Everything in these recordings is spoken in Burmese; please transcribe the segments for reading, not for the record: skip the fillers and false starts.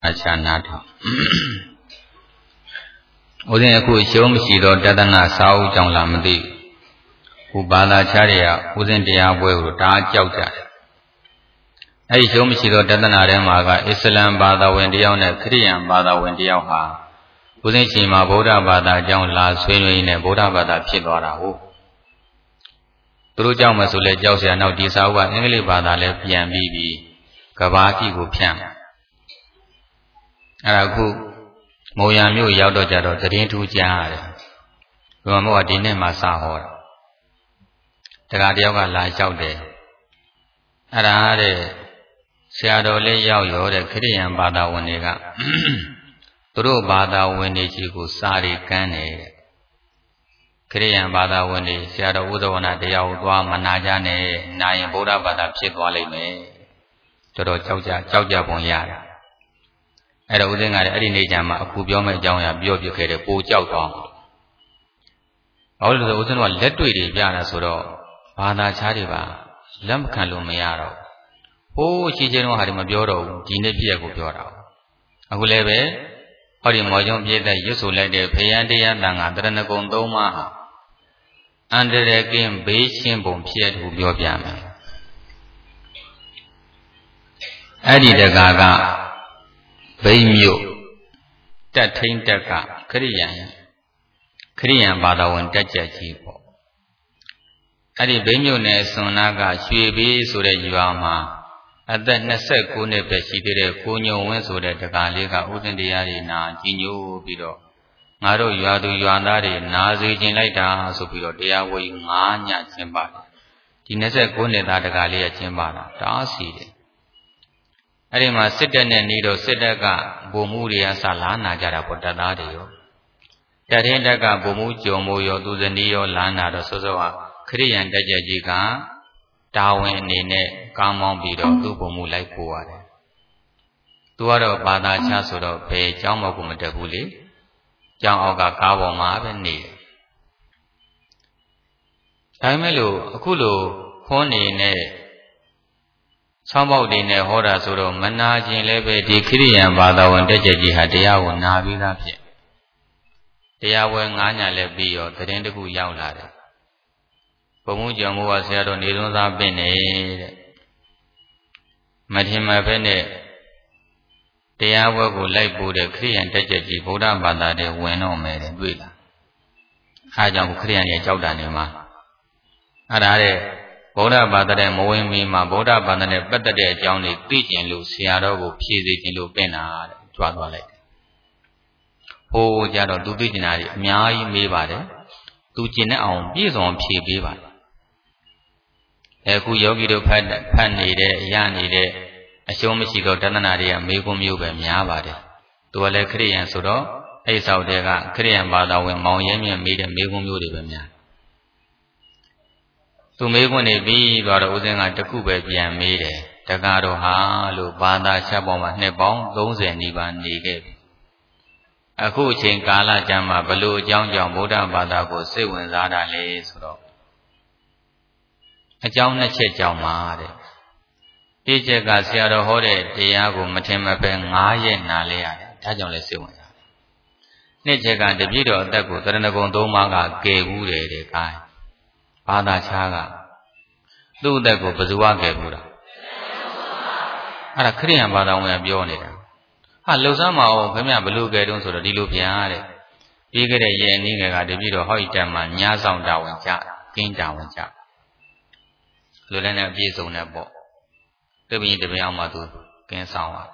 cha nata. Udin aku shom shido dadana sau jang lamdi. Ubala charya udin dia bwe ta jauk ja. Ai shom shido dadana de ma ga Islam bada wen tiyaw ne Khriyan bada wen tiyaw ha udin chi ma Buddha bada jaung la swai nwai ne Buddha bada phit twa da ho. Tu do jaung ma so le jauk sia naw di sa wu ka English bada le pian bi bi kaba ti ko phyan. Ara ku Moyan myo yaw do ja do tadin thu ja de. Bwa mo di net ma sa ho da. Taka tiyaw ka la jauk de. Ara de Sia do le yaw yo de Khriyan bada wen de ka tu do bada wen de chi ko sa ri kan de. Khriyan bada wen de sia do Udawana tayaw twa ma na ja ne na yin Buddha bada phit twa lai me. Todo jauk ja pon ya da. အဲ့တော့ဦးဇင်းကလည်းအဲ့ဒီနေကြမှာအခုပြောမယ့်အကြောင်းအရာပြောပြခဲ့တယ်ပိုကြောက်သွားမှာ။ဘာလို့လဲဆိုဦးဇင်းတို့ကလက်တွေ့တွေပြတာဆိုတော့ဘာသာခြားတွေပါလက်မခံလို့မရတော့။ဟိုးရှိချင်းတော့ဟာတွေမပြောတော့ဘူးဒီနေ့ပြည့်ကိုပြောတာ။အခုလည်းပဲဟောဒီမော်ကျုံပြည့်တဲ့ရွတ်ဆိုလိုက်တဲ့ဖယံတရားတန်ခါတရဏဂုံ၃ပါးဟာအန္တရာယ်ကင်းဘေးရှင်းပုံဖြစ်သူပြောပြမယ်။အဲ့ဒီတကာကဘိမြို့တက်ထိန်တက်ကခရိယံဘာသာဝင်တက်ကြကြီးပေါ့အဲ့ဒီဘိမြို့နယ်စွန်နာကရွှေဘေးဆိုတဲ့ရွာမှာအသက်29နှစ်ပဲရှိသေးတဲ့ကိုညုံဝင်းဆိုတဲ့တကာလေးကဥစဉ်တရားတွေနာကြီးညိုပြီးတော့ငါတို့ရွာသူရွာသားတွေနာစေခြင်းလိုက်တာဆိုပြီးတော့တရားဝေ9ညကျင်းပါတယ်ဒီ29နှစ်သားတကာလေးကကျင်းပါတာတားစီတယ်အဲ့ဒီမှာစစ်တပ်နဲ့နေတော့စစ်တပ်ကဗိုလ်မှူးတွေကစလာနာကြတာပေါ့တပ်သားတွေရောတပ်ထင်းတပ်ကဗိုလ်မှူးကျော်မိုးရောသူဇနီးရောလာနာတော့စောစောကခရိယံတက်ကြကြီးကတာဝန်အနေနဲ့ကောင်းမောင်းပြီးတော့သူ့ဗိုလ်မှူးလိုက်ပို့ရတယ်သူကတော့ဘာသာချဆိုတော့ဘယ်เจ้าမောက်ကိုမတက်ဘူးလေเจ้าအောက်ကကားပေါ်မှာပဲနေတယ်ဒါပေမဲ့လို့အခုလိုခွန်းနေနဲ့ဆောင်းပေါက်တွေနဲ့ဟောတာဆိုတော့မနာခြင်းလည်းပဲဒီခရိယံဘာသာဝင်တက်ကြကြီးဟာတရားကိုနာပြီးသားဖြစ်တရားဝဲ9ညလည်းပြီးရောသတင်းတစ်ခုရောက်လာတယ်ဘုံမှုကြောင့်မိုးကဆရာတော်နေသွန်းသားပင့်နေတဲ့မထင်မှပဲနဲ့တရားဝဲကိုလိုက်ပို့တဲ့ခရိယံတက်ကြကြီးဗုဒ္ဓဘာသာတွေဝင်တော့မယ်တဲ့တွေ့လားအားကြောင့်ခရိယံရဲ့ကြောက်တာနေမှာအဲ့ဒါတဲ့ဗုဒ္ဓဘာသာနဲ့မဝင်မီမှာဗုဒ္ဓဘာသာနဲ့ပတ်သက်တဲ့အကြောင်းတွေသိကျင်လို့ဆရာတော်ကိုဖြည့်စေခြင်းလို့ပင့်တာတဲ့ကြွားသွားလိုက်တယ်။ဟိုကြတော့သူသိကျင်တာတွေအများကြီးမေးပါတယ်။သူကျင်တဲ့အောင်ပြည့်စုံဖြည့်ပေးပါတယ်။အခုယောဂီတို့ဖတ်နေတဲ့အရာနေတဲ့အရှုံးမရှိတော့တဏ္ဍာတွေကမေးခွန်းမျိုးပဲများပါတယ်။သူကလည်းခရိယံဆိုတော့အဲ့ဆောက်တဲ့ကခရိယံဘာသာဝင်မောင်ရဲမြင့်မေးတဲ့မေးခွန်းမျိုးတွေပဲများသူမေးခွန်းနေပြီးတော့ဦးဇင်းကတခုပဲပြန်မေးတယ်တကားတော့ဟာလို့ဘာသာချက်ပေါ်မှာနှစ်ပေါင်း30နီးပါးနေခဲ့ပြီအခုအချိန်ကာလကြာမှာဘလို့အကြောင်းကြောင့်ဗုဒ္ဓဘာသာကိုစိတ်ဝင်စားတာလဲဆိုတော့အကြောင်းနှစ်ချက်ကြောင့်ပါတဲ့ဒီချက်ကဆရာတော်ဟောတဲ့တရားကိုမထင်မပဲ9ရက်နာလဲရတယ်ဒါကြောင့်လဲစိတ်ဝင်စားတယ်နှစ်ချက်ကတပြည့်တော်အသက်ကိုတရဏဂုံ3ပါးကကယ်ဘူးတယ်တဲ့ကိုင်းဘာသာခြားကသူ့အသက်ကိုဘယ်သူကကယ်ဘူးလားအဲ့ဒါခရိယံဘာသာဝင်ကပြောနေတာဟာလှုပ်ရှားမအောင်ခင်ဗျဘလို့ကယ်တုံးဆိုတော့ဒီလိုပြန်ရတဲ့ပြီးခဲ့တဲ့ရဲ့အနည်းငယ်ကတပြည့်တော့ဟောဤတက်မှာညဆောင်တာဝင်ကြကင်းတာဝင်ကြလူလည်းနဲ့အပြည့်စုံတဲ့ပေါ့တပင်းတပင်းအောင်မှသူကင်းဆောင်ပါ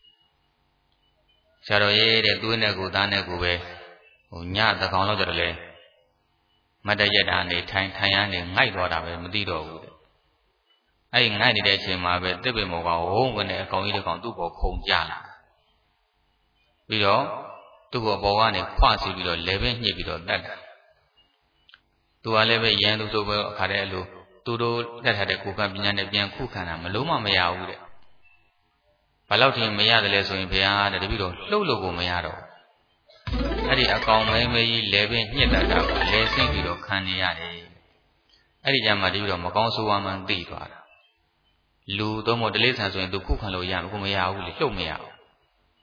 ဆရာတော်ရေးတဲ့သွေးနဲ့ကိုသားနဲ့ကိုပဲဟိုညသကောင်လောက်ကြတယ်လေမတ်တရက်တာနေထိုင်ရနေငိုက်သွားတာပဲမသိတော့ဘူးတဲ့အဲ့ဒီငိုက်နေတဲ့အချိန်မှာပဲတစ်ပင်မောကဝုန်းဝင်တဲ့အကောင်ကြီးတစ်ကောင်သူ့ပေါ်ခုန်ကြလာပြီးတော့သူ့ပေါ်ပေါ်ကနေခွစီပြီးတော့လေပင်ညှစ်ပြီးတော့တတ်တယ်သူကလည်းပဲရန်သူဆိုပဲအခါတည်းအလိုသူတို့တတ်ထားတဲ့ကိုယ်ကပညာနဲ့ပြန်ခုခံတာမလုံးမရဘူးတဲ့ဘာလို့ထင်မရတယ်လဲဆိုရင်ဘုရားတဲ့တပည့်တော်လှုပ်လို့ကိုမရတော့အဲ့ဒီအကောင်မင်းမကြီးလေပင်ညှစ်တတ်တာကိုလဲဆင်းပြီးတော့ခံနေရတယ်အဲ့ဒီကြမှာတပည့်တော်မကောင်းဆိုးဝါးမှန်းသိသွားတာလူသုံးဖို့တလေးဆန်ဆိုရင်သူခုခံလို့ရမှာကိုမရဘူးလေလှုပ်မရဘူး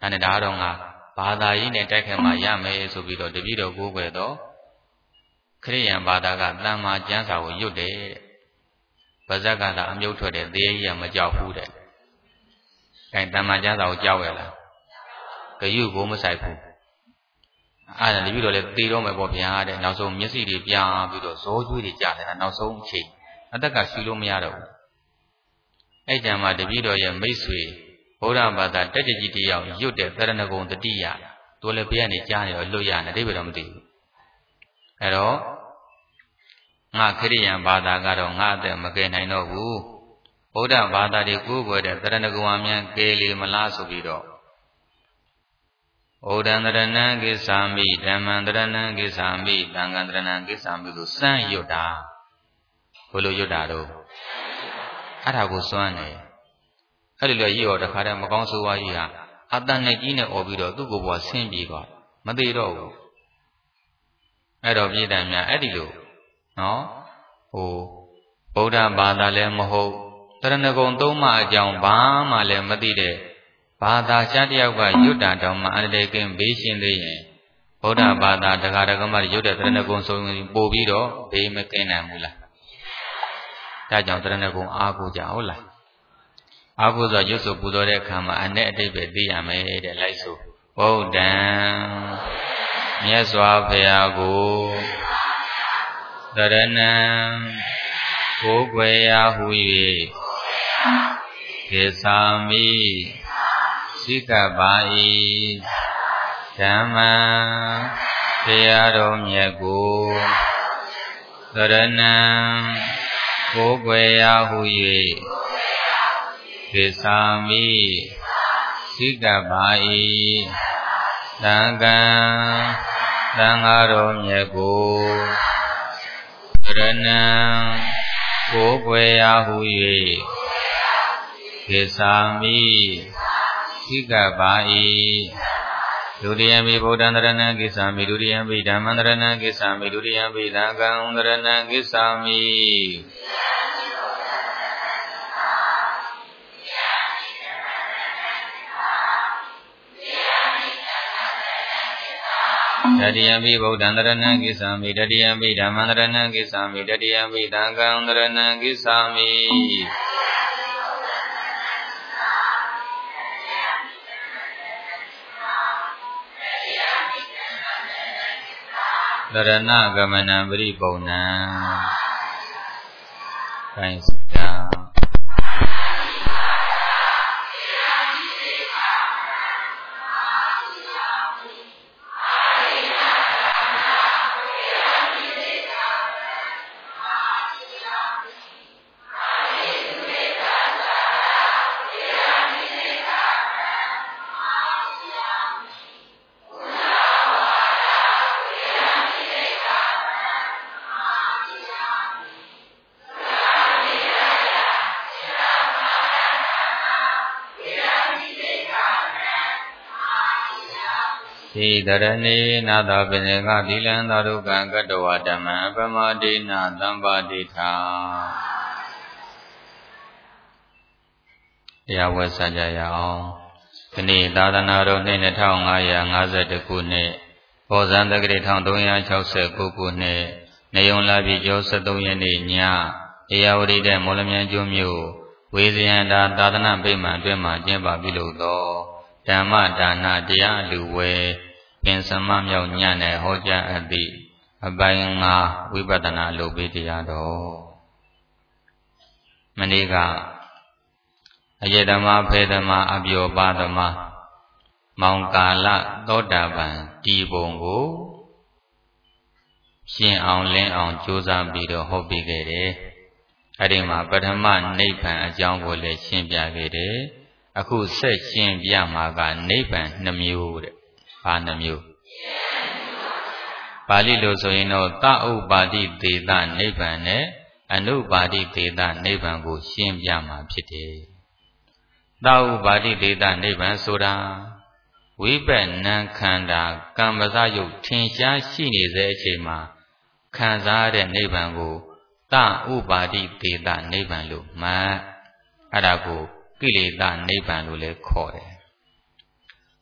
ဒါနဲ့ဒါတော့ငါဘာသာရေးနဲ့တိုက်ခိုက်မှရမယ်ဆိုပြီးတော့တပည့်တော်ကိုယ်ွယ်တော့ခရိယံဘာသာကတမ္မာကျမ်းစာကိုရွတ်တယ်ပါဇက်ကသာအမြုပ်ထွက်တယ်သေကြီးကမကြောက်ဘူးတဲ့အဲတမ္မာကျမ်းစာကိုကြောက်ရလားဂယုကိုမဆိုင်ဘူးအဲ့ဒါတပည့်တော်လည်းသေတော့မယ်ပေါ့ဗျာတဲ့နောက်ဆုံးမျက်စိတွေပြားပြီးတော့ဇောကျွေးတွေကြာတယ်နောက်ဆုံးအချိန်အသက်ကရှူလို့မရတော့ဘူးအဲ့ကြမှာတပည့်တော်ရဲ့မိတ်ဆွေဗုဒ္ဓဘာသာတက်ကြကြီးတယောက်ရွတ်တဲ့သရဏဂုံတတိယသူလည်းဘေးကနေကြားနေတော့လွတ်ရနေအတိပ္ပယ်တော့မသိဘူးအဲ့တော့ငါခရိယံဘာသာကတော့ငါအသက်မကယ်နိုင်တော့ဘူးဗုဒ္ဓဘာသာတွေကိုးကွယ်တဲ့သရဏဂုံအမြန်ကယ်လေမလားဆိုပြီးတော့ဩဒံတရဏံကိစ္ဆာမိဓမ္မံတရဏံကိစ္ဆာမိသံဃံတရဏံကိစ္ဆာမိလို့စမ်းရွတ်တာဘယ်လိုရွတ်တာတော့အဲ့ဒါကိုစွမ်းတယ်အဲ့ဒီလိုရည်ရောတခါတည်းမကောင်းဆိုးဝါးကြီးဟာအတန်နဲ့ကြီးနဲ့អော်ပြီးတော့သူ့ကိုယ်ပေါ်ဆင်းပြေသွားမသေးတော့ဘူးအဲ့တော့ပြည်တံများအဲ့ဒီလိုနော်ဗုဒ္ဓဘာသာလည်းမဟုတ်တရဏဂုံသုံးပါးအကြောင်းဘာမှလည်းမသိတဲ့ဘာသာရှားတယောက်ကရွတ်တာတောင်မှအန္တရာယ်ကင်းဘေးရှင်းသေးရင်ဗုဒ္ဓဘာသာတရားဓမ္မရွတ်တဲ့တရဏဂုံဆိုရင်ပို့ပြီးတော့ဘေးမကင်းနိုင်ဘူးလားဒါကြောင့်တရဏဂုံအားကိုကြဟုတ်လားအားကိုဆိုရွတ်ဆိုပူဇော်တဲ့အခါမှာအ내အတိတ်ပဲသိရမယ်တဲ့လိုက်ဆိုဗုဒ္ဓံမြတ်စွာဘုရားကိုတရဏံကိုယ်ွယ်ရာဟု၍ကိစ္ဆာမိစိကပ်ပါ၏ဓမ္မံတရားတော်မြတ်ကိုတရဏံကိုယ်ွယ်ရာဟု၍ကိစ္ဆာမိစိကပ်ပါ၏သံဃံသံဃာတော်မြတ်ကိုတရဏံကိုယ်ွယ်ရာဟု၍ကိစ္ဆာမိစိကပ်ပါ၏ဒုတိယမိဗုဒ္ဓံတရဏံကိစ္ဆာမိဒုတိယမိဓမ္မံတရဏံကိစ္ဆာမိဒုတိယမိသံဃံတရဏံကိစ္ဆာမိတတိယမိဗုဒ္ဓံတရဏံကိစ္ဆာမိတတိယမိဓမ္မံတရဏံကိစ္ဆာမိတတိယမိသံဃံတရဏံကိစ္ဆာမိတရဏဂမနံပရိပုံဏံခိုင်းစရာဒီတရဏေနာသပင်ကသီလံသာရုကံကတ္တဝဓမ္မံပမဒေနသံပါတိထာတရားဝဲစကြရအောင်ဒီနေ့သာသနာတော်နှစ်2552ခုနှစ်ဘောဇန်တက္ကရာ1369ခုနှစ်နေုံလာပြီကျော်73ရက်နေ့ညဧရာဝတီတဲ့မော်လမြိုင်ကျွန်းမြို့ဝေဇယန္တာသာသနာ့ဗိမာန်အတွင်းမှာကျင်းပပြုလုပ်သောဓမ္မဒါနတရားလူဝဲပင်စမမြောက်ညနဲ့ဟောကြားအပ်သည့်အပိုင်း5ဝိပဿနာအလုပ်ပေးတရားတော်မနေ့ကအယေဓမ္မဖေဓမ္မအပျောပါဓမ္မမောင်ကာလသောတာပန်ဒီပုံကိုရှင်းအောင်လင်းအောင်ကြိုးစားပြီးတော့ဟောပြခဲ့တယ်အဲဒီမှာပထမနိဗ္ဗာန်အကြောင်းကိုလည်းရှင်းပြခဲ့တယ်အခုဆက်ရှင်းပြမှာကနိဗ္ဗာန်2မျိုးတဲ့။ဘာ2မျိုး။ပါဠိလိုဆိုရင်တော့သဥပါတိသေသနိဗ္ဗာန်နဲ့အနုပါတိသေသနိဗ္ဗာန်ကိုရှင်းပြမှာဖြစ်တယ်။သဥပါတိသေသနိဗ္ဗာန်ဆိုတာဝိပဿနာခန္ဓာကံပစယုတ်ထင်ရှားရှိနေတဲ့အချိန်မှာခံစားတဲ့နိဗ္ဗာန်ကိုသဥပါတိသေသနိဗ္ဗာန်လို့မှတ်အဲ့ဒါကိုကိလေသာနိဗ္ဗာန်လို့လည်းခေါ်တယ်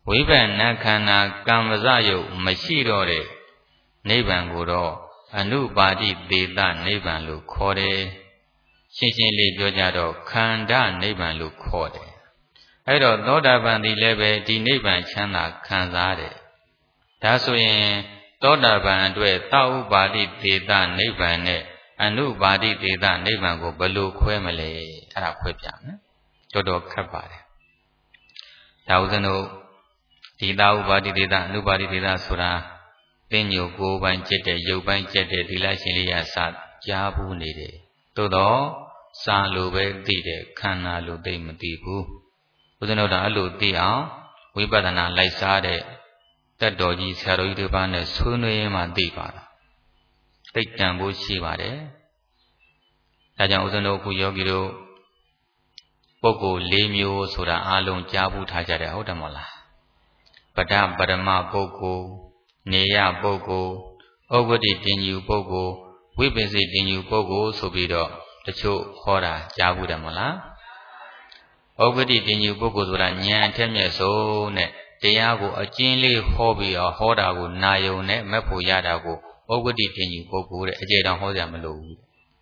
ဝိပဿနာခန္ဓာကံပဇယုတ်မရှိတော့တဲ့နိဗ္ဗာန်ကိုတော့အနုပါတိသေတနိဗ္ဗာန်လို့ခေါ်တယ်ရှင်းရှင်းလေးပြောကြတော့ခန္ဓာနိဗ္ဗာန်လို့ခေါ်တယ်အဲ့တော့သောတာပန်ဒီလည်းပဲဒီနိဗ္ဗာန်ချမ်းသာခံစားတယ်ဒါဆိုရင်သောတာပန်အတွက်သောဥပါတိသေတနိဗ္ဗာန်နဲ့အနုပါတိသေတနိဗ္ဗာန်ကိုဘယ်လိုခွဲမလဲအဲ့ဒါခွဲပြမယ်တော်တော်ခက်ပါတယ်ဒါဥစဉ်တို့ဒီသောဥပါတိသေတအနုပါတိသေတဆိုတာသင်ညိုကိုယ်ပိုင်ကျက်တဲ့ရုပ်ပိုင်းကျက်တဲ့ဒီလိုက်ရှင်လေးရစကြားဘူးနေတယ်သို့တော့စာလိုပဲသိတယ်ခန္ဓာလိုသိမသိဘူးဥစဉ်တို့ဒါအဲ့လိုသိအောင်ဝိပဿနာလိုက်စားတဲ့တတ်တော်ကြီးဆရာတော်ကြီးတို့ဘာနဲ့ဆွေးနွေးမှသိပါတာသိတန်ဖို့ရှိပါတယ်ဒါကြောင့်ဥစဉ်တို့အခုယောဂီတို့ပုဂ္ဂိုလ်၄မျိုးဆိုတာအလုံးကြားဘူးထားကြတယ်ဟုတ်တယ်မဟုတ်လားပဒပရမပုဂ္ဂိုလ်နေယပုဂ္ဂိုလ်ဩဂတိတင်ယူပုဂ္ဂိုလ်ဝိပဿနာတင်ယူပုဂ္ဂိုလ်ဆိုပြီးတော့တချို့ဟောတာကြားဘူးတယ်မဟုတ်လားဩဂတိတင်ယူပုဂ္ဂိုလ်ဆိုတာဉာဏ်အထက်မြတ်ဆုံးနဲ့တရားကိုအကျဉ်းလေးဟောပြီးတော့ဟောတာကိုနာယုံနဲ့မက်ဖို့ရတာကိုဩဂတိတင်ယူပုဂ္ဂိုလ်တဲ့အကျေတောင်ဟောကြမလို့ဘူး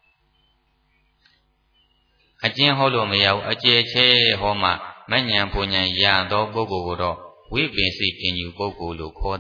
အကျဉ်းဟောလို့မရဘူးအကျေချဲဟောမှမဉဏ်ပူဉဏ်ရသောပုဂ္ဂိုလ်ကိုတော့ဝိပဿနာတင်ယူပုဂ္ဂိုလ်လို့ခေါ်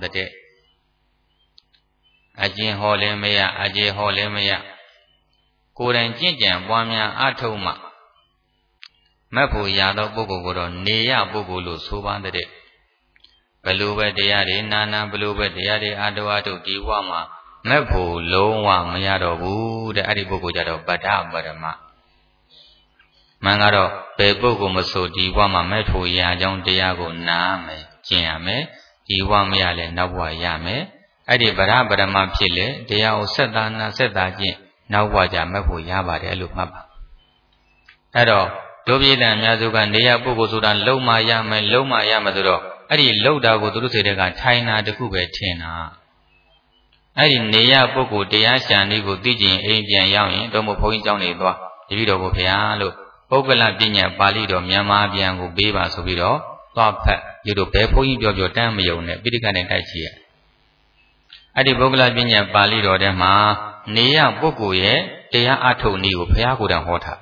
တဲ့အကျဉ်းဟောလည်းမရအကျေဟောလည်းမရကိုယ်တိုင်ကျင့်ကြံပွားများအထုတ်မှမက်ဖို့ရသောပုဂ္ဂိုလ်ကိုတော့နေယပုဂ္ဂိုလ်လို့ဆိုပါတဲ့ဘလို့ပဲတရားတွေနာနာဘလို့ပဲတရားတွေအထုတ်ဒီဘဝမှာမက်ဖို့လုံးဝမရတော့ဘူးတဲ့အဲ့ဒီပုဂ္ဂိုလ်ကြတော့ပဒပရမမှန်ကတော့ဘယ်ပုဂ္ဂိုလ်မဆိုဒီဘဝမှာမက်ဖို့ရကြောင်းတရားကိုနားမယ်ကျင့်ရမယ်ဒီဘဝမရလဲနောက်ဘဝရမယ်အဲ့ဒီပဒပရမဖြစ်လေတရားကိုဆက်တာနာဆက်တာကျင့်နောက်ဘဝကြမက်ဖို့ရပါတယ်လို့မှတ်ပါအဲ့တော့ဒုပိဋံအများစုကနေရပုဂ္ဂိုလ်ဆိုတာလုံမရမယ်လုံမရမယ်ဆိုတော့အဲ့ဒီလုံတာကိုသူတို့စိတ်တွေကထိုင်တာတခုပဲထင်တာအဲ့ဒီနေရပုဂ္ဂိုလ်တရားရှာနေကိုသိကျင်အိမ်ပြန်ရောက်ရင်တော့မဘုန်းကြီးเจ้าနေသွားတပည့်တော်ဘုရားလို့ပုဂ္ဂလပညာပါဠိတော်မြန်မာပြန်ကိုပေးပါဆိုပြီးတော့သွားဖတ်ဒီလိုဘယ်ဘုန်းကြီးပြောတမ်းမယုံနဲ့ပိဋကနဲ့တိုက်ချီရအဲ့ဒီပုဂ္ဂလပညာပါဠိတော်ထဲမှာနေရပုဂ္ဂိုလ်ရဲ့တရားအထုတ်နည်းကိုဘုရားကိုယ်တိုင်ဟောထား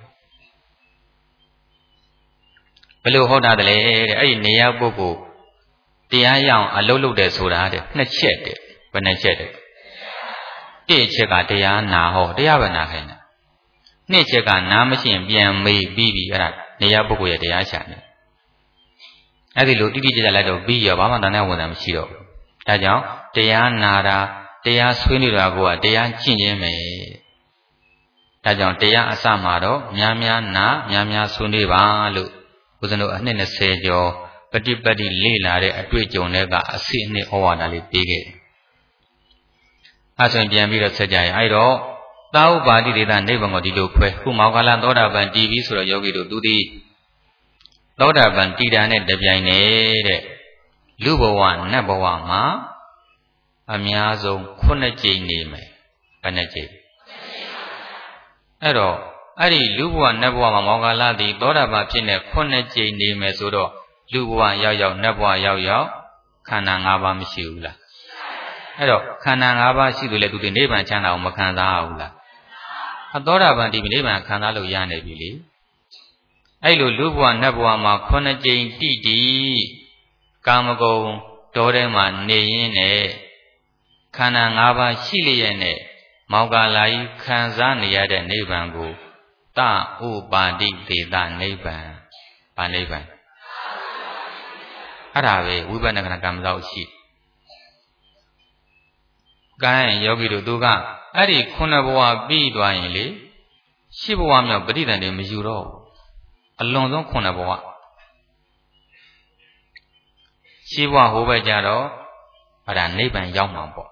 ဘယ်လိုဟောတာလဲတဲ့အဲ့ဒီနေရပုဂ္ဂိုလ်တရားရအောင်အလုပ်လုပ်တယ်ဆိုတာတဲ့နှစ်ချက်တဲ့ဘယ်နှချက်တဲ့တစ်ချက်ကတရားနာဟောတရားပဲနာခိုင်းတာနှစ်ချက်ကနာမရှိရင်ပြန်မေးပြီးပြီအဲ့ဒါနေရပုဂ္ဂိုလ်ရဲ့တရားရှာနေအဲ့ဒီလိုတိတိကျကျလိုက်တော့ပြီးရောဘာမှတန်တဲ့ဝန်တာမရှိတော့ဘူးဒါကြောင့်တရားနာတာတရားဆွေးနေတာကတရားကျင့်ခြင်းပဲဒါကြောင့်တရားအစမှာတော့များများနာများများဆွေးနေပါလို့ဦးဇင်းတို့အနှစ်20ကျော်ပฏิပတ်တိလေ့လာတဲ့အတွေ့အကြုံတွေကအစီအနှစ်ဩဝါဒလေးပေးခဲ့တယ်။အဲဆိုရင်ပြန်ပြီးတော့ဆက်ကြရအဲ့တော့သာဥပါတိဒေသနိဗ္ဗာန်ကိုဒီလိုခွဲခုမောဂလသောတာပန်တည်ပြီးဆိုတော့ယောဂီတို့သူသည်သောတာပန်တည်တာနဲ့တပြိုင်နေတဲ့လူဘဝနတ်ဘဝမှာအများဆုံး9ကြိမ်နေမယ်။ဘယ်နှကြိမ်အဲ့တော့အဲ့ဒီလူဘဝနတ်ဘဝမှာမောဂလသည်သောတာပန်ဖြစ်နေ9ကြိမ်နေမယ်ဆိုတော့လူဘဝရောက်ရောက်နတ်ဘဝရောက်ရောက်ခန္ဓာ5ပါးမရှိဘူးလားအဲ့တော့ခန္ဓာ5ပါးရှိသူလေသူဒီနိဗ္ဗာန်ချမ်းသာကိုမခံစားဘူးလားအသောတာပန်ဒီနိဗ္ဗာန်ခံစားလို့ရနေပြီလေအဲ့လိုလူဘဝနတ်ဘဝမှာ9ကြိမ်တိတိကာမဂုဏ်တောထဲမှာနေရင်းနဲ့ခန္ဓာ5ပါးရှိလျက်နဲ့မောဂလာယီခံစားနေရတဲ့နိဗ္ဗာန်ကိုတဥပါတိသေတနိဗ္ဗာန်ဗာနိဗ္ဗာန်အဲ့ဒါပဲဝိပဿနာကံမသောရှိကဲယောဂီတို့သူကအဲ့ဒီ9ဘဝပြီးသွားရင်လေ10ဘဝမြောက်ပဋိသန္ဓေမယူတော့ဘူးအလွန်ဆုံး9ဘဝ10ဘဝဟိုဘက်ကြတော့ဗဒါနိဗ္ဗာန်ရောက်မှာပေါ့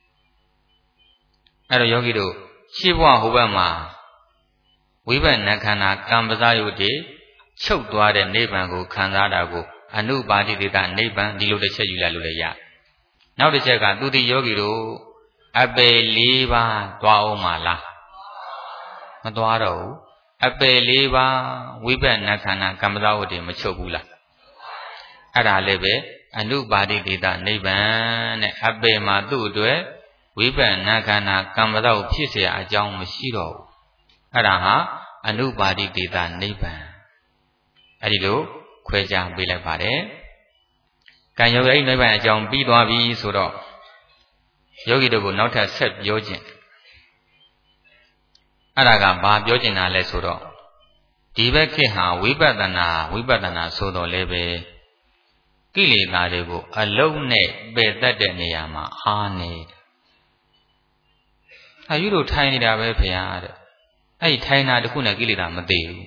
အဲ့တော့ယောဂီတို့10ဘဝဟိုဘက်မှာဝိပဿနာခန္ဓာကံပဇာယုတ်တွေချုပ်သွားတဲ့နိဗ္ဗာန်ကိုခံစားတာကိုအနုပါတိတေတနိဗ္ဗာန်ဒီလိုတစ်ချက်ယူလိုက်လို့လည်းရနောက်တစ်ချက်ကသူတိယောဂီတို့အပေ4ပါးသွားအောင်မလားမသွားတော့ဘူးအပေ4ပါးဝိပဿနာခန္ဓာကမ္မဇဝတ္တိမချုပ်ဘူးလားအဲ့ဒါလည်းပဲအနုပါတိတေတနိဗ္ဗာန်တဲ့အပေမှာသူ့အတွက်ဝိပဿနာခန္ဓာကံမတော့ဖြစ်เสียအကြောင်းမရှိတော့ဘူးအဲ့ဒါဟာအနုပါတိတေတနိဗ္ဗာန်အဲ့ဒီလိုခွဲခြားပေးလိုက်ပါတယ်ကံယောဂိနိဗ္ဗာန်အကြောင်းပြီးသွားပြီဆိုတော့ယောဂီတို့ကိုနောက်ထပ်ဆက်ပြောခြင်းအဲ့ဒါကဘာပြောချင်တာလဲဆိုတော့ဒီဘက်ခေတ်ဟာဝိပဿနာဆိုတော့လည်းပဲကိလေသာတွေကိုအလုံးနဲ့ပယ်တတ်တဲ့နေရာမှာအားနေတယ်။ယူတို့ထိုင်နေတာပဲဖေဟာတဲ့။အဲ့ဒီထိုင်တာတခုနဲ့ကိလေသာမသေးဘူး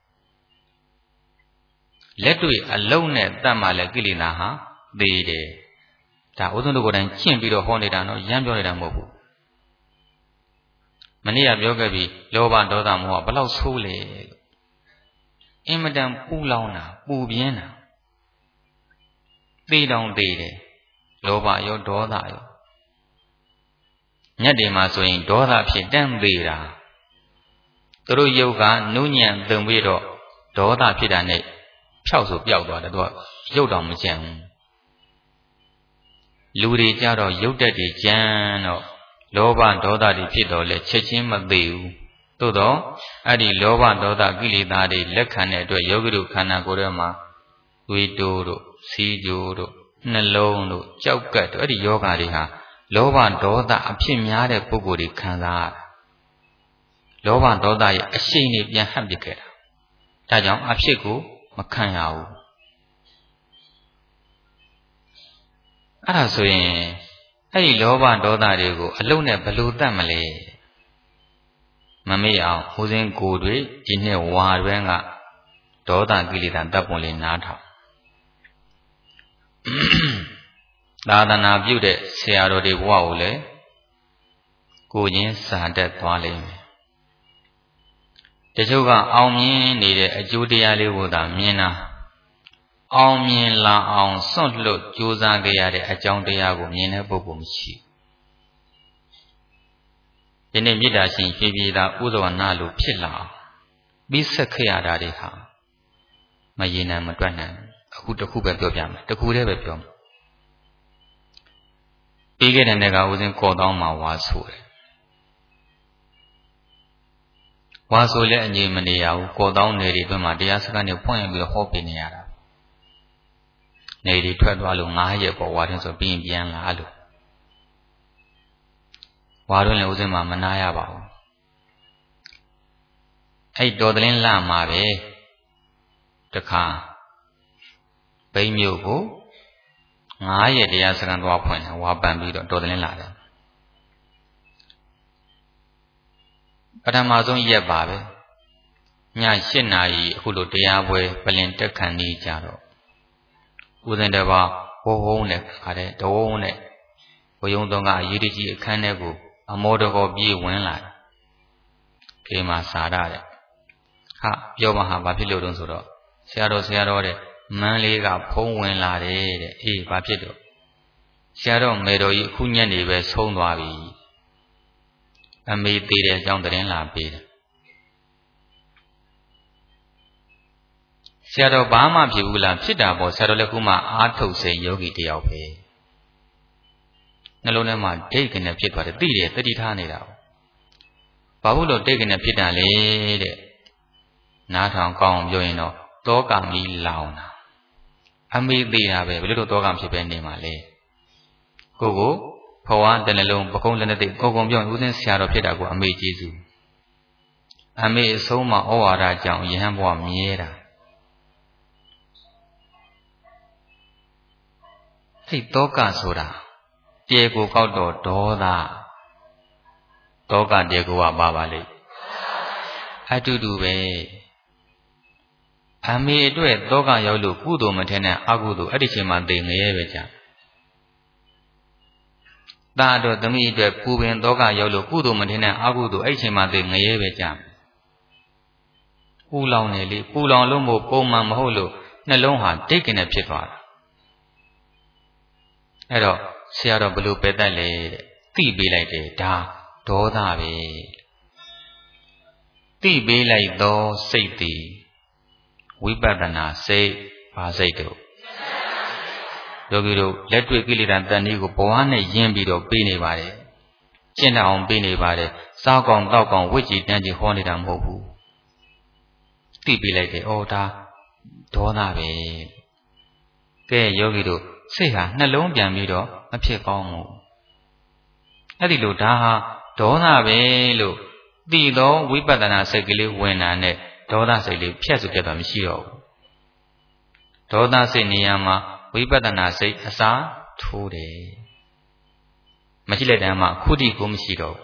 ။လက်တွေ့အလုံးနဲ့တတ်မှလည်းကိလေသာဟာသေးတယ်။ဒါဥဒ္ဓတို့ကိုယ်တိုင်ကျင့်ပြီးတော့ဟောနေတာနော်ရမ်းပြောနေတာမဟုတ်ဘူး။မနေ့ကပြောခဲ့ပြီးလောဘဒေါသမောဟဘလောက်ဆိုးလဲလို့အင်မတန်ပူလောင်တာပူပြင်းတာသေတောင်သေတယ်လောဘရောဒေါသရောညက်တွေမှာဆိုရင်ဒေါသဖြစ်တန်းသေးတာသူတို့ယုတ်ကနုညံသုံပြီးတော့ဒေါသဖြစ်တာနဲ့ဖြောက်ဆိုပျောက်သွားတယ်သူကရုပ်တော်မကျန်ဘူးလူတွေကြတော့ရုပ်တက်တွေကျန်တော့လောဘဒေါသတွေဖြစ်တော့လဲချက်ချင်းမသေးဘူးသို့တော့အဲ့ဒီလောဘဒေါသကိလေသာတွေလက်ခံတဲ့အတွက်ယောဂိတို့ခန္ဓာကိုယ်ထဲမှာဝေတိုးတို့စီးကြိုးတို့နှလုံးတို့ကြောက်ကတ်တို့အဲ့ဒီယောဂါတွေဟာလောဘဒေါသအဖြစ်များတဲ့ပုဂ္ဂိုလ်တွေခံစားရတာလောဘဒေါသရဲ့အရှိန်တွေပြန်ဟပ်ပစ်ခဲ့တာဒါကြောင့်အဖြစ်ကိုမခံရဘူးအဲ့ဒါဆိုရင်အဲ့ဒီလောဘဒေါသတွေကိုအလုံးနဲ့ဘယ်လိုတတ်မလဲမမေ့အောင်ဦးစင်းကိုယ်တွေဒီနှစ်ဝါတွင်ကဒေါသကိလေသာတပ်ပုံလေးနားထောင်သာသနာပြုတဲ့ဆရာတော်တွေဘဝကိုလည်းကိုချင်းစာတက်သွားလိမ့်မယ်တချို့ကအောင်မြင်နေတဲ့အကျိုးတရားလေးကိုသာမြင်တာအောင်မြင်လာအောင်စွန့်လွတ်ကြိုးစားကြရတဲ့အကြောင်းတရားကိုမြင်တဲ့ပုဂ္ဂိုလ်မရှိဒီနေ့မေတ္တာရှင်ဖြည်းဖြည်းသာဥဇဝနာလိုဖြစ်လာပြီးဆက်ခဲ့ရတာတွေဟာမရေနံမတွက်နိုင်အခုတစ်ခုပဲပြောပြမယ်တစ်ခုတည်းပဲပြောမယ်ပြီးခဲ့တဲ့နေ့ကဦးစင်းကော်တောင်းမှာဝါဆိုတယ်ဝါဆိုလည်းအငြိမ်မနေရဘူးကော်တောင်းနယ်တွေအတွင်းမှာတရားစခန်းတွေဖွင့်ပြီးတော့ဟောပြနေရတာနေတွေထွက်သွားလို့9ရက်ပေါ်ဝါတင်ဆိုပြီးရင်ပြန်လာလို့ဝါတွင်လည်းဦးစင်းမှာမနာရပါဘူးအဲ့တော်တလင်းလာမှာပဲတခါဘိန်းမျိုးကို9ရက်တရားစခန်းသွားဖွင့်တယ်ဝါပန်ပြီးတော့တော်တလင်းလာတယ်ပထမဆုံးရက်ပါပဲည7 နာရီအခုလိုတရားပွဲပြင်တက်ခံနေကြတော့ဦးစင်းတပါဝုန်းနဲ့ခါတဲ့တဝုန်းနဲ့ဘုံယုံတော်ကအရေးတကြီးအခန်းထဲကိုအမောတကောပြေးဝင်လာတယ်ခေမှာစားရတယ်ဟာပြောပါဟာဘာဖြစ်လို့တုံးဆိုတော့ဆရာတော်တဲ့မန်းလေးကဖုံးဝင်လာတယ်တဲ့အေးဘာဖြစ်တော့ဆရာတော်မေတော်ကြီးအခုညနေပဲဆုံးသွားပြီအမေသေးတဲ့အကြောင်းသတင်းလာပေးတယ်ဆရာတော်ဘာမှဖြစ်ဘူးလားဖြစ်တာပေါ့ဆရာတော်လည်းခုမှအားထုတ်စေယောဂီတယောက်ပဲနှလုံးထဲမှာဒိတ်ကနေဖြစ်သွားတယ်သိတယ်တတိထားနေတာဘာလို့လို့ဒိတ်ကနေဖြစ်တာလဲတဲ့နားထောင်ကောင်းအောင်ပြောရင်တော့တောကမီလောင်တာအမေသေးတာပဲဘယ်လိုတောကဖြစ်ပဲနေမှာလဲကိုဘဝတနှလုံးပကုံးလည်းနဲ့သိကိုကုံပြောရင်ဦးစင်းဆရာတော်ဖြစ်တာကိုအမေကျေးဇူးအမေအဆုံးမှာဩဝါဒကြောင့်ယဟန်ဘဝမြဲတာအဲ့တောကဆိုတာတေကိုကောက်တော့ဒေါသတောကတေကိုကပါလိမ့်အတူတူပဲအမေအတွက်တောကရောက်လို့ကုသိုလ်မထင်တဲ့အကုသိုလ်အဲ့ဒီချိန်မှာသိငရဲပဲကြာတာတော့သမီးအတွက်ပူပင်တောကရောက်လို့ကုသိုလ်မထင်တဲ့အကုသိုလ်အဲ့ဒီချိန်မှာသိငရဲပဲကြာပူလောင်နေလေပူလောင်လို့မို့ပုံမှန်မဟုတ်လို့နှလုံးဟာဒိတ်ကနေဖြစ်သွားတာအဲ့တော့ဆရာတော်ဘလို့ပဲတတ်လေတဲ့သိပေးလိုက်တယ်ဒါဒေါသပဲသိပေးလိုက်သောစိတ်သည်ဝိပဿနာစိတ်ဘာစိတ်တို့ယောဂီတို့လက်တွေ့ကိလေသာတန်လေးကိုဘဝနဲ့ယဉ်ပြီးတော့ပေးနေပါတယ်ကျင့်တတ်အောင်ပေးနေပါတယ်စားကောင်းတောက်ကောင်းဝိကြည်တန်းကြီးဟောနေတာမဟုတ်ဘူးသိပြီးလိုက်တယ်အော်ဒါဒေါသပဲကဲယောဂီတို့စိတ်ဟာနှလုံးပြန်ပြီးတော့မဖြစ်ကောင်းဘူးအဲ့ဒီလိုဒါဟာဒေါသပဲလို့သိတော့ဝိပဿနာစိတ်ကလေးဝင်တာနဲ့ဒေါသစိတ်လေးဖြတ်စုပြတ်တာမရှိတော့ဘူးဒေါသစိတ်နေရာမှာဝိပဿနာစိတ်အစားထိုးတယ်မရှိလိုက်တဲ့မှာခုတိကိုမရှိတော့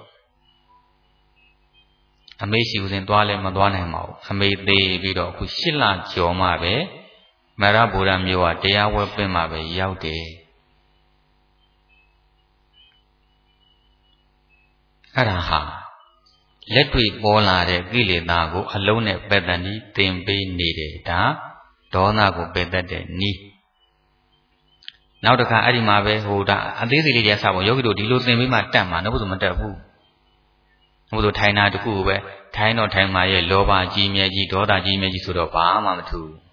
အမေရှိဦးစဉ်သွားလဲမသွားနိုင်ပါဘူးအမေသေးပြီးတော့အခု8 လကျော်မှပဲမရဗုဒ္ဓမျိုးကတရားဝဲပင်မှပဲရောက်တယ်အဲ့ဒါဟာလက်တွေ့ပေါ်လာတဲ့ကိလေသာကိုအလုံးနဲ့ပယ်တန်ပြီးသင်ပေးနေတယ်ဒါဒေါသကိုပယ်တတ်တဲ့နည်းနောက်တစ်ခါအဲ့ဒီမှာပဲဟိုဒါအသေးစိတ်လေးတွေဆက်ဖို့ယောဂီတို့ဒီလိုသင်ပေးမှတတ်မှာတော့ဘုဆိုမတတ်ဘူးဘုဆိုထိုင်တာတခုပဲထိုင်တော့ထိုင်မှာရဲ့လောဘကြီးမြဲကြီးဒေါသကြီးမြဲကြီးဆိုတော့ဘာမှမထူး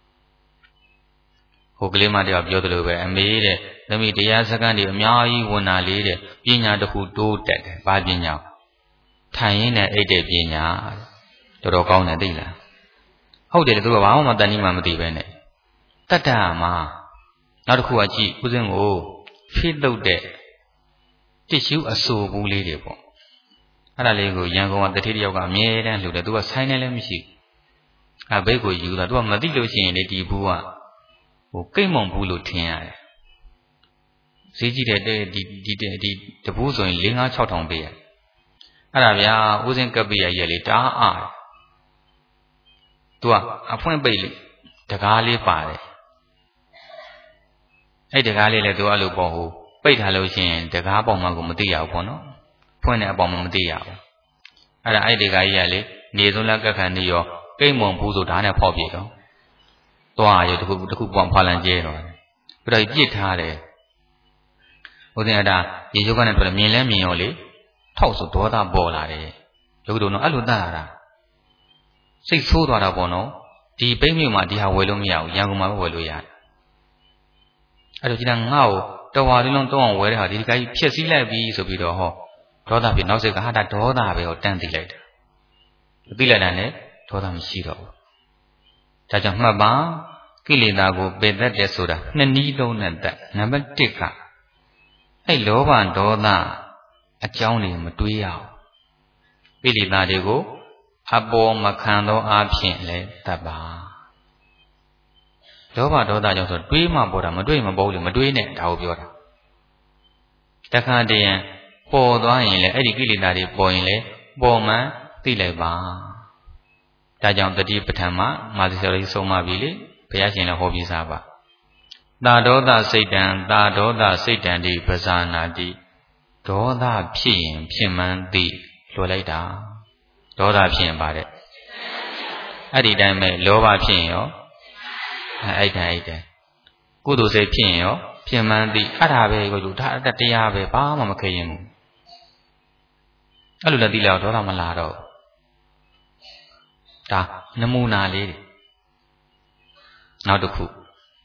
ဟိုကလေးမတယောက်ပြောသလိုပဲအမေတဲ့သမီးတရားစကားတွေအများကြီးဝင်လာလေတဲ့ပညာတစ်ခုတိုးတက်တယ်ဘာပညာထိုင်ရင်းနဲ့အိတ်တဲ့ပညာတော်တော်ကောင်းတယ်သိလားဟုတ်တယ်သူကဘာမှမတန်နီးမှမသိပဲနဲ့တတ္တမှာနောက်တစ်ခုကကြည့်ဦးစင်းကိုဖိတုတ်တဲ့တစ်ရှူးအဆူဘူးလေးတွေပေါ့အဲ့ဒါလေးကိုရန်ကုန်ကတတိတယောက်ကအမြဲတမ်းလှူတယ်သူကဆိုင်နေလည်းမရှိဘူးဘိတ်ကိုယူတာသူကမသိလို့ရှိရင်လေဒီဘူးကဟိုကိတ်မုံဘူးလို့ထင်ရတယ်ဈေးကြီးတဲ့ဒီတဘူးဆိုရင်4-5-6 ထောင်ပေးရအဲ့ဒါဗျာဦးစင်းကပ်ပေးရရဲ့လေတားအားသူကအဖွင့်ပိတ်လေတကားလေးပါတယ်အဲ့တကားလေးလည်းသူအဲ့လိုပေါ့ဟိုပိတ်ထားလို့ရှိရင်တကားပေါက်မှကိုမသိရဘူးပေါ့နော်ဖွင့်တဲ့အပေါက်မှမသိရဘူးအဲ့ဒါအဲ့ဒီကားကြီးကလေနေစုံလက်ကက်ခံနေရောကိတ်မုံဘူးဆိုဓာတ်နဲ့ဖောက်ပြတော့သွားရတခုပေါင်ဖာလန်ကျဲတော့ပြတော့ပြစ်ထားတယ်ဟိုတင်အဲ့ဒါရေရုပ်ကနေပြောမြင်လဲမြင်ရောလေထောက်ဆိုဒေါသပေါ်လာတယ်ရုပ်တို့နော်အဲ့လိုတတ်ရတာစိတ်ဆိုးသွားတာပေါ့နော်ဒီပိတ်မြို့မှာဒီဟာဝယ်လို့မရဘူးရန်ကုန်မှာပဲဝယ်လို့ရတယ်အဲ့တော့ဒီကငါ့ကိုတော်ဝါလုံးတောင်းအောင်ဝယ်တဲ့ဟာဒီကိဖြက်စီးလိုက်ပြီဆိုပြီးတော့ဟောဒေါသဖြစ်နောက်စိတ်ကဟာဒါဒေါသပဲဟောတန်းသိလိုက်တာသိလိုက်တာနဲ့ဒေါသမရှိတော့ဘူးဒါကြောင့်မှတ်ပါကိလေသာကိုပယ်တတ်တယ်ဆိုတာနှစ်နည်းလုံးနဲ့တတ်နံပါတ်1ကအဲ့လောဘဒေါသအကြောင်းတွေမတွေးရအောင်ကိလေသာတွေကိုအပေါ်မခံသောအဖြစ်လဲတတ်ပါလောဘဒေါသကြောင့်ဆိုတွေးမှပေါ်တာမတွေးမပေါ်ဘူးလေမတွေးနဲ့ဒါကိုပြောတာတခါတည်းပေါ်သွားရင်လေအဲ့ဒီကိလေသာတွေပေါ်ရင်လေပေါ်မှန်သိလိုက်ပါဒါကြောင့်တတိပဋ္ဌာန်မှာမာသီဆရာကြီးဆုံးမပြီလေဘုရားရှင်လည်းဟောပြစားပါတာဒေါသစိတ်တံတာဒေါသစိတ်တံတိပဇာနာတိဒေါသဖြစ်ရင်ဖြစ်မှန်းသိလွယ်လိုက်တာဒေါသဖြစ်ရင်ပါတဲ့အဲ့ဒီတိုင်းပဲလောဘဖြစ်ရင်ရောအဲ့တိုင်းကုသိုလ်စိတ်ဖြစ်ရင်ရောဖြစ်မှန်းသိအဲ့ဒါပဲကိုဒါအတ္တတရားပဲဘာမှမခဲရင်ဘူးအဲ့လိုလည်းသိလိုက်တော့ဒေါသမလာတော့ဒါနမူနာလေးတွေနောက်တစ်ခု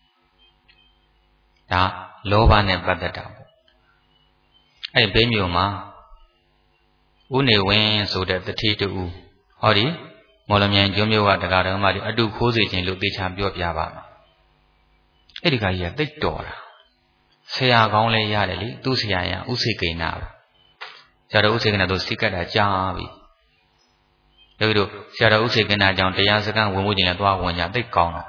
ဒါလောဘနဲ့ပတ်သက်တာပေါ့အဲ့ဘေးမျိုးမှာဦးနေဝင်းဆိုတဲ့တတိတူဟောဒီမော်လမြိုင်ကျွန်းမျိုးကတရားတော်မှဒီအတုခိုးစေခြင်းလို့သေချာပြောပြပါမယ်အဲ့ဒီခါကြီးကသိတော်တာဆရာကောင်းလဲရတယ်လေသူ့ဆရာရဥစိကိဏပဲဆရာတော်ဥစိကိဏတို့စိတ်ကတာကြားပြီတို့တို့ဆရာတော်ဥစိကိဏကြောင့်တရားစကားဝင်မှုချင်းလည်းသွားဝင်ကြသိကောင်းတာ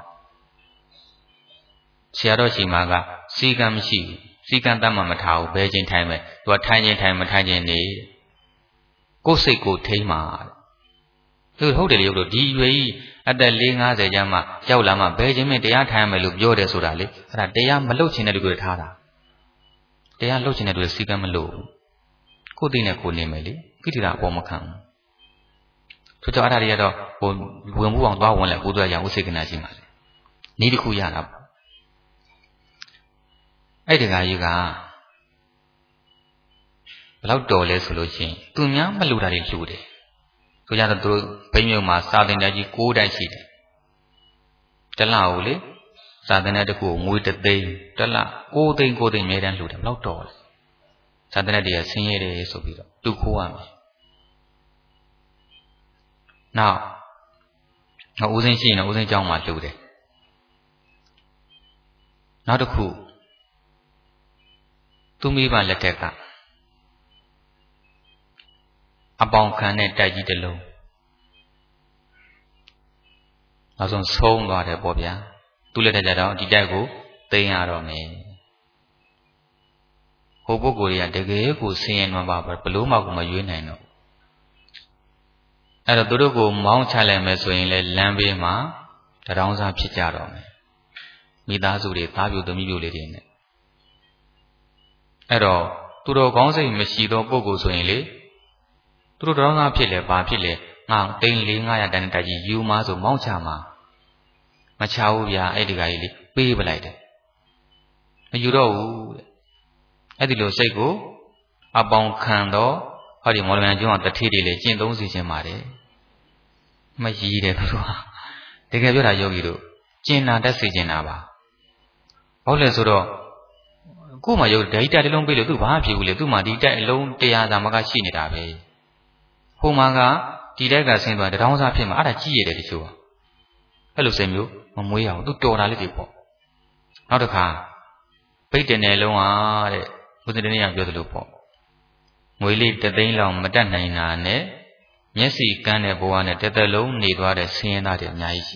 ဆရာတော်ရှိမှာကစီကံမရှိဘူးစီကံတတ်မှမထားဘူးဘယ်ချင်းထိုင်မယ်သူကထိုင်ချင်းထိုင်မထိုင်ချင်းနေကိုယ်စိတ်ကိုထိမ့်မှာသူဟုတ်တယ်လေတို့ဒီရွယ်ကြီးအသက်50ကျမ်းမှရောက်လာမှဘယ်ချင်းမတရားထိုင်ရမယ်လို့ပြောတယ်ဆိုတာလေအဲ့ဒါတရားမလုပ်ချင်တဲ့လူတွေထားတာတရားလုပ်ချင်တဲ့လူတွေစီကံမလို့ကိုယ်သိနဲ့ကိုယ်နေမယ်လေကိဋ္တာအပေါ်မခံဘူးဆိုတော့အဲ့ဒါတွေကတော့ဟိုဝင်မှုအောင်သွားဝင်လိုက်ကိုယ်တို့ရအောင်ဥစိတ်ကနာရှိမှလေနေ့တစ်ခုရတာပေါ့အဲ့ဒီကကြီးကဘယ်လောက်တော်လဲဆိုလို့ရှိရင်သူများမလူတာတွေလူတယ်ဆိုကြတော့သူတို့ဘိန်းမြုံမှာစာသင်တိုက်ကြီး6တိုက်ရှိတယ်တလကိုလေစာသင်တဲ့တကူငွေ3သိန်းတစ်လ6သိန်း9သိန်းအများတန်းလှူတယ်ဘယ်လောက်တော်လဲစာသင်တဲ့တွေကဆင်းရဲတယ်ဆိုပြီးတော့သူခိုးရမယ်နောက်ဦးစင်းရှိရင်ဦးစင်းကျောင်းမှာလှူတယ်နောက်တစ်ခုသူမိဘလက်ထက်ကအပေါင်ခံတဲ့တိုက်ကြီးတစ်လုံးနောက်ဆုံးသွားတယ်ပေါ့ဗျာသူ့လက်ထက်ကျတော့ဒီတိုက်ကိုသိမ်းရတော့မယ်ဟိုပုဂ္ဂိုလ်တွေကတကယ်ကိုဆင်းရဲနွမ်းပါဘလို့မှကိုမရွေးနိုင်တော့အဲ့တော့သူတို့ကိုမောင်းချလိုက်မယ်ဆိုရင်လေလမ်းဘေးမှာတရောင်းစားဖြစ်ကြတော့မယ်မိသားစုတွေသားပြိုသမီးပြိုလေးတွေနဲ့အဲ့တော့သူတို့ကောင်းစိတ်မရှိသောပုဂ္ဂိုလ်ဆိုရင်လေသူတို့တရောင်းစားဖြစ်လေဘာဖြစ်လဲငါသိန်း400-500တန်းတိုက်ကြီးယူမဆိုမောင်းချမှာမချဘူးဗျာအဲ့ဒီကကြီးလေးပေးပလိုက်တယ်မယူတော့ဘူးအဲ့ဒီလိုစိတ်ကိုအပေါင်းခံတော့ဟောဒီမော်လမြိုင်ကျွန်းကတထေးတွေလေကျင့်သုံးစီခြင်းပါတယ်မရည်တယ်သူတို့ဟာတကယ်ပြောတာယောဂီတို့ကျင့်နာတတ်စေခြင်းတာပါဟုတ်လဲဆိုတော့ကို့မှာယောဂီဓာတ်တိုက်တစ်လုံးပေးလို့သူဘာဖြစ်ဘူးလေသူ့မှာဒီတိုက်အလုံး100သာမကရှိနေတာပဲဟိုမှာကဒီတိုက်ကဆင်းသွားတရောင်းစားဖြစ်မှာအဲ့ဒါကြီးရတယ်တချို့အဲ့လိုစိတ်မျိုးမမွေးရအောင်သူတော်တာလေးတွေပေါ့နောက်တစ်ခါပိတ်တယ်နယ်လုံးဟာတဲ့ဘုရားတရားပြောသလိုပေါ့ငွေလေး3သိန်းလောက်မတတ်နိုင်တာနဲ့မျက်စိကန်းတဲ့ဘဝနဲ့တစ်သက်လုံးနေသွားတဲ့ဆင်းရဲသားတွေအများကြီးရှိ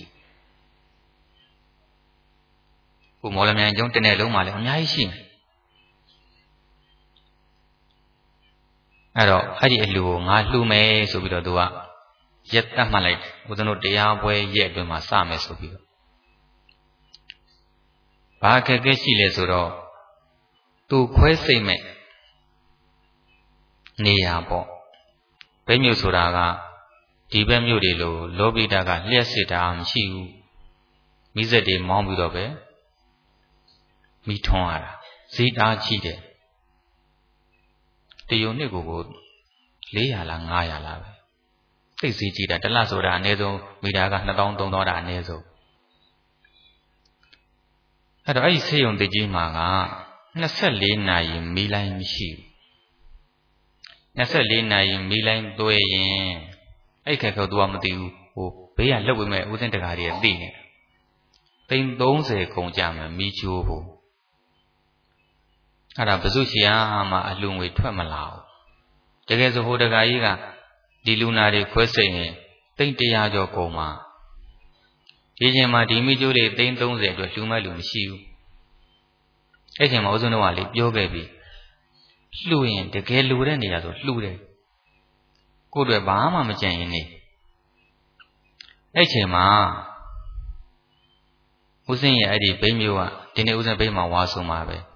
ခုမော်လမြိုင်ကျုံတနယ်လုံးမှာလည်းအများကြီးရှိမယ်အဲ့တော့အဲ့ဒီအလှူကိုငါလှူမယ်ဆိုပြီးတော့သူကရက်တတ်မှတ်လိုက်ဦးဇင်းတို့တရားပွဲရက်အတွင်းမှာစမယ်ဆိုပြီးတော့ဘာအခက်အခဲရှိလဲဆိုတော့သူခွဲစိတ်မဲ့နေရပေါ့ဘိမြို့ဆိုတာကဒီဘက်မြို့တွေလိုလောဘိတကလျှက်စစ်တာမရှိဘူးမိစက်တွေမောင်းပြီးတော့ပဲမိထွန်းရတာဈေးအားကြီးတယ်တရုံနှစ်ကို400လား500လားပဲသိဈေးကြီးတာတစ်လဆိုတာအနည်းဆုံးမီတာက2000 3000တာအနည်းဆုံးအဲ့တော့အဲ့ဒီဆေးရုံတကြီးမှာက24နာရီမီးလိုင်းမရှိဘူး24နာရီမီးလိုင်းသွဲရင်အဲ့ခက်ခက်သူကမသိဘူးဟိုဘေးကလှုပ်ဝင်မဲ့ဦးစင်းတကားတွေသိနေသိန်း30ကုန်ကြမယ်မီးချိုးဖို့အဲ့ဒါဘစုရှိအားမှအလှငွေထွက်မလာဘူးတကယ်ဆိုဟိုတကားကြီးကဒီလူနာတွေခွဲစိတ်ရင်သိန်း100ကျော်ကုန်မှာဒီချိန်မှာဒီမီးချိုးတွေသိန်း30အတွက်လှူမဲ့လူမရှိဘူးအဲ့ချိန်မှာဦးဇင်းတို့ကလေပြောခဲ့ပြီလှူရင်တကယ်လူတဲ့နေရာဆိုလှူတယ်ကိုယ့်အတွက်ဘာမှမကြံရင်နေအဲ့ချိန်မှာဦးဇင်းရဲ့အဲ့ဒီဘိမျိုးကဒီနေ့ဦးဇင်းဘိမှာဝါဆုံးမှာပဲ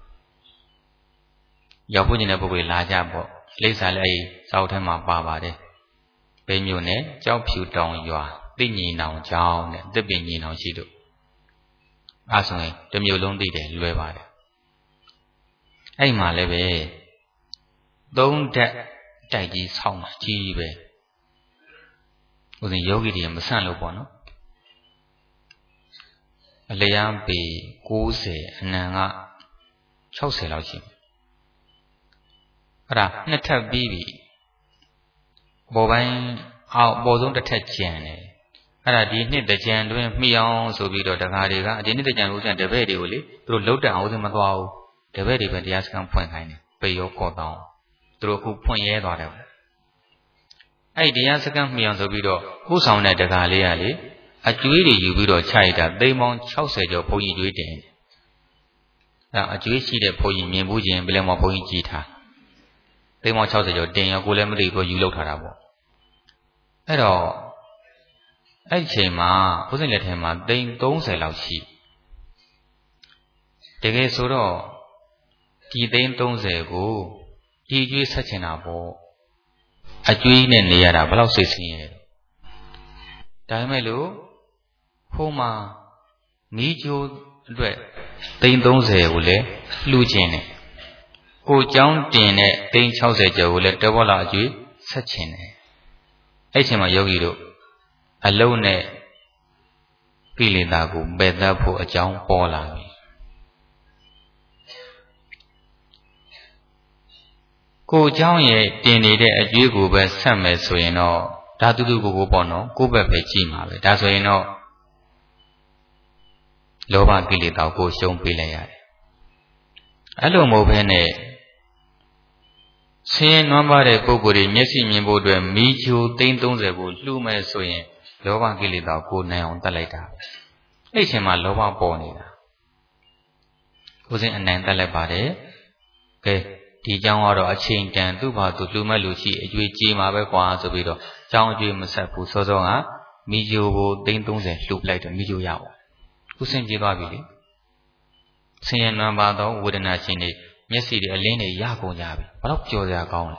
ရောက်ဖို့ကျင်တဲ့ပုဂ္ဂိုလ်လာကြပေါ့လိပ်စာလည်းအဲ့စာအုပ်ထဲမှာပါပါတယ်ဘိမျိုးနဲ့ကြောက်ဖြူတောင်ရွာသိညီနောင်ကျောင်းနဲ့တစ်ပင်ညီနောင်ရှိတို့အဲ့ဆိုရင်တစ်မျိုးလုံးသိတယ်လွယ်ပါတယ်အဲ့မှာလည်းပဲ3ဓာတ်တိုက်ကြီးဆောက်မှာကြီးပဲဦးဇင်းယောဂီတွေမဆန့်လို့ပေါ့နော်အလျားပေ90အနံက60လောက်ရှိတယ်အဲ့ဒါနှစ်ထပ်ပြီးပြီပေါ်ပိုင်းအောက်ပေါ်ဆုံးတစ်ထပ်ကျန်တယ်အဲ့ဒါဒီနှစ်တကြံတွင်မှီအောင်ဆိုပြီးတော့တကားတွေကဒီနှစ်တကြံလို့ကျန်တပည့်တွေကိုလေသူတို့လှုပ်တအောင်ဦးဇင်းမသွားဘူးတပည့်တွေပဲတရားစခန်းဖွင့်ခိုင်းတယ်ပေရောကော့တောင်းသူတို့အခုဖွင့်ရဲသွားတယ်အဲ့ဒီတရားစခန်းမှီအောင်ဆိုပြီးတော့ဥဆောင်တဲ့တကားလေးကလေအကျွေးတွေယူပြီးတော့ခြိုက်တာသိန်းပေါင်း60ကျော်ဘုန်းကြီးကျွေးတင်အဲ့အကျွေးရှိတဲ့ဘုန်းကြီးမြင်ဘူးချင်းပြလဲမောဘုန်းကြီးကြည်ထားသိန်းပေါင်း60ကျော်တင်ရောကိုလည်းမသိဘူးယူလောက်ထားတာပေါ့အဲ့တော့အဲ့ချိန်မှာဘုဇင်လက်ထဲမှာသိန်း30လောက်ရှိတကယ်ဆိုတော့ဒီသိန်း30ကိုဒီကျွေးဆက်ချင်တာပေါ့အကျွေးနဲ့နေရတာဘယ်လောက်စိတ်ဆင်းရဲဒါပေမဲ့လို့ဖိုးမှာမီးကြိုးအတွက်သိန်း30ကိုလည်းလှူခြင်းနဲ့ကိုเจ้าတင်တဲ့သိန်း60ကျော်ကိုလည်းတဘောလောက်အကျွေးဆက်ခြင်းနဲ့အဲ့ချိန်မှာယောဂီတို့အလုံးနဲ့ကိလေသာကိုပယ်တတ်ဖို့အကြောင်းပေါ်လာပြီကိုအကြောင်းရဲ့တင်နေတဲ့အကျွေးကိုပဲဆက်မယ်ဆိုရင်တော့ဒါတူတူကိုပေါ့နော်ကိုယ့်ဘက်ပဲကြည့်မှာပဲဒါဆိုရင်တော့လောဘကိလေသာကိုရှုံးပေးလိုက်ရတယ်အဲ့လိုမဟုတ်ဘဲနဲ့ဆင်းရဲနွမ်းပါးတဲ့ပုဂ္ဂိုလ်တွေမျက်စိမြင်ဖို့အတွက်မိချိုသိန်း30ကိုလှူမယ်ဆိုရင်လောဘကိလေသာကိုနိုင်အောင်တတ်လိုက်တာအဲ့ချိန်မှာလောဘပေါ်နေတာကိုယ်စဉ်အနိုင်တတ်လိုက်ပါတယ်ကဲဒီเจ้าကတော့အချိန်တန်သူ့ဘာသူလှူမဲ့လူရှိအကျွေးကြီးမှာပဲကွာဆိုပြီးတော့เจ้าအကျွေးမဆက်ဘူးစောစောကမိချိုကိုသိန်း30လှူပလိုက်တော့မိချိုရအောင်ခုစဉ်ကြီးသွားပြီလေဆင်းရဲနွမ်းပါးသောဝေဒနာရှင်တွေမျက်စိတွေအလင်းတွေရကုန်ကြပြီဘာလို့ကြော်စရာကောင်းလဲ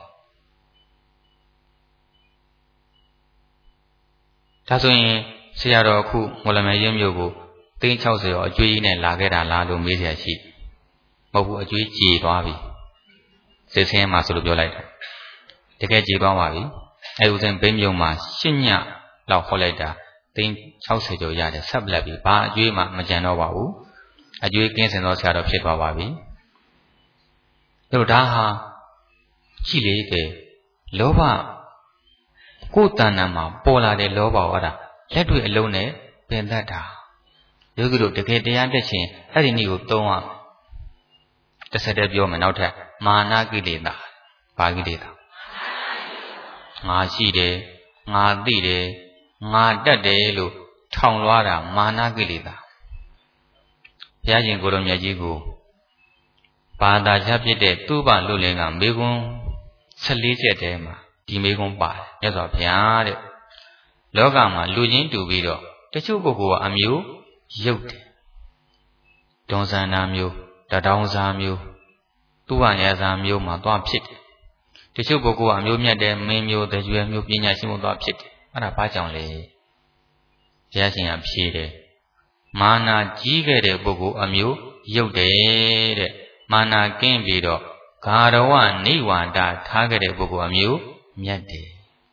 ဒါဆိုရင်ဆရာတော်အခုမော်လမြိုင်ရင်းမြို့ကိုသိန်း60ရောအကျွေးကြီးနဲ့လာခဲ့တာလားလို့မေးเสียရှိမဟုတ်ဘူးအကျွေးကြေသွားပြီစစ်ဆင်းမှာဆိုလို့ပြောလိုက်တယ်တကယ်ကြေသွားပါပြီအဲဥစဉ်ဘိန်းမြုံမှာ8ညလောက်ဟောလိုက်တာသိန်း60ကျော်ရတယ်ဆက်လက်ပြီဘာအကျွေးမှမကြံတော့ပါဘူးအကျွေးကင်းစင်သောဆရာတော်ဖြစ်သွားပါပြီတို့ဒါဟာကြည့်လေကဲလောဘကိုယ်တဏ္ဍာမှာပေါ်လာတဲ့လောဘဟောတာလက်တွေ့အလုံးနဲ့ပင်တတ်တာယောဂီတို့တကယ်တရားတက်ခြင်းအဲ့ဒီနည်းကိုသုံးရတစ်ဆက်တည်းပြောမယ်နောက်ထပ်မာနကိလေသာဘာကိလေသာငါရှိတယ်ငါသိတယ်ငါတတ်တယ်လို့ထောင်လွှားတာမာနကိလေသာဘုရားရှင်ကိုယ်တော်မြတ်ကြီးကိုဘာသာချဖြစ်တဲ့သူ့ဘာလူလင်ကမေကွန်း14ချက်တည်းမှာဒီမေကွန်းပါတယ်မြတ်စွာဘုရားတဲ့လောကမှာလူချင်းတူပြီးတော့တချို့ပုဂ္ဂိုလ်ကအမျိုးရုပ်တယ်ဒွန်ဆန္ဒမျိုးတတောင်စာမျိုးသူ့ဘာရစာမျိုးမှာသွားဖြစ်တယ်တချို့ပုဂ္ဂိုလ်ကအမျိုးမြတ်တဲ့မင်းမျိုးတရွယ်မျိုးပညာရှိမှုသွားဖြစ်တယ်အဲ့ဒါဘာကြောင့်လဲဘုရားရှင်ကဖြေတယ်မာနာကြီးခဲ့တဲ့ပုဂ္ဂိုလ်အမျိုးရုပ်တယ်တဲ့မာနာကင်းပြီးတော့ဂါရဝနိဝါဒထားခဲ့တဲ့ပုဂ္ဂိုလ်အမျိုးမြတ်တယ်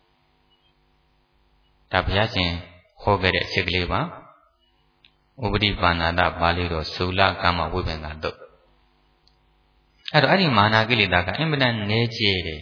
ဒါဘုရားရှင်ဟောခဲ့တဲ့အချက်ကလေးပါဥပတိပါဏာတပါဠိတော်သုလကမ္မဝိပ္ပန္နတုတ်အဲ့တော့အဲ့ဒီမာနာကိလေသာကအင်မတန်နည်းကျဲတယ်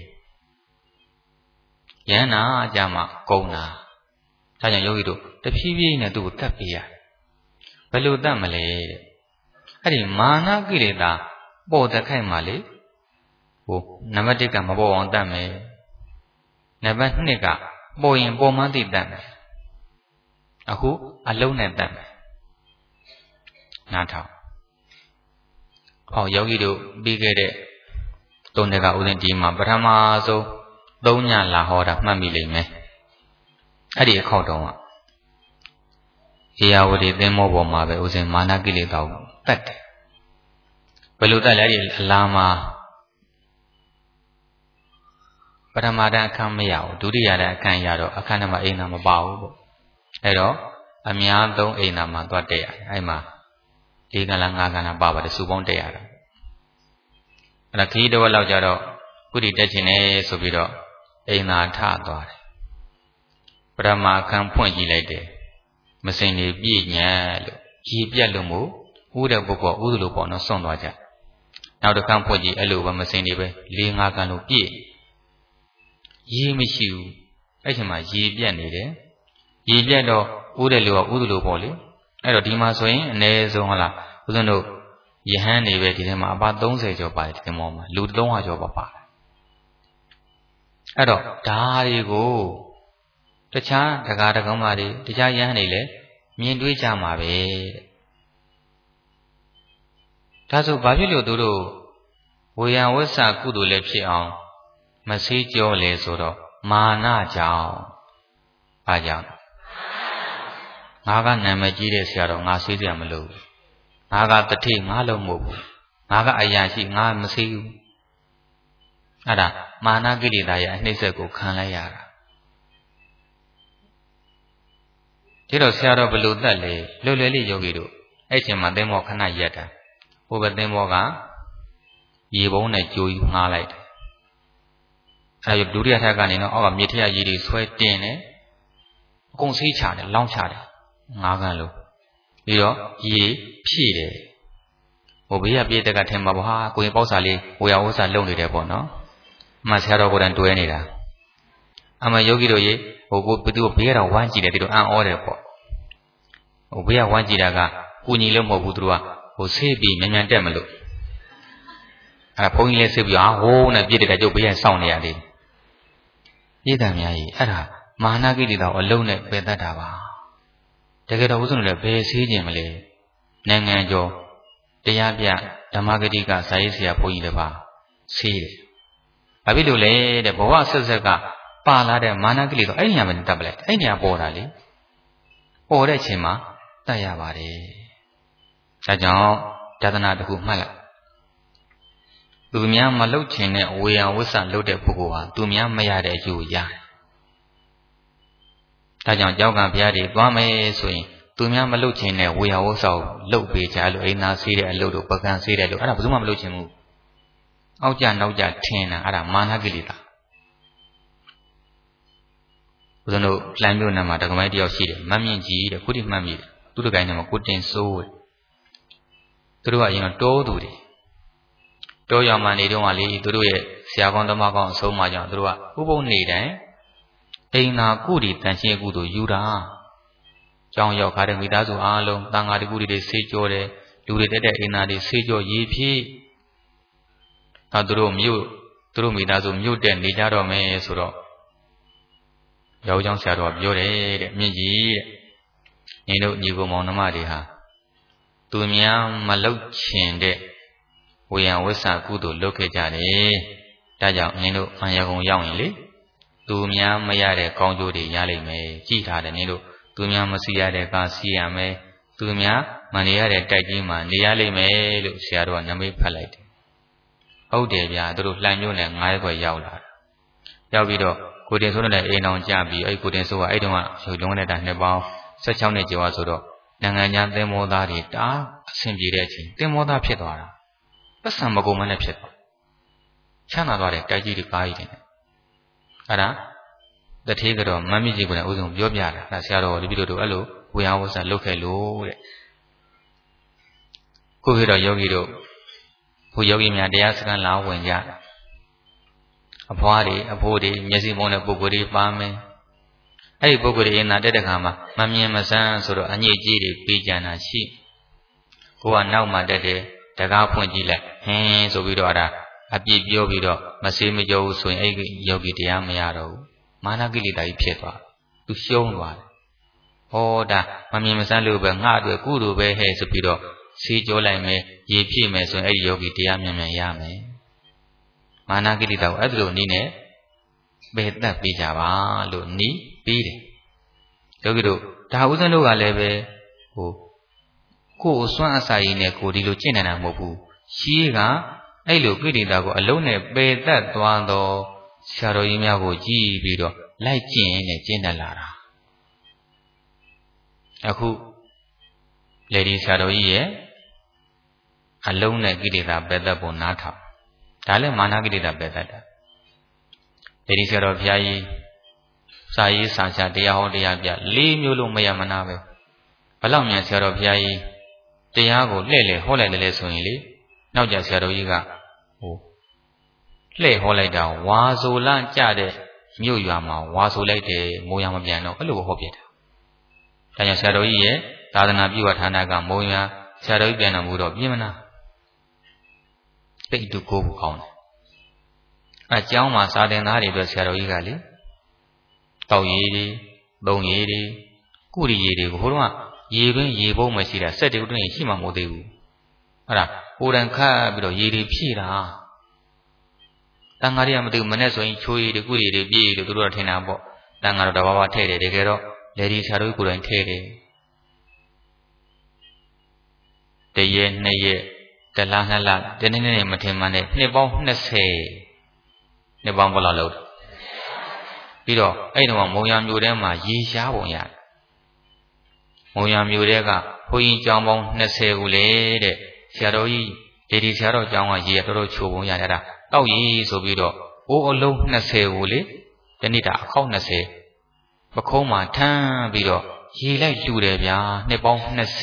ယန္နာအကြမှာကုန်တာဒါကြောင့်ယောဂီတို့တဖြည်းဖြည်းနဲ့သူ့ကိုတတ်ပြရဘယ်လိုတတ်မလဲတဲ့အဲ့ဒီမာနကိလေသာပေါ်တဲ့ခိုက်မှာလေဟိုနံပါတ်1ကမပေါ်အောင်တတ်မယ်နံပါတ်2ကပေါ်ရင်ပေါ်မှန်းသိတတ်မယ်အခုအလုံးနဲ့တတ်မယ်နားထောင်ဟောယောဂီတို့ပြီးခဲ့တဲ့သုံးတကဥစဉ်ဒီမှာပထမဆုံး3ညလာဟောတာမှတ်မိလိမ့်မယ်အဲ့ဒီအခေါက်တုန်းကဧရာဝတီသင်္ဘောပေါ်မှာပဲဥစဉ်မာနကိလေသာကိုတတ်တယ်ဘယ်လိုတတ်လဲအဲ့ဒီအလားမှာပထမတန်းအခန်းမရဘူးဒုတိယတန်းအခန်းရတော့အခန်းထဲမှာအိမ်သာမပါဘူးပေါ့အဲ့တော့အများဆုံးအိမ်သာမှာသွားတက်ရတယ်အဲ့မှာ၄ကဏ္ဍ၅ကဏ္ဍပါပါတယ်စုပေါင်းတက်ရတာအဲ့ဒါခရီးတစ်ဝက်လောက်ကြတော့ကုတီတက်ခြင်းနဲ့ဆိုပြီးတော့အိမ်သာထသွားတယ်ပထမအခန်းဖွင့်ကြည့်လိုက်တယ်မစင်နေပြည့်ညံလို့ရေပြက်လို့မို့ဥတဲ့ပုဂ္ဂိုလ်ဥဒလို့ပေါ့နော်စွန့်သွားကြနောက်တစ်ခန်းဖွင့်ကြည့်အဲ့လိုပဲမစင်နေပဲ၄-၅ကဏ္ဍလို့ပြည့်ရေမရှိဘူးအဲ့ချိန်မှာရေပြက်နေတယ်ရေပြက်တော့ဥတဲ့လူကဥဒလို့ပေါ့လေအဲ့တော့ဒီမှာဆိုရင်အနည်းဆုံးဟုတ်လားဦးဇင်းတို့ယဟန်နေပဲဒီထဲမှာအပါ30ကျော်ပါတယ်ဒီမောမှာလူ300ကျော်ပါပါတယ်အဲ့တော့ဓာတွေကိုတခြားဒကာဒကမတွေတခြားယဟန်တွေလည်းမြင်တွေ့ကြမှာပဲဒါဆိုဘာဖြစ်လို့သူတို့ဝေယံဝိသကုသိုလ်လည်းဖြစ်အောင်မဆေးကြောလေဆိုတော့မာနကြောင့်ဘာကြောင့်ငါကနာမည်ကြီးတဲ့ဆရာတော်ငါဆေးစရာမလိုဘူးငါကတတိငါလုံးမဟုတ်ဘူးငါကအရာရှိငါမဆေးဘူးအဲ့ဒါမာနကိလေသာရဲ့အနှိမ့်ဆက်ကိုခံလိုက်ရတာဒီတော့ဆရာတော်ဘယ်လိုတတ်လဲလွယ်လွယ်လေးယောဂီတို့အဲ့ချိန်မှာသင်္ဘောခဏရက်တာဟိုဘသင်္ဘောကရေပုံးနဲ့ကြိုးငှားလိုက်တယ်အဲ့ဒါဒုတိယထပ်ကနေတော့အောက်ကမြေထက်ရည်တွေဆွဲတင်တယ်အကုန်ဆေးချတယ်လောင်းချတယ်ငါးကန်လို့ပြီးတော့ရေဖြည့်တယ်ဟိုဘေးကပြေးတက်ကထင်မှာပေါ့ဟာကိုရင်ပေါက်စာလေးဝေယဝစာလုံနေတယ်ပေါ့နော်အမှဆရာတော်ကိုယ်တိုင်တွဲနေတာအမှယောဂီတို့ရေဟိုကိုဘသူဘေးကတော့ဝမ်းကြည့်တယ်သူတို့အံ့ဩတယ်ပေါ့ဟိုဘေးကဝမ်းကြည့်တာကကုညီလို့မဟုတ်ဘူးသူတို့ကဟိုဆေးပြီးမြန်မြန်တက်မလို့အဲ့ဘုန်းကြီးလည်းဆေးပြီးဟိုးနဲ့ပြည့်တဲ့ကြုတ်ဘေးကစောင့်နေရတယ်ပြည့်တယ်များကြီးအဲ့ဒါမာနကိလေသာကိုအလုံးနဲ့ပယ်တတ်တာပါတကယ်တော့ဦးဇင်းတို့လည်းဘယ်ဆေးခြင်းမလဲနိုင်ငံကျော်တရားပြဓမ္မဂတိကဇာရေးဆရာဘုန်းကြီးတပါးဆေးတယ်ဘာဖြစ်လို့လဲတဲ့ဘဝဆက်ဆက်ကပါလာတဲ့မာနကိလေသာအဲ့ဒီညမှာတတ်ပလိုက်အဲ့ဒီညပေါ်တာလေပေါ်တဲ့အချိန်မှာတတ်ရပါတယ်ဒါကြောင့်ဒါသနာတစ်ခုမှတ်လိုက်သူများမလှုပ်ချင်တဲ့ဝေယံဝိဆာလှုပ်တဲ့ပုဂ္ဂိုလ်ဟာသူများမရတဲ့အကျိုးရတယ်ဒါကြောင့်ကြောက်ကဘုရားတွေသွားမယ်ဆိုရင်သူများမလှုပ်ချင်တဲ့ဝေယံဝိဆာကိုလှုပ်ပေးကြလို့အိမ်သားဆေးတဲ့အလုပ်တို့ပကံဆေးတဲ့လို့အဲ့ဒါဘယ်သူမှမလှုပ်ချင်ဘူးအောက်ကြနောက်ကြထင်တာအဲ့ဒါမာနကိလေသာဦးဇင်းတို့လှမ်းမြို့နယ်မှာတက္ကမိုင်းတယောက်ရှိတယ်မမြင့်ကြီးတဲ့ခုထိမှတ်မိတယ်သူတို့ကိုင်းထဲမှာကိုတင်စိုးတယ်သူတို့ကအရင်တော့တိုးသူတွေတောရွာမှာနေတော့ကလေသူတို့ရဲ့ဆရာကောင်းသမားကောင်းအဆုံးမကြောင့်သူတို့ကဥပုံနေတိုင်းအိမ်သာကုတီတန်ရှင်းကုတို့ယူတာကျောင်းရောက်ခါတဲ့မိသားစုအားလုံးတန်ဃာတကူတွေဆေးကြောတယ်လူတွေတက်တဲ့အိမ်သာတွေဆေးကြောရေဖြည့်နောက်သူတို့မိသားစုမြို့တက်နေကြတော့မယ်ဆိုတော့ယောက်ျောင်းဆရာတော်ကပြောတယ်တဲ့မြင့်ကြီးတဲ့ညီတို့ညီကောင်မောင်နှမတွေဟာသူများမလောက်ချင်တဲ့ဝေယံဝိဆာကုသိုလ်လုပ်ခဲ့ကြတယ်။ဒါကြောင့်နင်တို့အာရကုံရောက်ရင်လေသူများမရတဲ့ကောင်းကျိုးတွေရလိမ့်မယ်။ကြည်ထားတယ်နင်တို့သူများမစီရတဲ့ကစီရမယ်။သူများမနေရတဲ့တိုက်ကြီးမှာနေရလိမ့်မယ်လို့ဆရာတော်ကနမိတ်ဖတ်လိုက်တယ်။ဟုတ်တယ်ဗျာသူတို့လှန်မျိုးနဲ့9ရက်ွယ်ရောက်လာတာ။ရောက်ပြီးတော့ကိုတင်ဆိုးနဲ့အိမ်အောင်ကြပြီးအဲ့ကိုတင်ဆိုးကအဲ့တုန်းကရုပ်လုံးနဲ့တာနှစ်ပေါင်း16နှစ်ကျော်ဆိုတော့နိုင်ငံခြားသင်္ဘောသားတွေတာအဆင်ပြေတဲ့အချိန်သင်္ဘောသားဖြစ်သွားတာပတ်စံမကုန်မနဲ့ဖြစ်သွားချမ်းသာသွားတဲ့တိုက်ကြီးတွေကားကြီးတွေနဲ့အဲ့ဒါတထေးကတော့မမြင့်ကြီးကလည်းဥဆုံးပြောပြတာဒါဆရာတော်ဒီလိုတို့အဲ့လိုဝေယဝဆလုပ်ခဲ့လို့တဲ့ကိုခေတော့ယောဂီတို့ဘုယောဂီများတရားစခန်းလာဝင်ကြအဖွားတွေအဖိုးတွေမျက်စိမုံတဲ့ပုဂ္ဂိုလ်တွေပါမယ်အဲ့ဒီပုဂ္ဂိုလ်တွေအင်းသာတက်တဲ့ခါမှာမမြင်မစမ်းဆိုတော့အညစ်အကြေးတွေပေးကြတာရှိကိုကနောက်မှတက်တယ်တကားဖွင့်ကြည့်လိုက်ဟင်းဆိုပြီးတော့အဲ့ဒါအပြည့်ပြောပြီးတော့မဆေးမကြောဘူးဆိုရင်အဲ့ဒီယောဂီတရားမရတော့ဘူးမာနကိလေသာကြီးဖြစ်သွားသူရှုံးသွားတယ်ဟောဒါမမြင်မစမ်းလို့ပဲငါ့အတွက်ကုသိုလ်ပဲဟဲ့ဆိုပြီးတော့ဆေးကြောလိုက်မယ်ရေဖြည့်မယ်ဆိုရင်အဲ့ဒီယောဂီတရားမြန်မြန်ရမယ်မာနကိလေသာကိုအဲ့ဒီလိုနည်းနဲ့ပယ်တတ်ပေးကြပါလို့နီးပြီးတယ်ယောဂီတို့ဒါဥစဉ်တို့ကလည်းပဲဟိုကိုယ်အစွမ်းအစာရည်နဲ့ကိုဒီလိုကျင့်နေတာမဟုတ်ဘူးရှိကအဲ့လိုကိလေသာကိုအလုံးနဲ့ပယ်တတ်သွားတော့ဆရာတော်ကြီးများကိုကြည်ပြီးတော့လိုက်ကျင့်နဲ့ကျင့်တတ်လာတာအခုလေဒီဆရာတော်ကြီးရဲ့အလုံးနဲ့ကိလေသာပယ်တတ်ဖို့နားထောင်ဒါလည်းမာနကိလေသာပယ်တတ်တာလေဒီဆရာတော်ဘုရားကြီးစာရေးစာချတရားဟောတရားပြ၄မျိုးလုံးမရမနာပဲဘလောက်မြန်ဆရာတော်ဘုရားကြီးတရားကိုလှည့်လေဟောလိုက်တယ်ဆိုရင်လေနောက်ကြဆရာတော်ကြီးကဟိုလှည့်ဟောလိုက်တာဝါဆိုလန့်ကြတဲ့မြို့ရွာမှာဝါဆိုလိုက်တယ်မိုးရမပြန်တော့အဲ့လိုဟောပြတာဒါကြောင့်ဆရာတော်ကြီးရဲ့သာသနာပြုဝဌာနကမိုးရဆရာတော်ကြီးပြန်တော်မူတော့ပြင်မနာတိတ်တူကိုဘူးကောင်းတယ်အကျောင်းမှာစာသင်သားတွေအတွက်ဆရာတော်ကြီးကလေတောက်ရည်တွေသုံးရည်တွေကုရီရည်တွေကိုဟိုတော့ရေတွင်းရေပုံးမရှိတာစက်တွေတွင်းရှိမှမဟုတ်သေးဘူးအဲ့ဒါကိုယ်တိုင်ခတ်ပြီးတော့ရေတွေဖြည့်တာတန်ဃာတွေကမသိဘူးမနဲ့ဆိုရင်ချိုးရည်တွေကုရီတွေပြည့်လို့သူတို့ကထင်တာပေါ့တန်ဃာတော့တဘာဝထည့်တယ်တကယ်တော့လေဒီဆရာတော်ကိုယ်တိုင်ထည့်တယ်တရက်နှစ်ရက်တလားနှစ်လတနေ့နေ့မထင်မှန်းနဲ့နှစ်ပေါင်း20နှစ်ပေါင်းဘယ်လောက်လောက်ပြီးတော့အဲ့တော့မုံရမျိုးထဲမှာရေရှားပုံရတယ်မုံရမျိုးထဲကဘုန်းကြီးကျောင်းပေါင်း20ခုလေတဲ့ဆရာတော်ကြီးဒေဒီဆရာတော်ကျောင်းကရေတော်တော်ချိုပုံရတယ်အဲ့ဒါတောက်ရည်ဆိုပြီးတော့အိုးအလုံး20ခုလေတနေ့တာအခေါက်20ပခုံးမှာထမ်းပြီးတော့ရေလိုက်လှူတယ်ဗျာနှစ်ပေါင်း20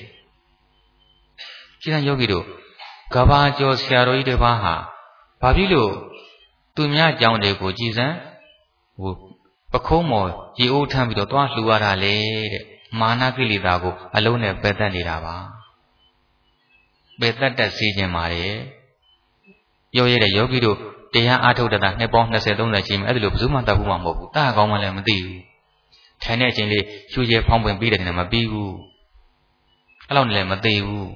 ကြီးတဲ့ယောဂီတို့ကဘာကျော်ဆရာတော်ကြီးတစ်ပါးဟာဘာဖြစ်လို့သူများကြောင်းတွေကိုကြည်စမ်းဟိုပခုံးမော်ရေအိုးထမ်းပြီးတော့သွားလှူရတာလေတဲ့မာနကိလေသာကိုအလုံးနဲ့ပယ်တတ်နေတာပါပယ်တတ်တတ်စေခြင်းပါတယ်ပြောရတဲ့ယောဂီတို့တရားအားထုတ်တာနှစ်ပေါင်း20 30ရှိမှအဲ့ဒါလို့ဘယ်သူမှတတ်ဘူးမှမဟုတ်ဘူးတာကောင်းမှလည်းမသိဘူးထိုင်တဲ့အချိန်လေးရှူကျဲဖောင်းပွင့်ပြီးတယ်နဲ့မပြီးဘူးအဲ့လောက်လည်းမသိဘူး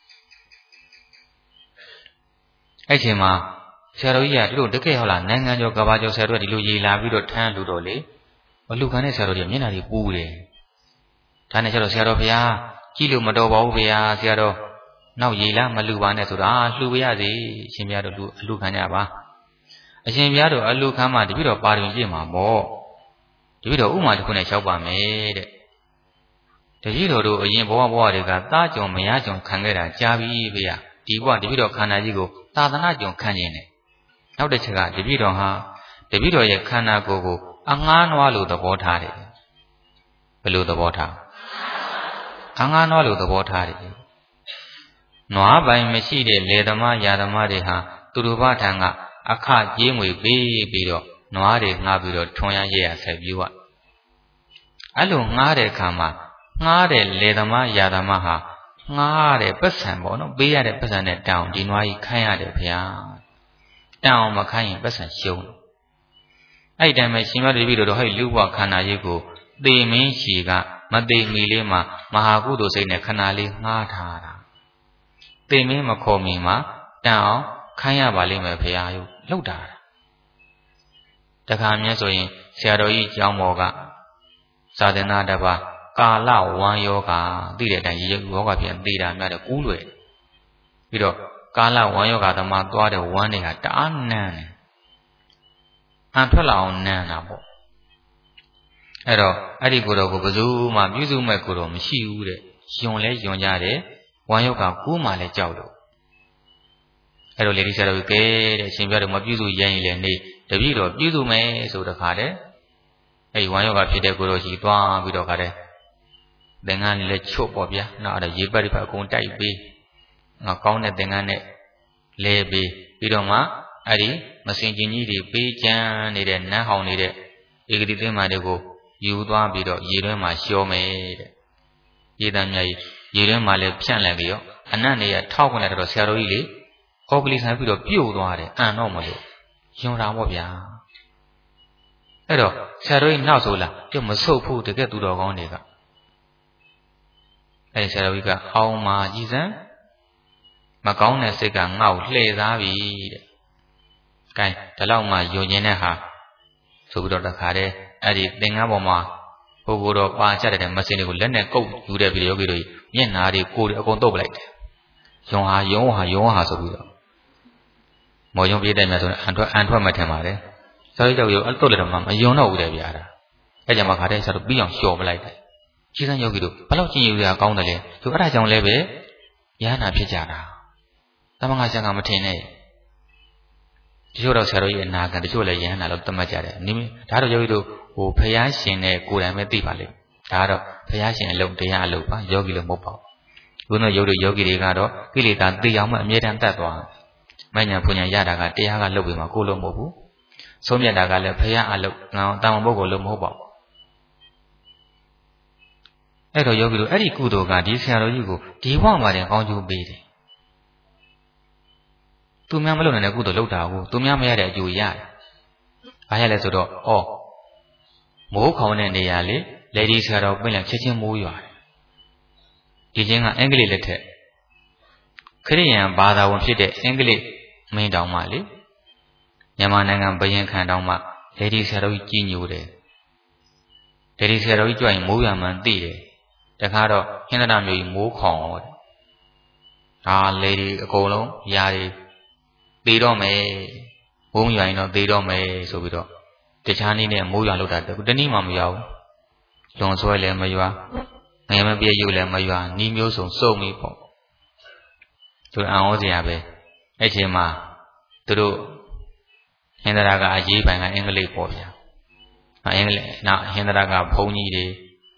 အဲ့ချိန်မှာဆရာတော်ကြီးကတို့တကယ်ဟုတ်လားနိုင်ငံကျော်ကဘာကျော်ဆရာတော်ကဒီလိုရေလာပြီးတော့ထမ်းလို့တော့လေအလူခံတဲ့ဆရာတော်ကြီးမျက်နှာကြီးပူတယ်ဒါနဲ့ကျတော့ဆရာတော်ဘုရားကြည့်လို့မတော်ပါဘူးဘုရားဆရာတော်နောက်ရေလာမလူပါနဲ့ဆိုတာလှူပါရစေအရှင်ဘုရားတို့အလူခံကြပါအရှင်ဘုရားတို့အလူခံမှတပြည့်တော်ပါရင်ပြည့်မှာပေါ့တပြည့်တော်ဥမာတစ်ခုနဲ့လျှောက်ပါမယ်တဲ့တပြည့်တော်တို့အရင်ဘဝတွေကသားကြုံမရကြုံခံခဲ့တာကြားပြီဘုရားဒီဘဝတပြည့်တော်ခန္ဓာကြီးကိုသာသနာကြုံခံခြင်းနဲ့နောက်တစ်ချက်ကတပြည့်တော်ဟာတပြည့်တော်ရဲ့ခန္ဓာကိုယ်ကိုအငှားနွားလို့သဘောထားတယ်ဘယ်လိုသဘောထားအငှားနွားလို့သဘောထားတယ်နွားပိုင်မရှိတဲ့လေသမားယာသမားတွေဟာသူတို့ဘာထံကအခကြေးငွေပေးပြီးတော့နွားတွေငှားပြီးတော့ထွန်ရရဆက်ပြီးတော့အဲ့လိုငှားတဲ့အခါမှာငှားတဲ့လေသမားယာသမားဟာငှားတဲ့ပတ်စံပေါ့နော်ပေးရတဲ့ပတ်စံနဲ့တောင်းဒီနွားကြီးခိုင်းရတယ်ဗျာတောင်းမခိုင်းရင်ပတ်စံရှုံးအဲ့ဒီတည်းမှာရှင်မတပည့်တော်ဟဲ့လူဘဝခန္ဓာကြီးကိုသေမင်းရှိကမသိမီလေးမှာမဟာကုသိုလ်စိတ်နဲ့ခန္ဓာလေးငှားထားတာသေမင်းမခေါ်မီမှာတန်အောင်ခိုင်းရပါလိမ့်မယ်ဖေဟာယုလှုပ်တာတခါမြဲဆိုရင်ဆရာတော်ကြီးကျောင်းပေါ်ကသာသနာတစ်ပါးကာလဝမ်းယောဂသိတဲ့အတိုင်းယောဂပြန်သိတာများတယ်ကူးလွယ်ပြီးတော့ကာလဝမ်းယောဂသမားသွားတဲ့ဝမ်းတွေဟာတအားနန်းတယ်အန်ထွက်လာအောင်နန်းတာပေါ့အဲ့တော့အဲ့ဒီကိုယ်တော်ကိုဘယ်သူမှပြုစုမဲ့ကိုယ်တော်မရှိဘူးတဲ့ယွန်လဲယွန်ကြတယ်ဝမ်းယောဂကူးမှလည်းကြောက်လို့အဲ့တော့လေဒီဆရာတော်ကဲတဲ့အရှင်ပြတော်မပြုစုရင်လည်းနေတပည့်တော်ပြုစုမယ်ဆိုတခါတဲ့အဲ့ဒီဝမ်းယောဂဖြစ်တဲ့ကိုယ်တော်ကြီးသွားပြီးတော့ခါတဲ့သင်္ကန်းလေးလည်းချွတ်ပေါ့ဗျာနောက်အဲ့ဒါရေပတ်အကုန်တိုက်ပေးငါကောင်းတဲ့သင်္ကန်းနဲ့လဲပေးပြီးတော့မှအဲ့ဒီမစင်ကျင်ကြီးတွေပေးချမ်းနေတဲ့နန်းဟောင်နေတဲ့ဧကတိသိမ်းမာတွေကိုယူသွားပြီးတော့ရေတွင်းမှာလျှော်မယ်တဲ့ရေတမ်းမြတ်ကြီးရေတွင်းမှာလည်းဖြန့်လိုက်ပြီးတော့အနတ်နေရထောက်ခွင့်လိုက်တော့ဆရာတော်ကြီးလေဟောပလီဆိုင်ပြီးတော့ပြုတ်သွားတယ်အန်တော့မလို့ယွန်တာပေါ့ဗျာအဲ့တော့ဆရာတော်ကြီးနောက်ဆိုလာပြုတ်မဆုတ်ဘူးတကယ်သူတော်ကောင်းတွေကအဲ့ဆရာတော်ကြီးကအောင်မာကြီးစံမကောင်းတဲ့စိတ်ကငါ့ကိုလှည့်သားပြီတဲ့။ကဲဒါလောက်မှယုံကျင်တဲ့ဟာဆိုပြီးတော့တခါတည်းအဲ့ဒီသင်္ကန်းပေါ်မှာပုဂ္ဂိုလ်တော်ပါချတဲ့မစင်တွေကိုလက်နဲ့ကုပ်ယူတဲ့ပြီးယောဂီတို့မျက်နာတွေကိုယ်တွေအကုန်တုပ်ပလိုက်တယ်။ယုံဟာဆိုပြီးတော့မော်ယုံပြည့်တဲ့မြတ်ဆိုအန်ထွက်မှထင်ပါတယ်။ဆရာကြီးကြောက်တုပ်လိုက်တော့မှမယုံတော့ဘူးတဲ့ဗျာ။အဲ့ကြမှာခါတည်းဆရာတို့ပြီးအောင်လျှော်ပလိုက်တယ်။ကြီးစံယောဂီတို့ဘလောက်ကြည်ယူရကောင်းတယ်လဲ။သူအဲ့ဒါကြောင့်လည်းပဲရဟနာဖြစ်ကြတာ။သမငါဆရာကမထင်နဲ့တချို့တော့ဆရာတော်ကြီးအနာခံတချို့လည်းရဟနာလို့သတ်မှတ်ကြတယ်။ဒါတော့ယောဂီတို့ဟိုဖယားရှင်နဲ့ကိုယ်တိုင်ပဲသိပါလိမ့်။ဒါကတော့ဖယားရှင်အလုပ်တရားအလုပ်ပါယောဂီလို့မဟုတ်ပါဘူး။ဘုန်းတော်ယောဂီတွေကတော့ကိလေသာသိအောင်မှအမြဲတမ်းတတ်သွား။မဉ္ဇဉ်ဘုံညာရတာကတရားကလုပ်ပြီးမှကိုယ်လို့မဟုတ်ဘူး။ဆုံးမြတ်တာကလည်းဖယားအလုပ်ငါတာဝန်ပုဂ္ဂိုလ်လို့မဟုတ်ပါဘူး။အဲ့တော့ယောဂီတို့အဲ့ဒီကုသိုလ်ကဒီဆရာတော်ကြီးကိုဒီဘဝမှာတည်းကောင်းကျိုးပေးတယ်။သူများမလုပ်နိုင်တဲ့ကုသိုလ်လုပ်တာကိုသူများမရတဲ့အကျိုးရတယ်။ဘာရလဲဆိုတော့မိုးခေါင်တဲ့နေရာလေဒီဆရာတော်ပြင်လိုက်ချက်ချင်းမိုးရွာတယ်။ဒီချင်းကအင်္ဂလိပ်လက်ထက်ခရစ်ယာန်ဘာသာဝင်ဖြစ်တဲ့အင်္ဂလိပ်မင်းတောင်မှလေမြန်မာနိုင်ငံဘယင်ခံတောင်မှလေဒီဆရာတော်ကြီးကြီးညိုတယ်။လေဒီဆရာတော်ကြီးကြွရင်မိုးရွာမှန်းသိတယ်။တခါတော့ဟင်္ဒနာမျိုးကြီးမိုးခေါင်တော့ဒါလေဒီအကုန်လုံးຢာတွေသေတော့မယ်ဘုံရွာရင်တော့သေတော့မယ်ဆိုပြီးတော့တခြားနည်းနဲ့မိုးရွာလို့တာတနည်းမှမရွာဘူးလွန်ဆွဲလည်းမရွာငယ်မပြည့်ရုပ်လည်းမရွာနီးမျိုးစုံစုံပြီပေါ့သူအံ့ဩစရာပဲအဲ့ချိန်မှာသူတို့ဟင်္ဒရာကအရေးပိုင်ကအင်္ဂလိပ်ပေါ့ဗျာအင်္ဂလိပ်နောက်ဟင်္ဒရာကဘုံကြီးတွေ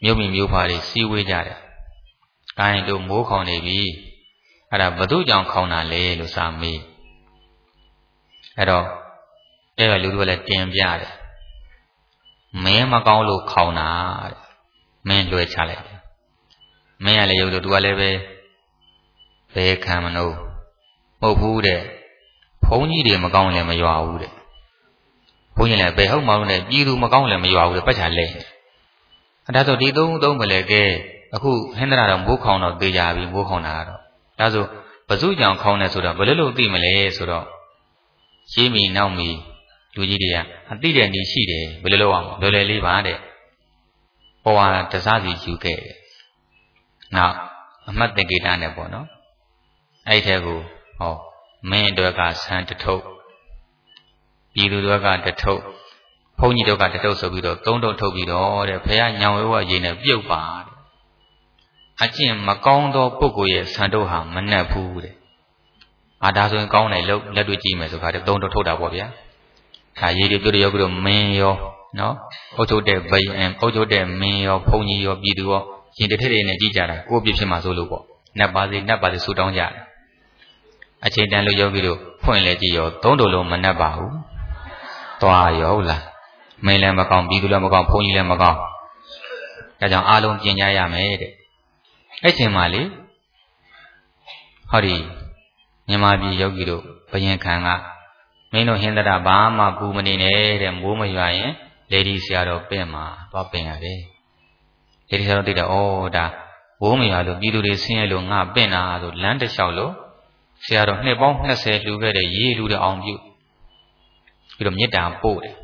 မြို့မိမြို့ဖာတွေစီးဝေးကြတယ်။ကိုင်းတို့မိုးခေါင်နေပြီ။အဲ့ဒါဘသူကြောင့်ခေါင်တာလဲလို့စာမေး။အဲ့တော့အဲ့ဒါလူတို့ကလည်းတင်ပြတယ်။မင်းမကောင်းလို့ခေါင်တာတဲ့။မင်းလွှဲချလိုက်တယ်။မင်းကလည်းရုပ်လို့သူကလည်းပဲဘယ်ခံမလို့မဟုတ်ဘူးတဲ့။ဘုန်းကြီးတွေမကောင်းလည်းမရွာဘူးတဲ့။ဘုန်းကြီးလည်းဘယ်ဟုတ်မှလို့နဲ့ပြည်သူမကောင်းလည်းမရွာဘူးတဲ့ပတ်ချာလဲ။အဲ့ဒါဆိုဒီသုံးပဲလေကဲအခုဟင်္ဒရာတော့မိုးခေါင်တော့သေးကြပြီမိုးခေါင်တာကတော့ဒါဆိုဘဇုကြောင့်ခေါင်းနေဆိုတော့ဘယ်လိုသိမလဲဆိုတော့ရှင်းမီနောက်မီလူကြီးတွေကအသိတဲ့နေရှိတယ်ဘယ်လိုလုပ်အောင်လွယ်လွယ်လေးပါတဲ့ဘဝတစားစီယူခဲ့တယ်နောက်အမှတ်သင်္ကေတနဲ့ပေါ့နော်အဲ့ထဲကိုဟောမင်းတို့ကဆန်းတထုပ်ပြည်သူတို့ကတထုပ်ဘုန်းကြီးတို့ကတထုပ်ဆိုပြီးတော့သုံးထုပ်ထုတ်ပြီးတော့တဲ့ဘုရားညောင်ဝဲဝရေနဲ့ပြုတ်ပါတဲ့အကျင့်မကောင်းသောပုဂ္ဂိုလ်ရဲ့ဆန္ဒဟာမနှက်ဘူးတဲ့။ဒါဆိုရင်ကောင်းတယ်လို့လက်တွေ့ကြည့်မယ်ဆိုခါတည်းသုံးတော့ထုတ်တာပေါ့ဗျာ။ဒါရေးတွေပြုတ်ရောက်ပြီးတော့မင်းရောနော်အုတ်ချုပ်တဲ့ဘယံအုတ်ချုပ်တဲ့မင်းရောဘုန်းကြီးရောပြည်သူရောရင်တစ်ထည့်တွေနဲ့ကြည့်ကြတာကိုယ့်ပြစ်ဖြစ်မှာဆိုလို့ပေါ့။နတ်ပါစေဆူတောင်းကြတယ်။အချိန်တန်လို့ရောက်ပြီးတော့ဖွင့်လဲကြည့်ရောသုံးတော်လုံးမနှက်ပါဘူး။သွားရောဟုတ်လား။မင်းလည်းမကောင်းပြည်သူလည်းမကောင်းဘုန်းကြီးလည်းမကောင်း။ဒါကြောင့်အားလုံးပြင်ကြရမယ်တဲ့။အဲ့ချိန်မှာလေဟောဒီမြန်မာပြည်ယောဂီတို့ဘယင်ခံကမင်းတို့ဟင်္ဒရာဘာမှပူမနေနဲ့တဲ့မိုးမရွာရင်လေဒီဆရာတော်ပင့်မှာသွားပင့်ရတယ်လေဒီဆရာတော်သိတယ်ဩဒါမိုးမရွာလို့ပြည်သူတွေဆင်းရဲလို့ငါပင့်တာဆိုလမ်းတစ်လျှောက်လို့ဆရာတော်နှစ်ပေါင်း20လှူခဲ့တဲ့ရေးလူတဲ့အောင်ပြုပြီးတော့မေတ္တာပို့တယ်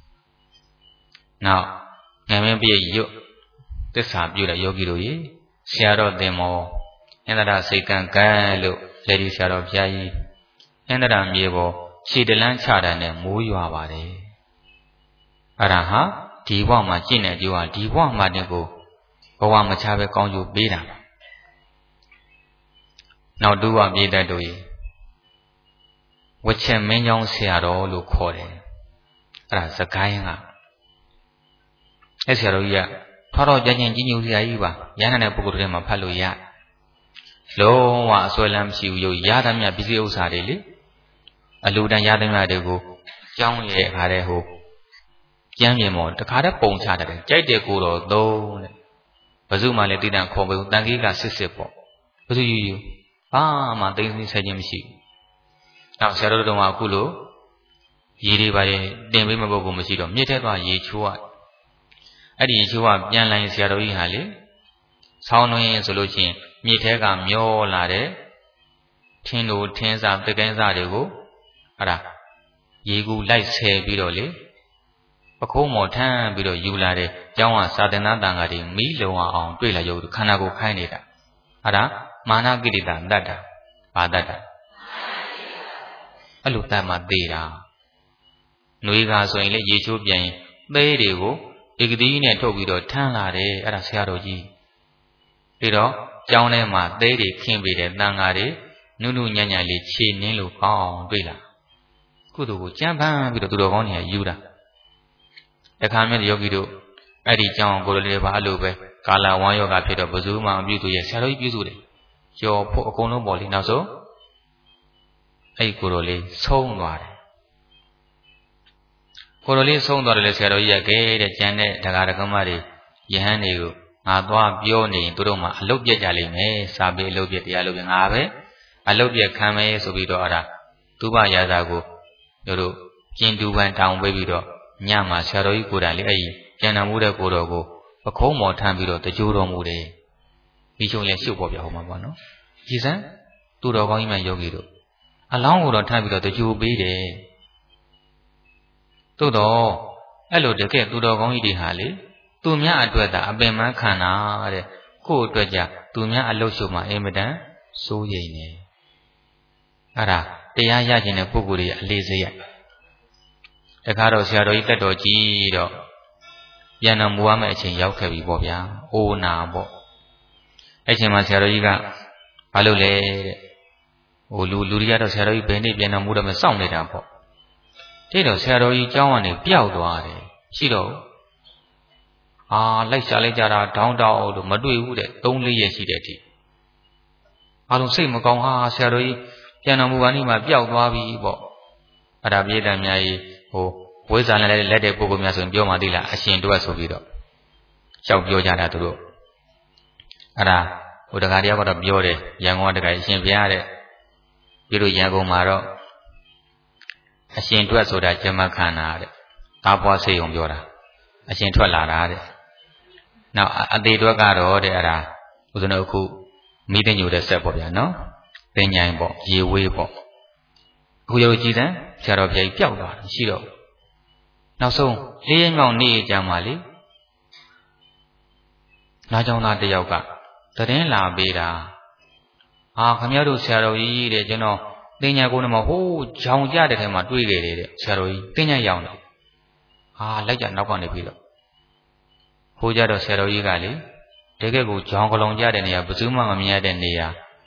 နောက်ငမင်းပြည့်ရွတ်သစ္စာပြုတဲ့ယောဂီတို့ရေဆရာတော်သင်မောအန္တရာစိတ်ကံကံလို့လေဒီဆရာတော်ဘုရားကြီးအန္တရာမြေပေါ်ခြေတလန်းချတာနဲ့မိုးရွာပါတယ်အဲ့ဒါဟာဒီဘဝမှာကျင့်တဲ့ကျိုးဟာဒီဘဝမှာတည်းကိုဘဝမချပဲကောင်းကျိုးပေးတာနောက်တူဝပြည်သက်တို့ရေဝချက်မင်းကြောင့်ဆရာတော်လို့ခေါ်တယ်အဲ့ဒါစကိုင်းကအဲ့ဆရာတော်ကြီးကထောတော်ကြင်ကြီးညိုစရာကြီးပါရဟန်းတဲ့ပုဂ္ဂိုလ်တွေမှာဖတ်လို့ရလုံးဝအစွဲလမ်းမရှိဘူးရုပ်ရသမျှပစ္စည်းဥစ္စာတွေလေအလူတန်ရသမျှတွေကိုကြောင်းရဲ့အခါတည်းဟိုကျမ်းမြေမော်တခါတည်းပုံချတတ်တယ်ကြိုက်တဲ့ကိုတော်သုံးတဲ့ဘဇုမှလည်းတည်တံ့ခေါ်ပေးတန်ကြီးကစစ်ပေါ့ဘဇုယူဘာမှသိသိဆဲခြင်းမရှိဘူးနောက်ဆရာတော်တို့ကအခုလိုရေတွေပါရင်တင်ပေးမဖို့ကိုမရှိတော့မြစ်ထဲသွားရေချိုးရအဲ့ဒီရေချိုးကပြန်လာရင်ဆရာတော်ကြီးဟာလေဆောင်းနှင်းဆိုလို့ရှိရင်မြေထဲကမျောလာတဲ့ထင်းတို့ထင်းစားပကင်းစားတွေကိုအဲ့ဒါရေကူလိုက်ဆယ်ပြီးတော့လေပခုံးမော်ထမ်းပြီးတော့ယူလာတဲ့ကျောင်းကစာသင်သားတန်ခါတွေမီးလုံအောင်တွေ့လာရုပ်ခန္ဓာကိုယ်ခိုင်းနေတာအဲ့ဒါမာနကိရိတာတတ်တာဘာတတ်တာအဲ့လိုတတ်မှသေးတာຫນွေကဆိုရင်လေရေချိုးပြန်ရင်သေးတွေကိုဧကတိနဲ့ထုတ်ပြီးတော့ထမ်းလာတယ်အဲ့ဒါဆရာတော်ကြီးပြီးတော့ကျောင်းထဲမှာသေးတွေခင်းပေးတဲ့တန်ဃာတွေနုနုညံ့ညံ့လေးခြေနင်းလို့ကောင်းတွေ့လာကုသိုလ်ကိုကြံပန်းပြီးတော့သူတော်ကောင်းတွေကယူတာတခါမြတ်ယောဂီတို့အဲ့ဒီကျောင်းကိုယ်လေးပါအဲ့လိုပဲကာလဝမ်းယောဂဖြစ်တော့ဘဇူးမှအပြုသူရဲ့ဆရာတော်ကြီးပြုစုတယ်ကျော်ဖို့အကုန်လုံးပေါ်လေးနောက်ဆုံးအဲ့ကိုယ်တော်လေးဆုံးသွားတယ်ကိုယ်တော်လေးဆုံးသွားတယ်လေဆရာတော်ကြီးကဲတဲ့ကျန်တဲ့ဒကာဒကမတွေယဟန်တွေကိုငါသွားပြောနေရင်တို့မှအလုတ်ပြက်ကြလိမ့်မယ်စာပေအလုတ်ပြက်တရားအလုတ်ပြက်ငါပဲအလုတ်ပြက်ခံမယ်ဆိုပြီးတော့အဲ့ဒါသူဘရာဇာကိုတို့ကျင်တူပန်တောင်းပေးပြီးတော့ညမှာဆရာတော်ကြီးကိုယ်တိုင်လေအဲ့ဒီကျန်တော်မူတဲ့ကိုယ်တော်ကိုပခုံးမော်ထမ်းပြီးတော့တကြိုးတော်မူတယ်ဒီချုံလည်းရှုပ်ပေါ်ပြဟောမှာပေါ့နော်ကြည်စမ်းသူတော်ကောင်းကြီးမှယောဂီတို့အလောင်းကိုတော့ထမ်းပြီးတော့တကြိုးပေးတယ်သို့တော့အဲ့လိုတကယ်သူတော်ကောင်းကြီးတွေဟာလေသူများအတွက်သာအပင်ပန်းခံတာတဲ့ကိုယ့်အတွက်ကြသူများအလုတ်ရှုပ်မှအင်မတန်စိုးရိမ်နေအဲ့ဒါတရားရခြင်းတဲ့ပုဂ္ဂိုလ်တွေအလေးစရိုက်တခါတော့ဆရာတော်ကြီးတက်တော်ကြီးတော့ပြန်တော်မူရမယ့်အချိန်ရောက်ခဲ့ပြီပေါ့ဗျာအိုးနာပေါ့အဲ့ချိန်မှာဆရာတော်ကြီးကဘာလုပ်လဲတဲ့ဟိုလူတွေကတော့ဆရာတော်ကြီးဘယ်နေ့ပြန်တော်မူတော့မစောင့်နေတာပေါ့တဲ့တော့ဆရာတော်ကြီးကျောင်းကနေပျောက်သွားတယ်ရှိတော့လိုက်ရှာလိုက်ကြတာဒေါင်းတောက်လို့မတွေ့ဘူးတဲ့3-4ရက်ရှိတဲ့အထိအားလုံးစိတ်မကောင်းဆရာတော်ကြီးပြန်တော်မူပါနေမှာပျောက်သွားပြီပေါ့အဲ့ဒါပြည့်တန်များကြီးဝိဇ္ဇာနဲ့လက်တဲ့ပုဂ္ဂိုလ်များဆိုရင်ပြောမှသိလားအရှင်တို့ဆိုပြီးတော့ရှောက်ပြောကြတာသူတို့အဲ့ဒါတခါတယောက်ကတော့ပြောတယ်ရန်ကုန်ကတခါအရှင်ဘုရားတဲ့ပြီးတော့ရန်ကုန်မှာတော့အရှင်တွက်ဆိုတာကျမခန္ဓာတဲ့ကားပွားစိတ်ုံပြောတာအရှင်ထွက်လာတာတဲ့နောက်အသေးတွက်ကတော့တဲ့အဲ့ဒါဦးဇင်းတို့အခုမိသိညိုတဲ့ဆက်ပေါ့ဗျာနော်သင်ញိုင်ပေါ့ရေဝေးပေါ့အခုရုပ်ကြည်တဲ့ဆရာတော်ဘုရားကြီးပျောက်သွားတယ်ရှိတော့နောက်ဆုံး၄ရက်မြောက်နေ့ကြမှာလေနားကြောင်းသားတယောက်ကသတင်းလာပေးတာခင်ဗျားတို့ဆရာတော်ကြီးတဲ့ကျွန်တော်သင်ញိုင်ကိုယ်နဲ့ဟိုးဂျောင်ကြတဲ့ထဲမှာတွေးခဲ့တယ်တဲ့ဆရာတော်ကြီးသင်ញိုင်ရောက်တယ်လိုက်ကြနောက်ကနေပြီးတော့ဟိုကြတော့ဆရာတော်ကြီးကလေတကယ်ကိုဂျောင်ကလုံးကြတဲ့နေရာဘယ်သူမှမမြင်ရတဲ့နေရာ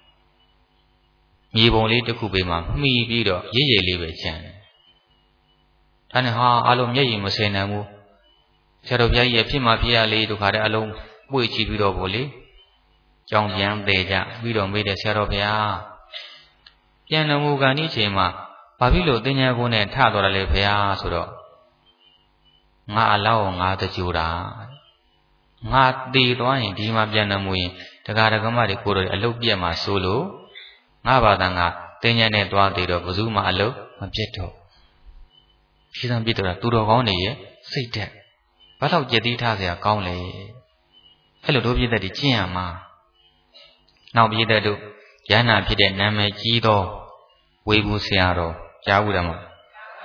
မြေပုံလေးတစ်ခုပေးမှမှီပြီးတော့ရိပ်ရိပ်လေးပဲချမ်းတယ်ဒါနဲ့အားလုံးမျက်ရည်မစင်နိုင်ဘူးဆရာတော်ဘုရားကြီးရဲ့ဖြစ်မှဖြစ်ရလေးတို့ခါတဲ့အလုံးပွေ့ချပြီးတော့ဗောလေကြောင်ပြန်သေးကြပြီးတော့မေးတယ်ဆရာတော်ဘုရားပြန်တော်မူကန်ဒီချိန်မှာဘာဖြစ်လို့တင်ညာကိုနဲ့ထသွားတယ်လေဘုရားဆိုတော့ငါအလောက်ငါတကြိုတာငါတည်သွားရင်ဒီမှာပြန်တော်မူရင်တရားဓမ္မတွေကိုယ်တော်အလုတ်ပြက်မှာဆိုလို့ငါဘာသာငါတင်ညာနဲ့သွားသေးတော့ဘယ်သူမှအလုတ်မပြတ်တော့ရှိသံပြစ်တော့သူတော်ကောင်းနေရဲ့စိတ်တက်ဘာလို့ကြည်သီးထားเสียကောင်းလဲအဲ့လိုတို့ပြည့်တဲ့ဒီကျင့်ရမှာနောက်ပြည့်တဲ့တို့ရဟနာဖြစ်တဲ့နာမည်ကြီးသောဝေဘူးဆရာတော်ကြားဘူးတယ်မဟုတ်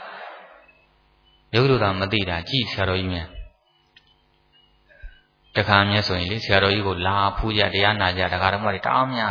ရုပ်တို့သာမသိတာကြည်ဆရာတော်ကြီးများတခါမြဲဆိုရင်လေဆရာတော်ကြီးကိုလာဖူးကြတရားနာကြတရားဓမ္မတွေတအားများ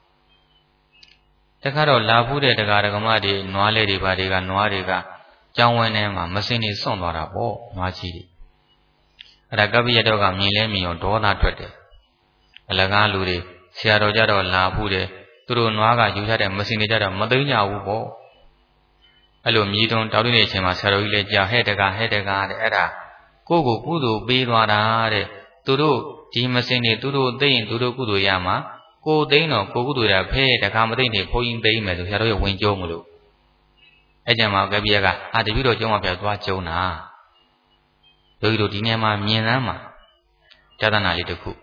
တခါတော့လာဖူးတဲ့တရားဓမ္မတွေနွားလေးတွေဘာတွေကနွားတွေကကြောင်းဝင်းထဲမှာမစင်းနေစွန့်သွားတာပေါ့နွားကြီးတွေအဲ့ဒါကပ္ပိယတော်ကမြင်လဲမြင်ရောဒေါသထွက်တယ်အလကားလူတွေဆရာတော်ကြတော့လာဖူးတယ်သူတို့နွားကယူထားတဲ့မစင်းတွေကြတော့မသိကြဘူးပေါ့အဲ့လိုမြည်တုံတောက်တဲ့အချိန်မှာဆရာတော်ကြီးလည်းကြာဟဲ့တကားတဲ့အဲ့ဒါကိုကိုကုသိုလ်ပေးသွားတာတဲ့သူတို့ဒီမစင်းတွေသူတို့သိရင်သူတို့ကုသိုလ်ရမှာကိုသိန်းတော့ကိုကုသိုလ်ရဖဲတကားမသိနေဘုန်းကြီးသိမယ်ဆိုဆရာတော်ရဲ့ဝင်ကြုံမလို့အဲ့ကြမှာကပ္ပိယကတပည့်တော်ကျုံးမှာပြသွားကျုံတာယောဂီတို့ဒီနေရာမှာမြင်သမ်းမှာဇာတနာလေးတစ်ခု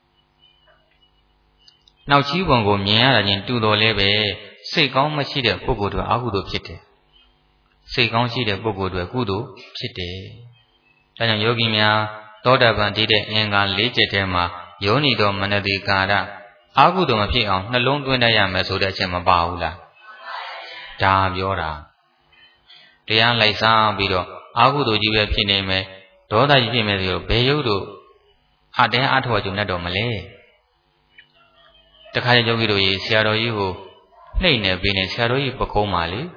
နောက်ချီးပုံကိုမြင်ရတာချင်းတူတော်လဲပဲစိတ်ကောင်းမရှိတဲ့ပုဂ္ဂိုလ်တွေအကုသိုလ်ဖြစ်တယ်စိတ်ကောင်းရှိတဲ့ပုဂ္ဂိုလ်တွေကုသိုလ်ဖြစ်တယ်ဒါကြောင့်ယောဂီများသောတာပန်တည်တဲ့အင်္ဂါ၄ချက်ထဲမှာယောနိတော်မနတိကာရအကုသိုလ်မဖြစ်အောင်နှလုံးသွင်းတတ်ရမယ်ဆိုတဲ့အချက်မပါဘူးလားဒါပြောတာတရားလိုက်စားပြီးတော့အကုသိုလ်ကြီးပဲဖြစ်နေမယ်ဒေါသကြီးဖြစ်မယ်ဆိုတော့ဘယ်ရုပ်တို့တရားအထောက်အကျုံနဲ့တော့မလဲတခါကျယောဂီတို့ရေဆရာတော်ကြီးကိုနှိမ့်နေပြီးနေဆရာတော်ကြီးပကုံးပါလေ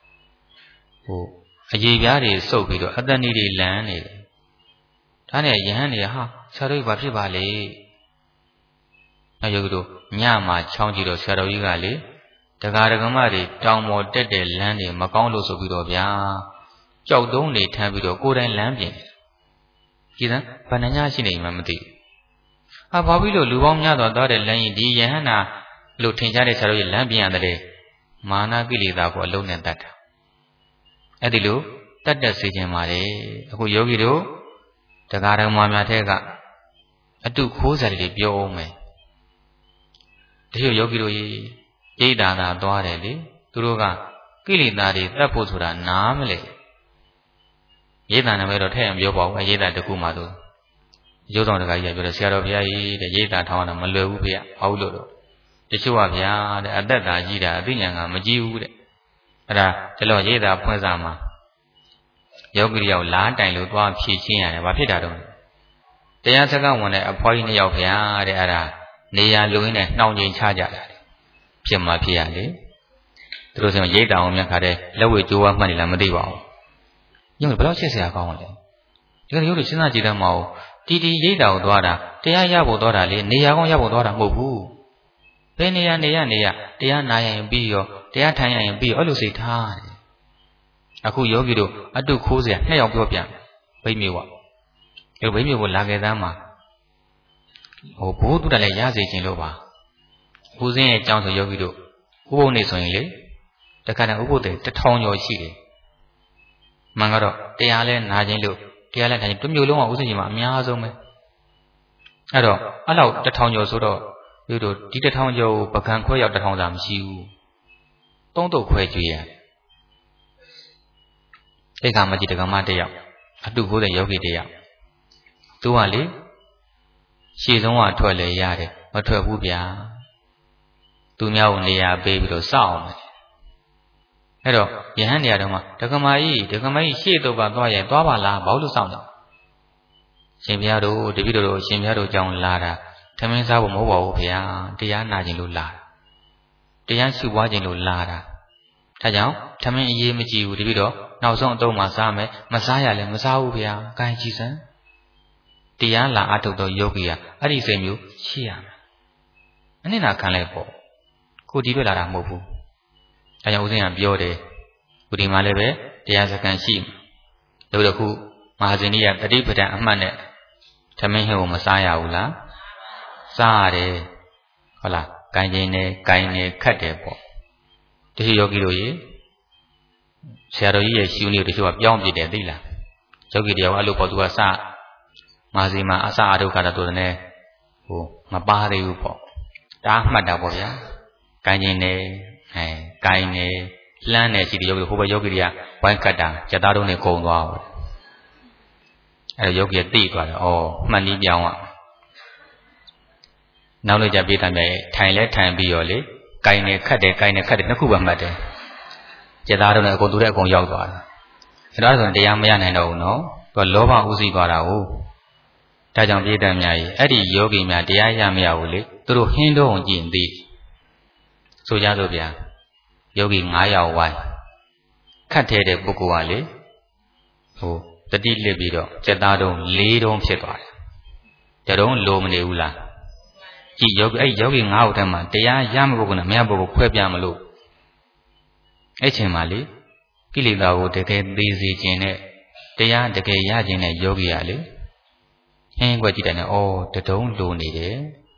အရေးပြားတွေစုပ်ပြီးတော့အတဏီတွေလန်းနေတယ်ဒါနဲ့ယဟန်တွေဆရာတော်ကြီးဘာဖြစ်ပါလဲနောက်ယောဂီတို့ညမှာချောင်းကြည့်တော့ဆရာတော်ကြီးကလေတရားဓမ္မတွေတောင်ပေါ်တက်တဲ့လမ်းတွေမကောင်းလို့ဆိုပြီးတော့ဗျာကြောက်တုံးတွေထမ်းပြီးတော့ကိုယ်တိုင်လမ်းပြင်ကြည်စမ်းဗဏ္ဍညာရှိနေမှမသိဘူးဘာဖြစ်လို့လူပေါင်းများသွားတဲ့လမ်းကြီးဒီယဟန္တာလို့ထင်ရှားတဲ့ဆရာတော်ကြီးလမ်းပြင်ရတယ်မာနကိလေသာကိုအလုံးနဲ့တတ်တာအဲ့ဒီလိုတတ်တဲ့စေခြင်းပါတယ်အခုယောဂီတို့တရားဓမ္မများထဲကအတုခိုးစားတွေပြောအောင်မယ်ဒီလိုယောဂီတို့ရိတ်တာသာသွားတယ်လေသူတို့ကကိလေသာတွေတတ်ဖို့ဆိုတာနားမလဲရိတ်တာနာမည်တော့ထည့်အောင်ပြောပါဦးရိတ်တာတခုမှဆိုရုပ်တော်တခါကြီးကပြောတယ်ဆရာတော်ဘုရားကြီးတဲ့ရိတ်တာထောင်းတာမလွယ်ဘူးဖေ။ဘာလို့လို့တချို့ကဗျာတဲ့အသက်သာကြီးတာအသိဉာဏ်ကမကြီးဘူးတဲ့အဲ့ဒါဒီလိုရိတ်တာဖွင့်စားမှာယောဂီရောက်လားတိုင်လို့သွားဖြည့်ချင်းရတယ်ဘာဖြစ်တာတော့တရားစကားဝင်တဲ့အဖွားကြီးနှစ်ယောက်ဗျာတဲ့အဲ့ဒါနေရလူရင်းနဲ့နှောင်ချိန်ချကြတာဖြစ်မှာဖြစ်ရလေသူတို့ဆိုရိတ်တာအောင်မြတ်ခါတဲ့လက်ဝဲကြိုးဝမှတ်နေလားမသိပါဘူးညဘယ်တော့ချစ်စရာကောင်းလဲဒီကနေ့ရုပ်လို့စဉ်းစားကြည့်တတ်မအောင်တီရိတ်တာကိုသွားတာတရားရဖို့သွားတာလေနေရာကောင်းရဖို့သွားတာမဟုတ်ဘူးဘယ်နေရာတရားနာရင်ပြီးရောတရားထိုင်ရင်ပြီးရောအဲ့လိုစိတ်ထားတယ်အခုယောဂီတို့အတုခိုးစရာနှစ်ယောက်ပြောပြန်ဗိမေဝလူဘိမျိုးကိုလာခဲ့သားမှာဘိုးတူတယ်လည်းရစေခြင်းလို့ပါဦးစင်းရဲ့အကြောင်းဆိုယောဂီတို့ဥပုပ်နေဆိုရင်လေတခါတည်းဥပုပ်တွေ1000ကျော်ရှိတယ်မှန်ကတော့တရားလဲနာခြင်းလို့တရားလဲနာခြင်းတစ်မျိုးလုံးကဦးစင်းကြီးမှာအများဆုံးပဲအဲ့တော့အဲ့လောက်1000ကျော်ဆိုတော့တို့ဒီ1000ကျော်ကိုပကံခွဲရောက်1000သာမရှိဘူးသုံးတုပ်ခွဲကြွေးရအဲ့ကမှကြည့်တက္ကမတယောက်အတုကိုတဲ့ယောဂီတယောက်သူကလေရှေ့ဆုံးကထွက်လေရတယ်မထွက်ဘူးဗျာသူများကိုနေရာပေးပြီးတော့စောင့်မယ်အဲ့တော့ယဟန်နေရာတော့မှတက္ကမကြီးရှေ့တော့ကသွားရင်သွားပါလားဘာလို့စောင့်လဲရှင်ဘုရားတို့တပည့်တော်ရှင်ဘုရားတို့ကြောင့်လာတာထမင်းစားဖို့မဟုတ်ပါဘူးဗျာတရားနာခြင်းလို့လာတာတရားရှုပွားခြင်းလို့လာတာဒါကြောင့်ထမင်းအရေးမကြည့်ဘူးတပည့်တော်နောက်ဆုံးအတော့မှစားမယ်မစားရလဲမစားဘူးဗျာကိုင်းကြည့်စမ်းတရားလာအထုတ်တော့ယောဂီကအဲ့ဒီစိတ်မျိုးရှိရမယ်အနစ်နာခံလိုက်ပေါ့ကိုဒီတွေ့လာတာမဟုတ်ဘူးဒါကြောင့်ဦးဇင်းကပြောတယ်ခုဒီမှာလည်းပဲတရားစခန်းရှိလို့တခုမဟာဇင်ကြီးကတတိပဒံအမှတ်နဲ့ထမင်းဟင်းကိုမစားရဘူးလားစားရတယ်ဟုတ်လားကိုင်းခြင်းနဲ့ကိုင်းနေခတ်တယ်ပေါ့တချို့ယောဂီတို့ရေဆရာတော်ကြီးရဲ့ရှုနည်းတချို့ကပြောင်းပြတယ်သိလားယောဂီတယောက်အဲ့လိုပေါ့သူကစမာစီမှာအစအဒုက္ခတာတို့လည်းမပါသေးဘူးပေါ့ဒါမှတ်တာပေါ့ဗျာကိုင်းခြင်းနဲ့ကိုင်းနေလှမ်းနေရှိတဲ့ယောဂီဟိုဘက်ယောဂီတွေကဝိုင်းခတ်တာစက်သားတုံးနဲ့ကုံသွားတယ်အဲ့ယောဂီကသိသွားတယ်မှတ်နည်းပြောင်းอ่ะနောက်လို့ကြပြေးတယ်မြေထိုင်လဲထိုင်ပြီးရောလေကိုင်းနေခတ်တယ်နှစ်ခုပဲမှတ်တယ်စက်သားတုံးနဲ့အကုန်သူတဲ့အကုန်ရောက်သွားတယ်အဲ့ဒါဆိုရင်တရားမရနိုင်တော့ဘူးနော်သူကလောဘဥသိသွားတာဟုတ်ဒါကြောင့်ပြေးတယ်မြေကြီးအဲ့ဒီယောဂီများတရားရမရဘူးလေသူတို့ဟင်းတော့ကြည့်ရင်သိဆိုကြဆိုဗျာယောဂီ9ယောက်ဝိုင်းခတ်ထဲတဲ့ပုဂ္ဂိုလ်ကလေတတိလစ်ပြီးတော့စက်သားတုံး4တုံးဖြစ်သွားတယ်တတုံးလိုမနေဘူးလားကြည့်ယောဂီအဲ့ယောဂီ9ယောက်ထဲမှာတရားရမပုဂ္ဂိုလ်နဲ့မရပုဂ္ဂိုလ်ခွဲပြမလို့အဲ့ချိန်မှာလေကိလေသာကိုတကယ်သိစေခြင်းနဲ့တရားတကယ်ရခြင်းနဲ့ယောဂီကလေဟင်းခွက်ကြည့်တယ်နဲ့တတုံးလိုနေတယ်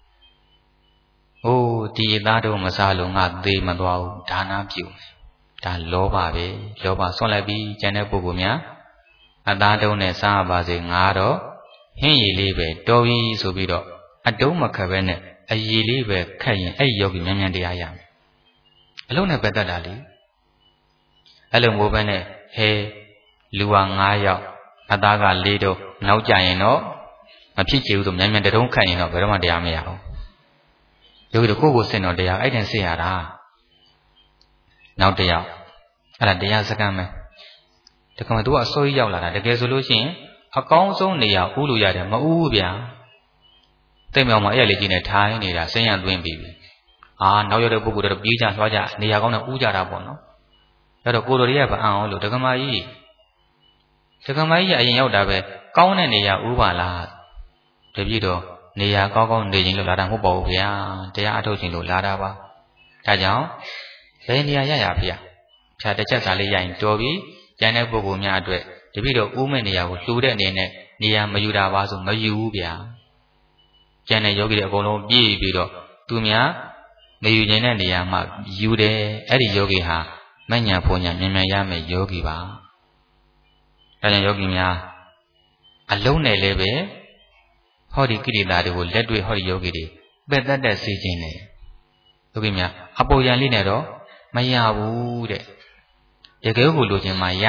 ဒီသားတို့မစားလို့ငါသေးမသွားဘူးဒါနပြုဒါလောဘပဲလောဘဆွန့်လိုက်ပြီးကျန်တဲ့ပုဂ္ဂိုလ်များအသားတုံးနဲ့စားပါစေငါတော့ဟင်းရည်လေးပဲတော်ပြီဆိုပြီးတော့အတုံးမခက်ပဲနဲ့အရည်လေးပဲခက်ရင်အဲ့ယောဂီမြန်မြန်တရားရမယ်အလုံးနဲ့ပဲတတ်တာလေအဲ့လိုမျိုးပဲနဲ့လူက9ယောက်အသားက4တုံးနောက်ကြရင်တော့မဖြစ်ချေဘူးဆိုမြန်မြန်တုံးခက်ရင်တော့ဘယ်တော့မှတရားမရဘူးယောဂီတို့ကိုစင်တော့တရားအဲ့တန်စစ်ရတာနောက်တစ်ယောက်အဲ့ဒါတရားစကမ်းပဲတကယ်မှသူကအစိုးရရောက်လာတာတကယ်ဆိုလို့ရှိရင်အကောင်းဆုံးနေရာဥလို့ရတယ်မဥဘူးဗျာတိတ်မြောင်မှာအဲ့ရလေးကြီးနဲ့ထိုင်နေတာစင်ရသွင်းပြီးပြီနောက်ရောက်တဲ့ပုဂ္ဂိုလ်တွေပြေးကြလွှားကြနေရာကောင်းနဲ့ဥကြတာပေါ့နော်အဲ့တော့ကိုတော်တွေကဗအံ့အောင်လို့ဒကမာကြီးကအရင်ရောက်တာပဲကောင်းတဲ့နေရာဥပါလားတပြည့်တော့နေရာကောင်းကောင်းနေခြင်းလို့လာတာမဟုတ်ပါဘူးဗျာတရားအထုတ်ခြင်းလို့လာတာပါဒါကြောင့်ဘယ်နေရာရဗျာဖြာတစ်ချက်စာလေးရရင်တော်ပြီကျန်တဲ့ပုဂ္ဂိုလ်များအတွက်တပည့်တော်ဥမဲ့နေရာကိုလှူတဲ့အနေနဲ့နေရာမယူတာပါဆိုမယူဘူးဗျာကျန်တဲ့ယောဂီတွေအကုန်လုံးပြေးပြီးတော့သူများမယူခြင်းတဲ့နေရာမှာယူတယ်အဲ့ဒီယောဂီဟာမဉ္ဇဉ်ဖုန်ညာမြန်မြန်ရမယ်ယောဂီပါဒါကြောင့်ယောဂီများအလုံးနဲ့လည်းပဲဟောဒီကိရိတာတွေကိုလက်တွေ့ဟောဒီယောဂီတွေပက်တတ်တဲ့စေခြင်းနဲ့ယောဂီများအပေါ်ရန်လေးနဲ့တော့မရဘူးတဲ့တကယ်ကိုလိုချင်မှရ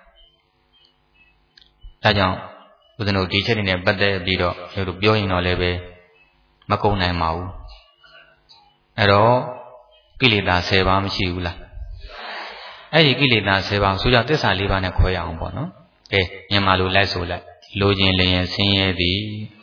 ဒါကြောင့်ဦးဇင်းတို့ဒီချက်တွေနဲ့ပတ်သက်ပြီးတော့တို့ပြောရင်တော့လည်းပဲမကုန်နိုင်ပါဘူးအဲ့တော့ကိလေသာ10ပါးမရှိဘူးလားအဲ့ဒီကိလေသာ10ပါးဆိုကြသစ္စာ4ပါးနဲ့ခွဲရအောင်ပေါ့နော်ကဲမြန်မာလိုလိုက်ဆိုလိုက်လိုခြင်းလျင်ဆင်းရဲသည်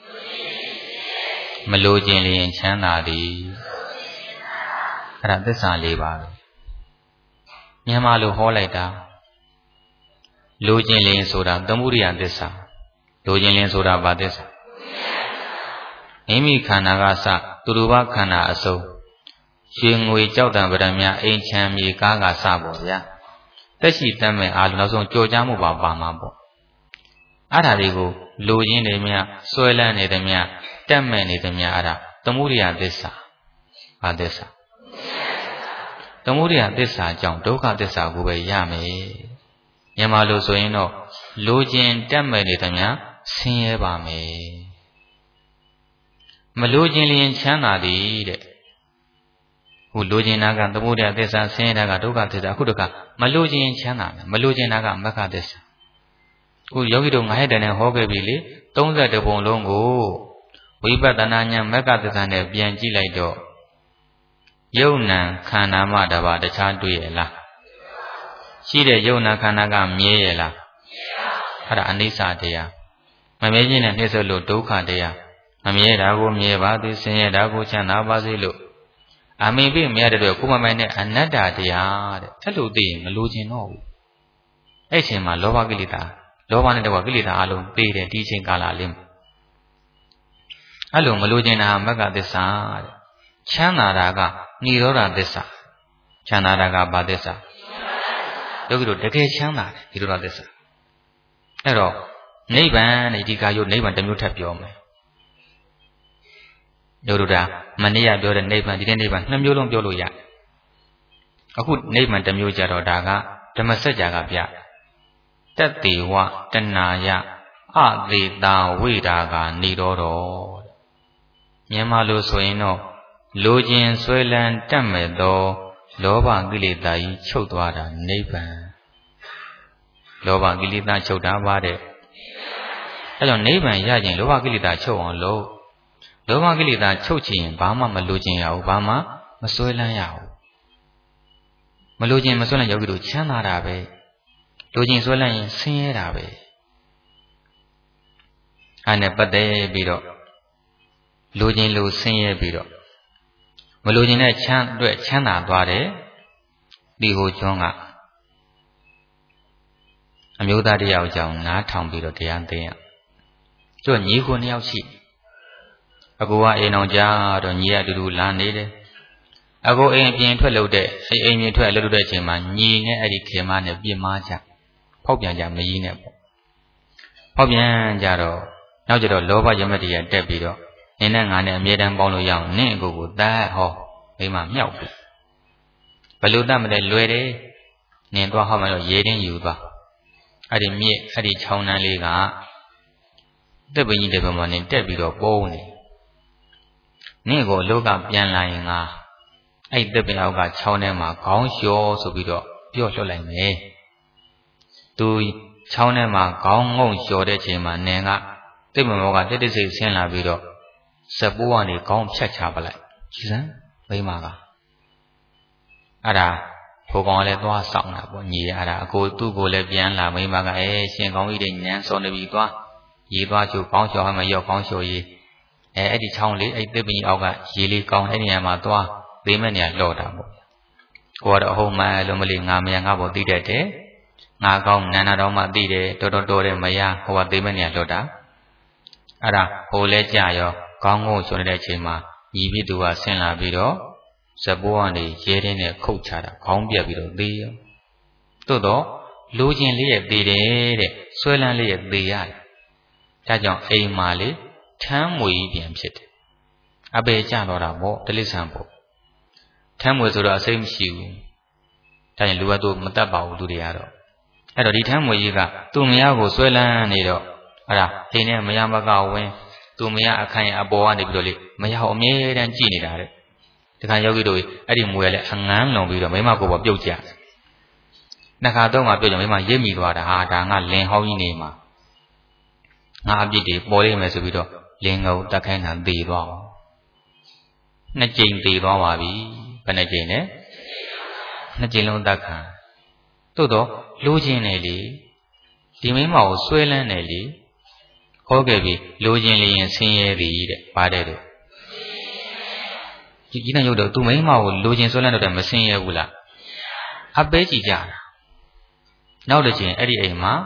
မလိုခြင်းလျင်ချမ်းသာသည်အဲ့ဒါသစ္စာ4ပါးပဲမြန်မာလိုဟောလိုက်တာလိုခြင်းလျင်ဆိုတာသမုဒိယသစ္စာလိုခြင်းလျင်ဆိုတာဘာသစ္စာမိမိခန္ဓာကစသူတို့ဘာခန္ဓာအစုံရွှေငွေကြောက်တံပရမအိမ်ချမ်းမြေကားကစပေါ့ဗျာတက်ရှိတတ်မဲ့အားလုံးနောက်ဆုံးကြော်ကြားမှုပါမှာပေါ့အားဓာတွေကိုလိုရင်းနေမြဆွဲလန်းနေသည်မြတက်မဲ့နေသည်မြအားဓာသမုဒိယသစ္စာဘာသစ္စာသမုဒိယသစ္စာကြောင့်ဒုက္ခသစ္စာကိုပဲရမယ်မြန်မာလိုဆိုရင်တော့လိုခြင်းတက်မဲ့နေသည်မြဆင်းရဲပါမယ်မလိုခြင်းလျင်ချမ်းသာသည်တဲ့ခုလိုခြင်းနာကသမုဒိယသစ္စာဆင်းရဲတာကဒုက္ခသစ္စာအခုတခါမလိုခြင်းချမ်းသာမယ်မလိုခြင်းနာကမဂ္ဂသစ္စာခုယောဂီတို့9ရက်တည်းနဲ့ဟောခဲ့ပြီလေ32ပုံလုံးကိုဝိပဿနာဉာဏ်မဂ္ဂသစ္စာနဲ့ပြန်ကြည့်လိုက်တော့ယုံနံခန္ဓာမှတပါတခြားတွေ့ရလားရှိတဲ့ယုံနာခန္ဓာကမြဲရလားအဲ့ဒါအနိစ္စတရားမမြဲခြင်းနဲ့နှိစ္စလို့ဒုက္ခတရားမမြဲတာကိုမြဲပါသည်ဆင်းရဲတာကိုချမ်းသာပါစေလို့အမိပိမရတဲ့ကိုမမိုင်နဲ့အနတ္တတရားတဲ့အဲ့လိုသိရင်မလိုချင်တော့ဘူးအဲ့ချိန်မှာလောဘကိလေသာလောဘနဲ့တကွာကိလေသာအလုံးပေးတယ်ဒီချိန်ကာလလေးမှာအဲ့လိုမလိုချင်တာမဂ္ဂသစ္စာတဲ့ချမ်းသာတာကនិရောဓသစ္စာချမ်းသာတာကဘာသစ္စာယောဂီတို့တကယ်ချမ်းသာတယ်និရောဓသစ္စာအဲ့တော့နိဗ္ဗာန်နဲ့ဒီကာယုနိဗ္ဗာန်တစ်မျိုးထပ်ပြောမယ်ယောဂီတို့ဒါမနေ့ကပြောတဲ့နိဗ္ဗာန်ဒီနေ့နိဗ္ဗာန်နှစ်မျိုးလုံးပြောလို့ရအခုနိဗ္ဗာန်တစ်မျိုးကြတော့ဒါကဓမ္မစကြာကပြတတ္တေဝတဏှာယအသေးတာဝိဒါကនិရောဓမြန်မာလိုဆိုရင်တော့လိုခြင်းဆွဲလန်းတတ်မဲ့သောလောဘကိလေသာကြီးချုပ်သွားတာနိဗ္ဗာန်လောဘကိလေသာချုပ်တာပါတဲ့အဲကြောင့်နိဗ္ဗာန်ရခြင်းလောဘကိလေသာချုပ်အောင်လို့လောဘကိလေသာချုပ်ချင်ဘာမှမလိုချင်ရဘူးဘာမှမဆွဲလန်းရဘူးမလိုချင်မဆွဲလန်းယောဂီတို့ချမ်းသာတာပဲလိုချင်ဆွဲလန်းရင်ဆင်းရဲတာပဲအဲ့နဲ့ပတ်သက်ပြီးတော့လိုချင်လိုဆင်းရဲပြီးတော့မလိုချင်တဲ့ချမ်းအတွက်ချမ်းသာသွားတယ်ဒီဟိုကျွန်းကအမျိုးသားတယောက်ကြောင့်နားထောင်ပြီးတော့တရားသိရသူကညီကို2ယောက်ရှိအကူကအိမ်အောင်ကြတော့ညီရတူတူလာနေတယ်အကူအိမ်ပြင်ထွက်လို့တဲ့အိမ်ပြင်ထွက်လို့တဲ့အချိန်မှာညီနဲ့အဲ့ဒီခေမနဲ့ပြင်းမာကြဖောက်ပြန်ကြမကြီးနဲ့ပေါ့ဖောက်ပြန်ကြတော့နောက်ကျတော့လောဘယမတိရတက်ပြီးတော့နင်းနဲ့ငါနဲ့အမြဲတမ်းပေါင်းလို့ရအောင်နင်းအကူကိုတတ်ဟောမိမမြောက်ပြီဘယ်လိုတတ်မလဲလွယ်တယ်နင်းသွားဟောမှတော့ရေတင်းယူသွားအဲ့ဒီမြစ်အဲ့ဒီချောင်းနှန်းလေးကတက်ပင်ကြီးတဲ့ဘက်မှာနင်းတက်ပြီးတော့ပုံးနေနင်းကိုလောကပြန်လာရင်ငါအဲ့တက်ပင်အောက်ကချောင်းထဲမှာခေါင်းလျှောဆိုပြီးတော့ပြော့လွှတ်လိုက်မယ်သူချောင်းထဲမှာခေါင်းငုံလျှောတဲ့ချိန်မှာနင်းကတိတ်မမောကတိတ်တိတ်ဆိတ်ဆင်းလာပြီးတော့စပိုးကနေခေါင်းဖြတ်ချပလိုက်ကြည်စမ်းမိမကအဲ့ဒါဖိုးကောင်လည်းသွားဆောင်တာပေါ့ညီအဲ့ဒါအကိုသူ့ကိုလည်းပြန်လာမိမကရှင်ကောင်းကြီးတွေညံစောနေပြီသွားရေသွားချိုးကောင်းချော်မှရောက်ကောင်းချော်ရေးအဲ့ဒီချောင်းလေးအဲ့သစ်ပင်အောက်ကရေလေးကောင်းတဲ့နေရာမှာသွားသေးမဲ့နေရာလော့တာပေါ့ကိုကတော့အဟုတ်မှန်လို့မလေးငါမရငါ့ဘောသိတတ်တယ်ငါကောင်းနန္နာတော်မှသိတယ်တော်တော်တယ်မရဟိုကသေးမဲ့နေရာလော့တာအဲ့ဒါဟိုလဲကြရောကောင်းကိုဆိုနေတဲ့အချိန်မှာညီပြသူကဆင်းလာပြီးတော့ဇပိုးကနေရဲတင်းနဲ့ခုတ်ချတာခေါင်းပြက်ပြီးတော့သေးရောသို့တော့လိုချင်လေးရဲ့သေးတယ်တဲ့ဆွဲလန်းလေးရဲ့သေးရတယ်ဒါကြောင့်အိမ်မှာလေထမ်းမွေကြီးပြန်ဖြစ်တယ်အပေကျတော့တာပေါ့တလိษံပေါ့ထမ်းမွေဆိုတော့အစိမ့်မရှိဘူးဒါရင်လူကသူမတတ်ပါဘူးသူတွေကတော့အဲ့တော့ဒီထမ်းမွေကြီးကသူ့မယားကိုဆွဲလန်းနေတော့အဲ့ဒါအိမ်နဲ့မယားမကဝင်သူမယားအခိုင်အပေါ်ကနေပြီးတော့လေမယားကိုအမြဲတမ်းကြည့်နေတာတဲ့ဒီခါယောဂီတို့အဲ့ဒီမွေကလည်းအငန်းလုံပြီးတော့မိမကိုယ်ပေါ်ပြုတ်ကြနှစ်ခါသုံးခါပြုတ်ကြမိမရိပ်မိသွားတာဟာဒါငါလင်ဟောင်းကြီးနေမှာငါအပြစ်တွေပေါ်လိမ့်မယ်ဆိုပြီးတော့လင်ကိုတက်ခိုင်းတာသေသွားအောင်နှစ်ကြိမ်သေသွားပါပြီဘယ်နှကြိမ်လဲနှစ်ကြိမ်လုံးတက်ခံသို့တော့လိုချင်တယ်လေဒီမိမကိုဆွဲလန်းတယ်လေဟောခဲ့ပြီလိုချင်လျင်ဆင်းရဲသည်တဲ့ပါတယ်တဲ့ဒီနဲ့ရုပ်တော့သူမိမကိုလိုချင်ဆွဲလန်းတော့မဆင်းရဲဘူးလားအပဲကြည့်ကြတာနောက်တစ်ချိန်အဲ့ဒီအိမ်မှာ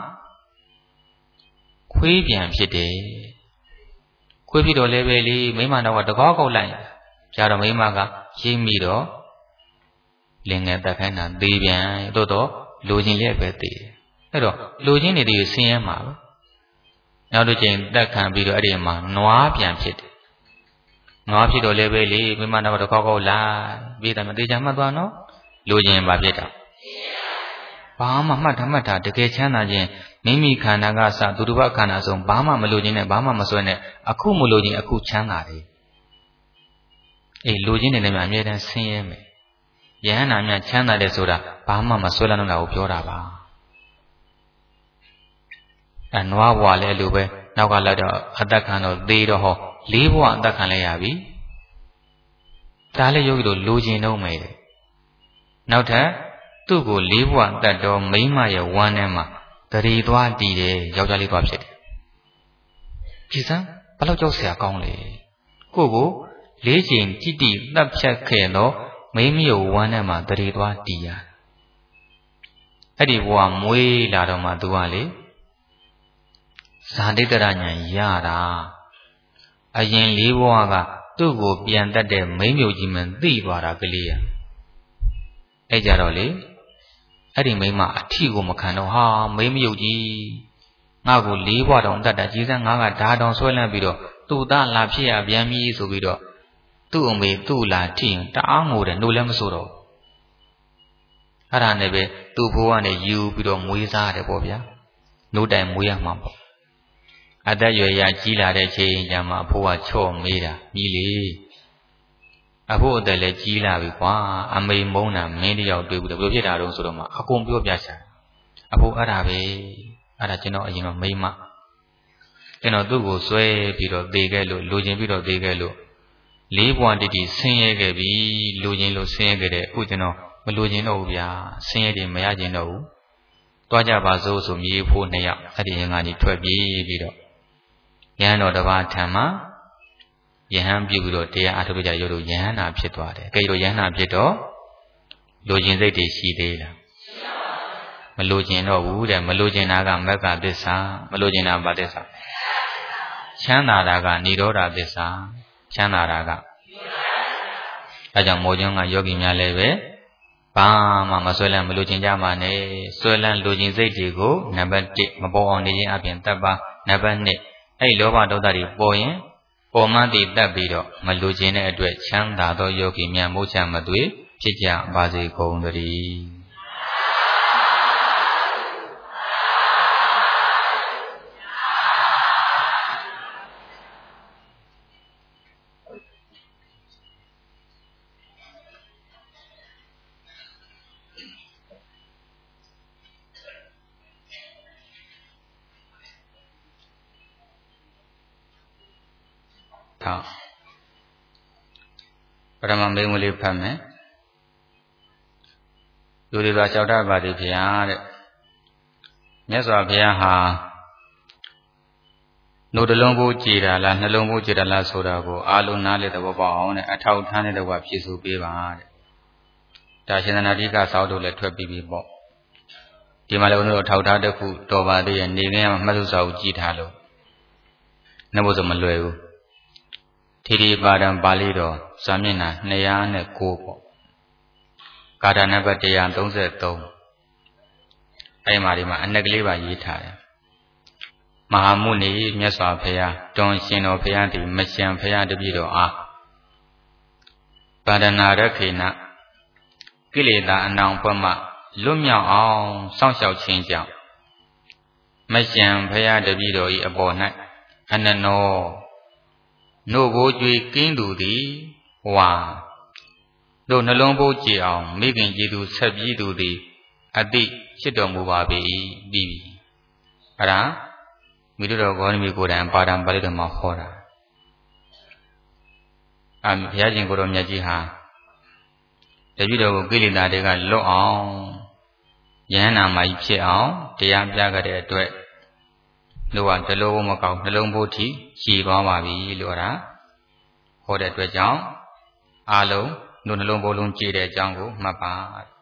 ခွေးပြန်ဖြစ်တယ်ခွေးဖြစ်တော့လည်းပဲလေမိမတော့တကောက်ကောက်လိုက်ကြာတော့မိမကရိပ်မိတော့လင်ငယ်တက်ခိုင်းတာသေပြန်သို့တော့လိုချင်လည်းပဲသေတယ်အဲ့တော့လိုချင်နေသေးဆင်းရဲမှာပဲနောက်တစ်ချိန်တက်ခံပြီးတော့အဲ့ဒီမှာနွားပြန်ဖြစ်တယ်နွားဖြစ်တော့လည်းပဲလေမိမနောက်တော့ကောက်ကောက်လာပြီးတယ်မသေးချာမှတ်သွားနော်လိုချင်ပါဖြစ်တာဘာမှမှတ်တာတကယ်ချမ်းသာခြင်းမိမိခန္ဓာကစသူတစ်ပါးခန္ဓာဆုံးဘာမှမလိုချင်နဲ့ဘာမှမစွဲနဲ့အခုမလိုချင်အခုချမ်းသာတယ်အေးလိုချင်တယ်လည်းအမြဲတမ်းဆင်းရဲမယ်ယဟန္တာများချမ်းသာတယ်ဆိုတာဘာမှမစွဲလန်းတော့တာကိုပြောတာပါနွားဘွားလည်းလိုပဲနောက်ကလာတော့အသက်ခံတော့သေးတော့ဟော၄ဘွားအသက်ခံလဲရပြီဒါလည်းယောဂီတို့လိုချင်တော့မယ်နောက်ထပ်သူ့ကို၄ဘွားတတ်တော့မိန်းမရဲ့ဝမ်းထဲမှာတရီသွားတည်တယ်ယောက်ျားလေးသွားဖြစ်တယ်ကြည်စမ်းဘယ်လောက်ကြောက်စရာကောင်းလဲကို၄ချိန်တိတိတပ်ဖြတ်ခဲ့တော့မိန်းမရဲ့ဝမ်းထဲမှာတရီသွားတည်ရအဲ့ဒီဘွားမွေးလာတော့မှသူကလေဇာတိတရညာရတာအရင်၄ဘွားကသူ့ကိုပြန်တတ်တဲ့မိန်းမျိုးကြီးမှန်သိသွားတာကလေးရအဲ့ကြတော့လေအဲ့ဒီမိန်းမအထီကိုမခံတော့ဟာမိန်းမယုတ်ကြီးငါ့ကို၄ဘွားတောင်တတ်တာကြီးစမ်းငါကဓာတောင်ဆွဲလန့်ပြီးတော့သူ့သားလာဖြစ်ရပြန်ပြီဆိုပြီးတော့သူ့အမေသူ့လာထိရင်တအားငိုတယ်နှိုးလည်းမဆိုတော့အဲ့ဒါနဲ့ပဲသူ့ဘိုးကနေယူပြီးတော့မွေးစားရတယ်ပေါ့ဗျာနိုးတိုင်မွေးရမှာပေါ့အသက်ရွယ်ရကြီးလာတဲ့ချိန်ကျမှအဖိုးကချော့မေးတာမိလေအဖိုးအသက်လည်းကြီးလာပြီကွာအမေမုန်းတာမင်းတယောက်တွေ့ဘူးဘယ်လိုဖြစ်တာတုံးဆိုတော့မှအကုန်ပြောပြချင်အဖိုးအဲ့ဒါပဲအဲ့ဒါကျွန်တော်အရင်ကမိမကျွန်တော်သူ့ကိုဆွဲပြီးတော့သေခဲ့လို့လိုချင်ပြီးတော့သေခဲ့လို့၄ဘွားတိတိဆင်းရဲခဲ့ပြီလိုချင်လို့ဆင်းရဲခဲ့တယ်အခုကျွန်တော်မလိုချင်တော့ဘူးဗျာဆင်းရဲတယ်မရချင်တော့ဘူးတွားကြပါစို့ဆိုမြေဖိုး2ယောက်အဲ့ဒီရင်ကနေထွက်ပြေးပြီးတော့ယဟန်တော်တစ်ပါးထံမှာယဟန်ပြုပြီးတော့တရားအထုကြရုပ်တို့ယဟန်နာဖြစ်သွားတယ်။ကဲတော့ယဟန်နာဖြစ်တော့လိုချင်စိတ်တွေရှိသေးလား။မလိုချင်တော့ဘူးတဲ့မလိုချင်တာကမက္ခသစ္စာမလိုချင်တာဘာသစ္စာချမ်းသာတာကនិရောဓသစ္စာချမ်းသာတာကအဲကြောင့်မောကျွန်းကယောဂီများလည်းပဲဘာမှမဆွဲလန်းမလိုချင်ကြပါနဲ့ဆွဲလန်းလိုချင်စိတ်တွေကိုနံပါတ်1မပေါ်အောင်နေခြင်းအပြင်တတ်ပါနံပါတ်2အဲ့လောဘဒေါသတွေပေါ်ရင်ပေါ်မှတည်တတ်ပြီးတော့မလိုချင်တဲ့အတွက်ချမ်းသာသောယောဂီများမိုးချမသွေဖြစ်ကြပါစေကုန်သတည်းပရမမေငွေလေးဖတ်မယ်လူတွေသာလျှောက်တတ်ပါသည်ဗျာတဲ့မြတ်စွာဘုရားဟာနှုတ်တလုံးကိုကြည်တာလားနှလုံးကိုကြည်တာလားဆိုတာကိုအာလုံးနားလေသဘောပေါက်အောင်နဲ့အထောက်ထားတဲ့ကွာဖြည့်ဆိုပေးပါတဲ့ဒါရှင်သနာတိကစောက်တို့လည်းထွက်ပြီးပြီပေါ့ဒီမှာလည်းဦးတို့အထောက်ထားတစ်ခုတော်ပါသေးရဲ့နေခင်းမှာမှတ်စုစာကိုကြည်ထားလို့နှုတ်ဆိုမလွယ်ဘူးထေရီပါဒံပါဠိတော်စာမျက်နှာ209ပေါ့ကာထာနံပါတ်133အဲ့မှာဒီမှာအနက်ကလေးပါရေးထားတယ်မဟာမုနီမြတ်စွာဘုရားတွန်ရှင်တော်ဘုရားသည်မရှံဘုရားတပည့်တော်အားပါဒနာရခေနကိလေသာအနောင်ဘက်မှလွတ်မြောက်အောင်စောင့်ရှောက်ခြင်းကြောင့်မရှံဘုရားတပည့်တော်၏အပေါ်၌အနနောနို့ဘိုးကြွေကင်းသူသည်ဝါတို့နှလုံးဘိုးကြည်အောင်မိခင်ကြည်သူဆက်ပြီးသူသည်အတိဖြစ်တော်မူပါပြီပြီးပြီအဲ့ဒါမိတို့တော်ဂေါရမီကိုယ်တိုင်ပါဒံပါဠိတော်မှာဟောတာဘုရားရှင်ကိုယ်တော်မြတ်ကြီးဟာတပည့်တော်ကိုကိလေသာတွေကလွတ်အောင်ယဟန္တာမကြီးဖြစ်အောင်တရားပြခဲ့တဲ့အတွက်တို့ကတလုံးမကောက်နှလုံးဘိုးထိရှည်သွားပါပြီလို့ဟောတဲ့အတွက်ကြောင့်အားလုံးတို့နှလုံးဘိုးလုံးကြည်တဲ့အကြောင်းကိုမှတ်ပါ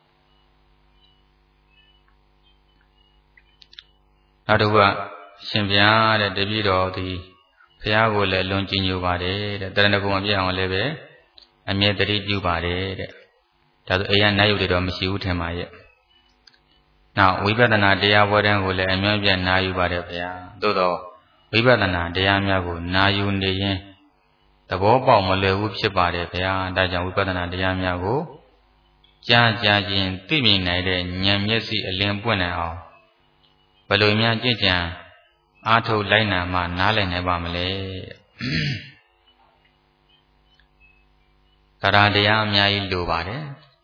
နောက်တစ်ခုကရှင်ဘုရားတဲ့တပည့်တော်သည်ဘုရားကိုလည်းလွန်ကြည်ညိုပါတယ်တဲ့တရဏဂုံမပြည့်အောင်လည်းပဲအမြဲတည်းပြုပါတယ်တဲ့ဒါဆိုအိယနာယုတ်တွေတော့မရှိဘူးထင်ပါရဲ့နောက်ဝိပဿနာတရားပွဲတန်းကိုလည်းအမြဲပြတ်နာယူပါတယ်ဗျာသို့တော့ဝိပဿနာတရားများကိုနာယူနေရင်သဘောပေါက်မလွယ်ဘူးဖြစ်ပါတယ်ဗျာဒါကြောင့်ဝိပဿနာတရားများကိုကြားခြင်းသိမြင်နိုင်တဲ့ဉာဏ်မျက်စိအလင်းပွင့်နိုင်အောင်ဘယ်လိုများကြည်ကြံအားထုတ်လိုက်နာမှနားလည်နိုင်ပါမလဲတရားတရားအများကြီးလိုပါတယ်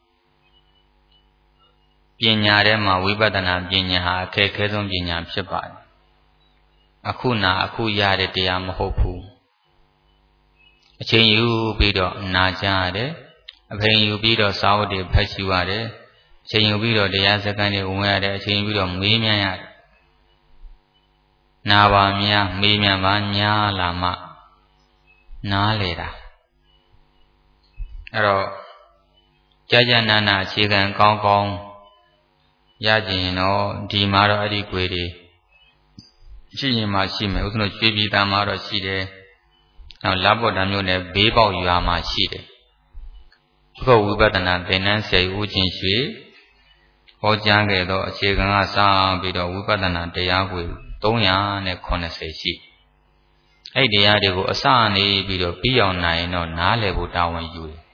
ပညာထဲမှာဝိပဿနာပညာဟာအခက်အခဲဆုံးပညာဖြစ်ပါတယ်အခုနာအခုရတဲ့တရားမဟုတ်ဘူးအချိန်ယူပြီးတော့နာကြရတယ်အချိန်ယူပြီးတော့စာဝတ်တွေဖတ်ရှုရတယ်အချိန်ယူပြီးတော့တရားစခန်းတွေဝင်ရတယ်အချိန်ယူပြီးတော့မေးမြန်းရတယ်နာပါများမေးမြန်းပါညာလာမှနားလေတာအဲ့တော့ကြာနာနာအခြေခံကောင်းကောင်းရကြရင်တော့ဒီမှာတော့အဲ့ဒီကွေတွေရှိရင်မှရှိမယ်ဥစ္စာတို့ရွှေပြည်သားမှာတော့ရှိတယ်နောက်လဘော်တံမျိုးနဲ့ဘေးပေါက်ရွာမှာရှိတယ်ဘုရားဝိပဿနာသင်္นานဆရာဦးချင်းရွှေဟောကြားခဲ့သောအခြေခံကစပြီးတော့ဝိပဿနာတရားကို380ရှိအဲ့ဒီတရားတွေကိုအစနေပြီးတော့ပြီးအောင်နိုင်ရင်တော့နားလည်ဖို့တာဝန်ယူတယ်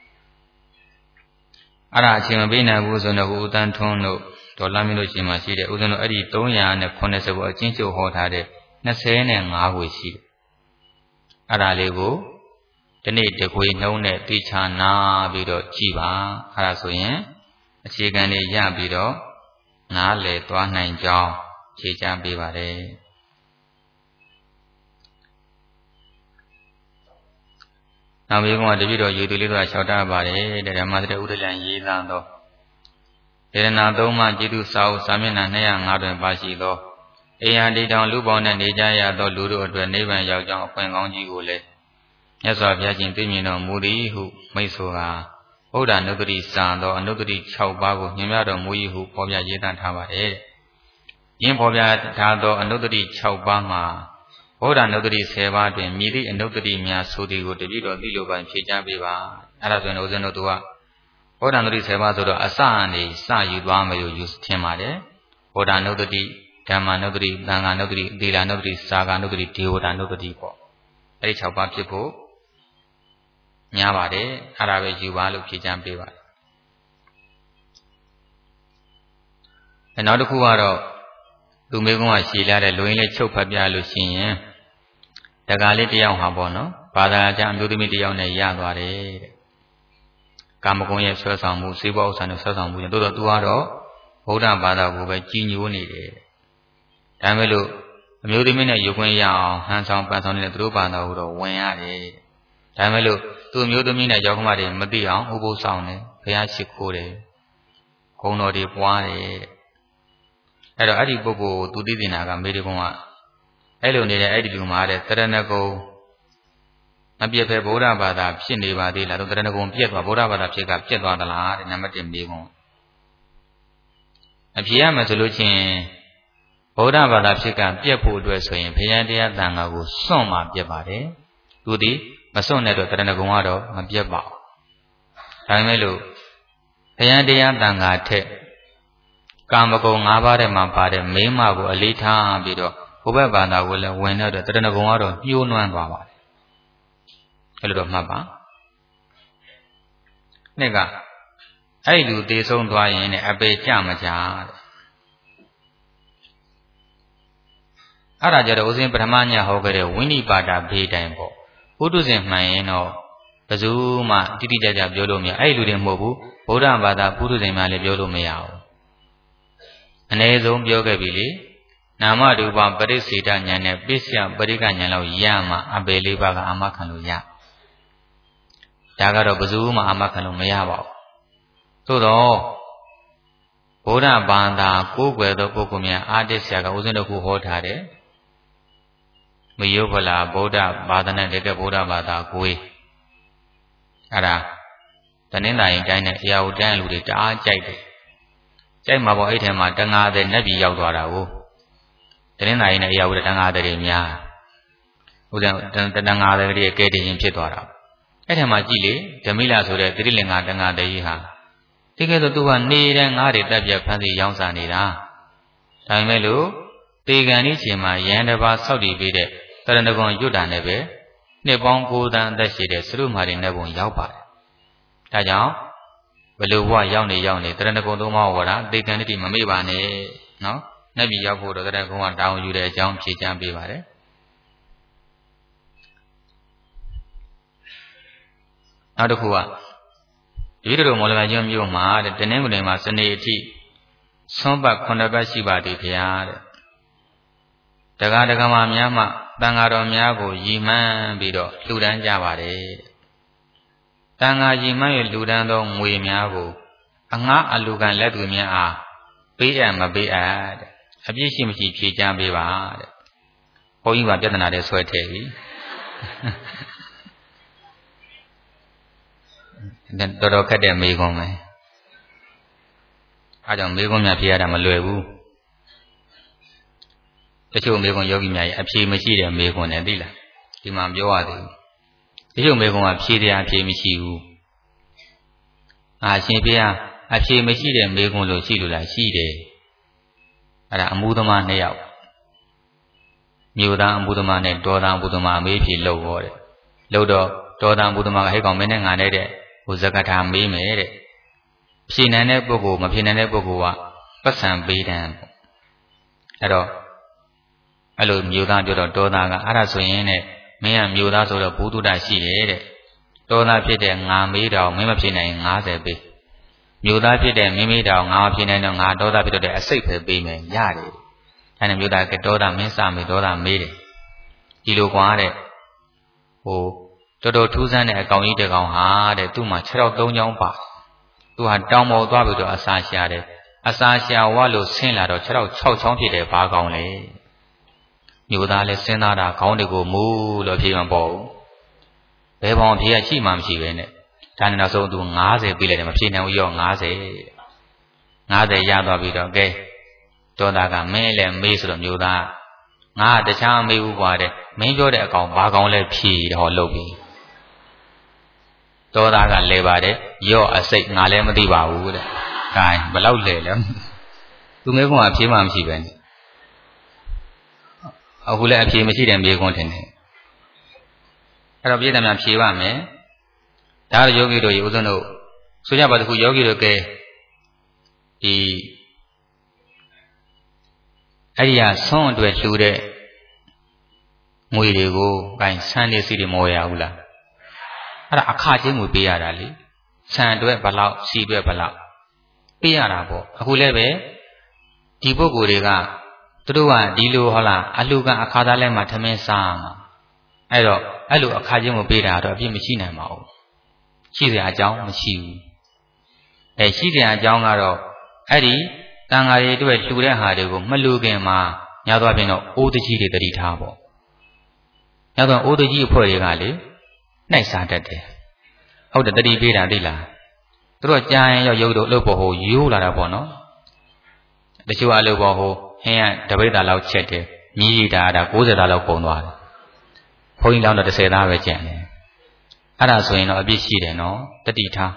အဲ့ဒါအချိန်မပေးနိုင်ဘူးဆိုတော့ဦးတန်းထွန်းတို့ဒေါ်လာမျိုးတို့ရှင်မှာရှိတယ်ဦးဇင်းတို့အဲ့ဒီ380ကိုအချင်းချုပ်ဟောထားတဲ့25ကိုရှိတယ်အဲ့ဒါလေးကိုဒီနေ့တခွေနှုံးနဲ့တိချာနာပြီးတော့ကြည်ပါအဲ့ဒါဆိုရင်အခြေခံတွေရပြီးတော့နားလည်သွားနိုင်ကြောင်းဖြေကြားပေးပါတယ်နောက်ပြီးတော့တပည့်တော်ရေသူလေးတို့လျှောက်တာပါတယ်တဲ့ဓမ္မစတဲ့ဥဒလံရေးသားသောဒေရနာသုံးမှကျေးဇူးစာအုပ်စာမျက်နှာ205တွင်ပါရှိသောအေယံဒီတောင်လူပေါင်းနဲ့နေကြရသောလူတို့အတွက်နိဗ္ဗာန်ရောက်ကြောင်းအခွင့်ကောင်းကြီးကိုလည်းမြတ်စွာဘုရားရှင်သိမြင်တော်မူသည်ဟုမိတ်ဆိုကာဗုဒ္ဓနုတ္တိစာသောအနုတ္တိ6ပါးကိုညွှန်ပြတော်မူ၏ဟုဖော်ပြရေးသားထားပါတယ်။ယင်းဖော်ပြထားသောအနုတ္တိ6ပါးမှာဗုဒ္ဓနုတ္တိ10ပါးတွင်မြည်သည့်အနုတ္တိများဆိုသည်ကိုတပည့်တော်သိလိုပါဖြေကြားပေးပါ။အဲ့ဒါဆိုရင်ဦးဇင်းတို့ကဗုဒ္ဓနုတ္တိ10ပါးဆိုတော့အစအနေစယူသွားမယ်လို့ယူထင်ပါတယ်။ဗုဒ္ဓနုတ္တိဓမ္မနုတ္တိသံဃာနုတ္တိသီလနုတ္တိစာဃနုတ္တိဒေဝတာနုတ္တိပေါ့။အဲ့ဒီ6ပါးဖြစ်ဖို့များပါတယ်အဲ့ဒါပဲယူပါလို့ဖြေကြားပေးပါတယ်နောက်တစ်ခုကတော့လူမေကုန်းကရှည်လာတဲ့လူရင်းလေးချုပ်ဖတ်ပြလို့ရှိရင်တကားလေးတယောက်ဟာပေါ့နော်ဘာသာကြအမျိုးသမီးတယောက်နဲ့ရသွားတယ်တဲ့ကာမဂုဏ်ရဲ့ဆွဲဆောင်မှုစေဘောဥစ္စာနဲ့ဆွဲဆောင်မှုရင်တို့တော့သူကတော့ဗုဒ္ဓဘာသာကိုပဲကြီးညိုနေတယ်ဒါမဲ့လို့အမျိုးသမီးနဲ့ယူခွင့်ရအောင်ဟန်ဆောင်ပန်းဆောင်နေတဲ့သူတို့ဘာသာကိုတော့ဝင်ရတယ်ဒါမဲ့လို့သူ့မျိုးသမီးနဲ့ယောက်ျားတွေမသိအောင်ဥပုသ်ဆောင်တယ်ဘုရားရှိခိုးတယ်ဂုဏ်တော်တွေပွားတယ်အဲ့တော့အဲ့ဒီပုဂ္ဂိုလ်ကိုသူသိတင်တာကမေဒီကုံကအဲ့လိုနေတဲ့အဲ့ဒီလူမှာတဲ့တရဏဂုံမပြည့်ဖဲဗုဒ္ဓဘာသာဖြစ်နေပါသေးလားတော့တရဏဂုံပြည့်သွားဗုဒ္ဓဘာသာဖြစ်ကပြည့်သွားသလားတဲ့နံပါတ်1မေးခွန်းအဖြေရမယ်ဆိုလို့ချင်းဗုဒ္ဓဘာသာဖြစ်ကပြည့်ဖို့အတွက်ဆိုရင်ဘုရားတရားသံဃာကိုစွန့်မှပြည့်ပါတယ်သူသည်မစွန့်တဲ့တော့တရဏဂုံကတော့မပြတ်ပါဘူး။ဒါပေမဲ့လို့ဘုရားတရားသံဃာထက်ကာမဂုဏ်၅ပါးထဲမှာပါတဲ့မိန်းမကိုအလေးထားပြီးတော့ဘုဘဘာသာကိုလည်းဝင်တဲ့တရဏဂုံကတော့ညှိုးနွမ်းသွားပါတယ်။အဲ့လိုတော့မှတ်ပါ။နှစ်ကအဲ့လူသေဆုံးသွားရင်လည်းအပေကြမကြတဲ့။အဲ့ဒါကြတော့ဦးဇင်းပထမညဟောခဲ့တဲ့ဝိနိပါဒဘေးတိုင်းပေါ့ပုထုဇဉ်မှန်ရင်တော့ဘယ်သူမှတိတိကျကျပြောလို့မရအဲ့လူတွေမဟုတ်ဘူးဗုဒ္ဓဘာသာပုထုဇဉ်မှလည်းပြောလို့မရဘူးအနည်းဆုံးပြောခဲ့ပြီလေနာမရူပပရိစ္ဆေဒဉာဏ်နဲ့ပိစ္ဆယပရိကဉာဏ်လောက်ရမှအပေလေးပါးကအာမခံလို့ရဒါကတော့ဘယ်သူမှအာမခံလို့မရပါဘူးသို့တော့ဗုဒ္ဓဘာသာကိုးကွယ်သောပုဂ္ဂိုလ်များအာတစ္ဆရာကဦးဇင်းတို့ခုဟောထားတယ်မယုဖလာဗုဒ္ဓဘာသာနဲ့တကယ်ဗုဒ္ဓဘာသာကိုယ်အဲ့ဒါတနင်္လာရင်တိုင်းနဲ့အရာဝတ္တန်လူတွေတအားကြိုက်တယ်ကြိုက်မှာပေါ့အဲ့ထဲမှာတန်ဃာတဲ့နတ်ပြည်ရောက်သွားတာကိုတနင်္လာရင်နဲ့အရာဝတ္တတန်ဃာတွေများဥဒ္ဒတန်ဃာတွေရဲ့ကဲတည်ရင်ဖြစ်သွားတာအဲ့ထဲမှာကြည့်လေဓမိလာဆိုတဲ့သတိလင်္ကာတန်ဃာတွေကြီးဟာတကယ်ဆိုသူကနေတိုင်းငါးတွေတက်ပြတ်ဖမ်းစီရောင်းစားနေတာဒါပေမဲ့လို့တေကန်ဤချိန်မှာရန်တပါဆောက်တည်ပေးတဲ့တရဏဂုံရွတ်တာနဲ့ပဲနှစ်ပေါင်း9 သန်းအသက်ရှိတဲ့သရုမာရီနဲ့ဘုံရောက်ပါတယ်ဒါကြောင့်ဘလို့ဘဝရောက်နေတရဏဂုံသုံးပါးဟောတာသေကံတိမမေ့ပါနဲ့နော်နတ်ပြည်ရောက်ဖို့တော့တရဏဂုံကတောင်းယူတဲ့အကြောင်းဖြေချမ်းပေးပါတယ်နောက်တစ်ခုကဒီလိုမော်လမြိုင်မြို့မှာတဲ့တနင်္ဂနွေမှာစနေအထိဆွမ်းပတ်9 ပတ်ရှိပါသည်ဗျာတဲ့တက္ကဒကမများမှတန်ဃာတော်များကိုရည်မှန်းပြီးတော့လှူဒန်းကြပါတယ်တန်ဃာရည်မှန်း၍လှူဒန်းသောငွေများကိုအငှားအလူခံလက်သူများအားပေးအပ်မပေးအပ်တဲ့အပြည့်ရှိမရှိဖြေချမ်းပေးပါတဲ့ဘုန်းကြီးကပြဿနာတွေဆွဲထည့်ပြီတော်တော်ခက်တဲ့မေကွန်းပဲအားကြောင့်မေကွန်းများဖြေရတာမလွယ်ဘူးတချို့မေကွန်းယောဂီများရဲ့အဖြေမရှိတဲ့မေကွန်းနဲ့သိလားဒီမှာပြောရတယ်တချို့မေကွန်းကဖြေတဲ့အဖြေမရှိဘူးရှင်ဖေအဖြေမရှိတဲ့မေကွန်းလို့ရှိလို့လားရှိတယ်အဲ့ဒါအမှုသမား 2 ယောက်မြို့သားအမှုသမားနဲ့တောသားအမှုသမားအမေးဖြေလို့ဟောတယ်လို့တော့တောသားအမှုသမားကဟဲ့ကောင်မင်းနဲ့ငါနဲ့တဲ့ဟိုဇကထာမေးမယ်တဲ့ဖြေနိုင်တဲ့ပုဂ္ဂိုလ်မဖြေနိုင်တဲ့ပုဂ္ဂိုလ်ကပတ်စံပေးတယ်အဲ့တော့အဲ့လိုမြို့သားပြောတော့တောသားကအဲ့ဒါဆိုရင်တဲ့မင်းကမြို့သားဆိုတော့ဘုဒ္ဓတာရှိတယ်တဲ့တောသားဖြစ်တဲ့ငါမေးတော့မင်းမဖြေနိုင်50ပေးမြို့သားဖြစ်တဲ့မင်းမေးတော့ငါမဖြေနိုင်တော့ငါတောသားဖြစ်တဲ့အစိတ်ပဲပေးမယ်ရတယ်အဲ့ဒါမြို့သားကတောသားမင်းစမေးတောသားမေးတယ်ဒီလိုကွာတဲ့ဟိုတော်တော်ထူးဆန်းတဲ့အကောင်ကြီးတစ်ကောင်ဟာတဲ့သူ့မှာ6 3 ချောင်းပါသူဟာတောင်ပေါ်သွားပြီးတော့အစာရှာတယ်အစာရှာဝါလို့ဆင်းလာတော့6 ချောင်းဖြစ်တယ်ဘာကောင်လဲမြို့သားလည်းစဉ်းစားတာခေါင်းတွေကိုမူးလို့ဖြေမှပေါ့ဘယ်ပေါင်ဖြေရရှိမှမရှိပဲနဲ့ဒါနဲ့နောက်ဆုံးသူ50ပေးလိုက်တယ်မဖြေနိုင်ဘူးရော50ရသွားပြီးတော့ကဲတောသားကမင်းလည်းမေးဆိုတော့မြို့သားငါတခြားမေးဘူးကွာတဲ့မင်းပြောတဲ့အကောင်ဘာကောင်လဲဖြေတော့လုပ်ပြီတောသားကလဲပါတယ်ရော့အစိတ်ငါလည်းမသိပါဘူးတဲ့။ဒါဘယ်လောက်လဲလဲ။သူမေကွန်းအဖြေမှမရှိပဲနဲ့။အခုလည်းအဖြေမရှိတဲ့မေကွန်းထင်တယ်။အဲ့တော့ပြည့်တယ်များဖြေပါမယ်။ဒါတော့ယောဂီတို့ရေဦးဇင်းတို့ဆိုကြပါတခုယောဂီတို့ကဲဒီအဲ့ဒီဟာဆုံးအတွက်လှူတဲ့ငွေတွေကိုဂိုင်းဆန်းနေစီတွေမောရဘူးလားအဲ့ဒါအခချင်းငွေပေးရတာလေဆန်အတွက်ဘလောက်စီအတွက်ဘလောက်ပေးရတာပေါ့အခုလည်းပဲဒီပုဂ္ဂိုလ်တွေကသူတို့ကဒီလိုဟုတ်လားအလှကအခါသားလဲမှာထမင်းစားမှာအဲ့တော့အဲ့လိုအခချင်းကိုပေးတာတော့အပြည့်မရှိနိုင်ပါဘူးရှိစရာအကြောင်းမရှိဘူးရှိစရာအကြောင်းကတော့အဲ့ဒီတန်ဃာတွေအတွက်လှူတဲ့ဟာတွေကိုမလှူခင်မှာညာသွားပြင်တော့အိုးတကြီးတွေတတိထားပေါ့ညာသွားအိုးတကြီးအဖွဲ့တွေကလေနှိုက်စားတတ်တယ်ဟုတ်တယ်တတိပေးတာသိလားသူတို့ကြားရင်ရောက်ရုပ်တို့အလုပ်ပေါ်ဟိုရိုးလာတာပေါ့နော်တချို့အလုပ်ပေါ်ဟိုဟင်းကတပိတ်သားလောက်ချက်တယ်မြည်ရတာ90သားလောက်ပုံသွားတယ်ဘုန်းကြီးလောက်တော့30သားပဲကျန်တယ်အဲ့ဒါဆိုရင်တော့အပြစ်ရှိတယ်နော်တတိထား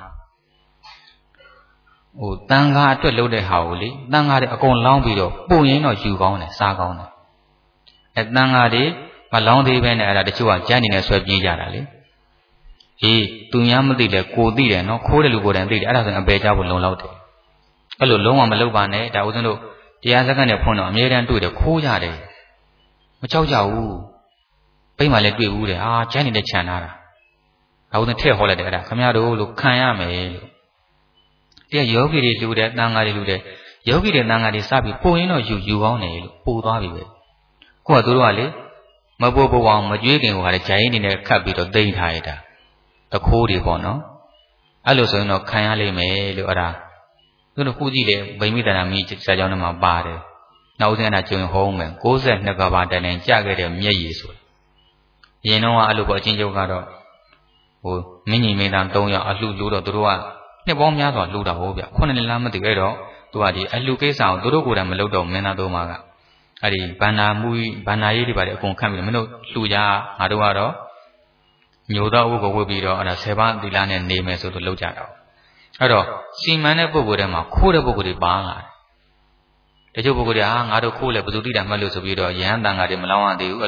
ဟိုတန်ဃာအတွက်လုပ်တဲ့ဟာကိုလေတန်ဃာတွေအကုန်လောင်းပြီးတော့ပုံရင်တော့ယူကောင်းတယ်စားကောင်းတယ်အဲတန်ဃာတွေမလောင်းသေးပဲနဲ့အဲ့ဒါတချို့ကကြမ်းနေနဲ့ဆွဲပြေးကြတာလေသူများမသိလဲကိုသိတယ်နော်ခိုးတယ်လူကိုယ်တိုင်သိတယ်အဲ့ဒါဆိုရင်အပေကြဖို့လုံလောက်တယ်အဲ့လိုလုံးဝမလုပ်ပါနဲ့ဒါဦးဇင်းတို့တရားစခန်းနဲ့ဖွင့်တော့အမြဲတမ်းတွေ့တယ်ခိုးကြတယ်မကြောက်ကြဘူးပိတ်မှလည်းတွေ့ဘူးတဲ့ကြမ်းနေတဲ့ခြံထားတာဒါဦးဇင်းထည့်ဟောလိုက်တယ်အဲ့ဒါခမရတို့လို့ခံရမယ်လို့တရားယောဂီတွေလူတဲ့တန်ဃာတွေလူတဲ့ယောဂီတွေတန်ဃာတွေစပြီးပုံရင်တော့ယူကောင်းတယ်လို့ပို့သွားပြီပဲကိုကသူတို့ကလေမပို့ဖို့အောင်မကြွေးခင်ဟိုကလည်းဂျိုင်းနေနဲ့ခတ်ပြီးတော့တိမ့်ထားရတာတခိုးတွေပေါ့နော်အဲ့လိုဆိုရင်တော့ခံရလိမ့်မယ်လို့အဲ့ဒါသူတို့ခုကြည့်လေဗိမိတနာမီစာကြောင်းထဲမှာပါတယ်နောက်ဦးဇင်းကကျုံဟောင်းမယ်62ကဘာတိုင်တိုင်ကြခဲ့တဲ့မျက်ရည်ဆိုအရင်တော့အဲ့လိုပေါ့အချင်းချုပ်ကတော့ဟိုမင်းကြီးမင်းသား3ယောက်အလှလူတော့သူတို့ကနှစ်ပေါင်းများစွာလှူတာဟုတ်ဗျ9နှစ်လားမသိခဲ့တော့သူကဒီအလှကိစ္စကိုသူတို့ကိုယ်တိုင်မလုပ်တော့မင်းသား3ပါးကအဲ့ဒီဘန္နာမှုဘန္နာရေးတွေပါတယ်အကုန်ခန့်ပြီးမင်းတို့လှူကြငါတို့ကတော့ညိုတော့ဥကိုဝတ်ပြီးတော့အဲ့ဒါ10ပါးသီလနဲ့နေမယ်ဆိုလို့လုပ်ကြတာအဲ့တော့စီမံတဲ့ပုဂ္ဂိုလ်တွေမှာခိုးတဲ့ပုဂ္ဂိုလ်တွေပါလာတယ်တချို့ပုဂ္ဂိုလ်တွေငါတို့ခိုးလဲဘယ်သူသိတာမှတ်လို့ဆိုပြီးတော့ယဟန်တန်ဃာတွေမလောင်းရသေးဘူးအဲ့လို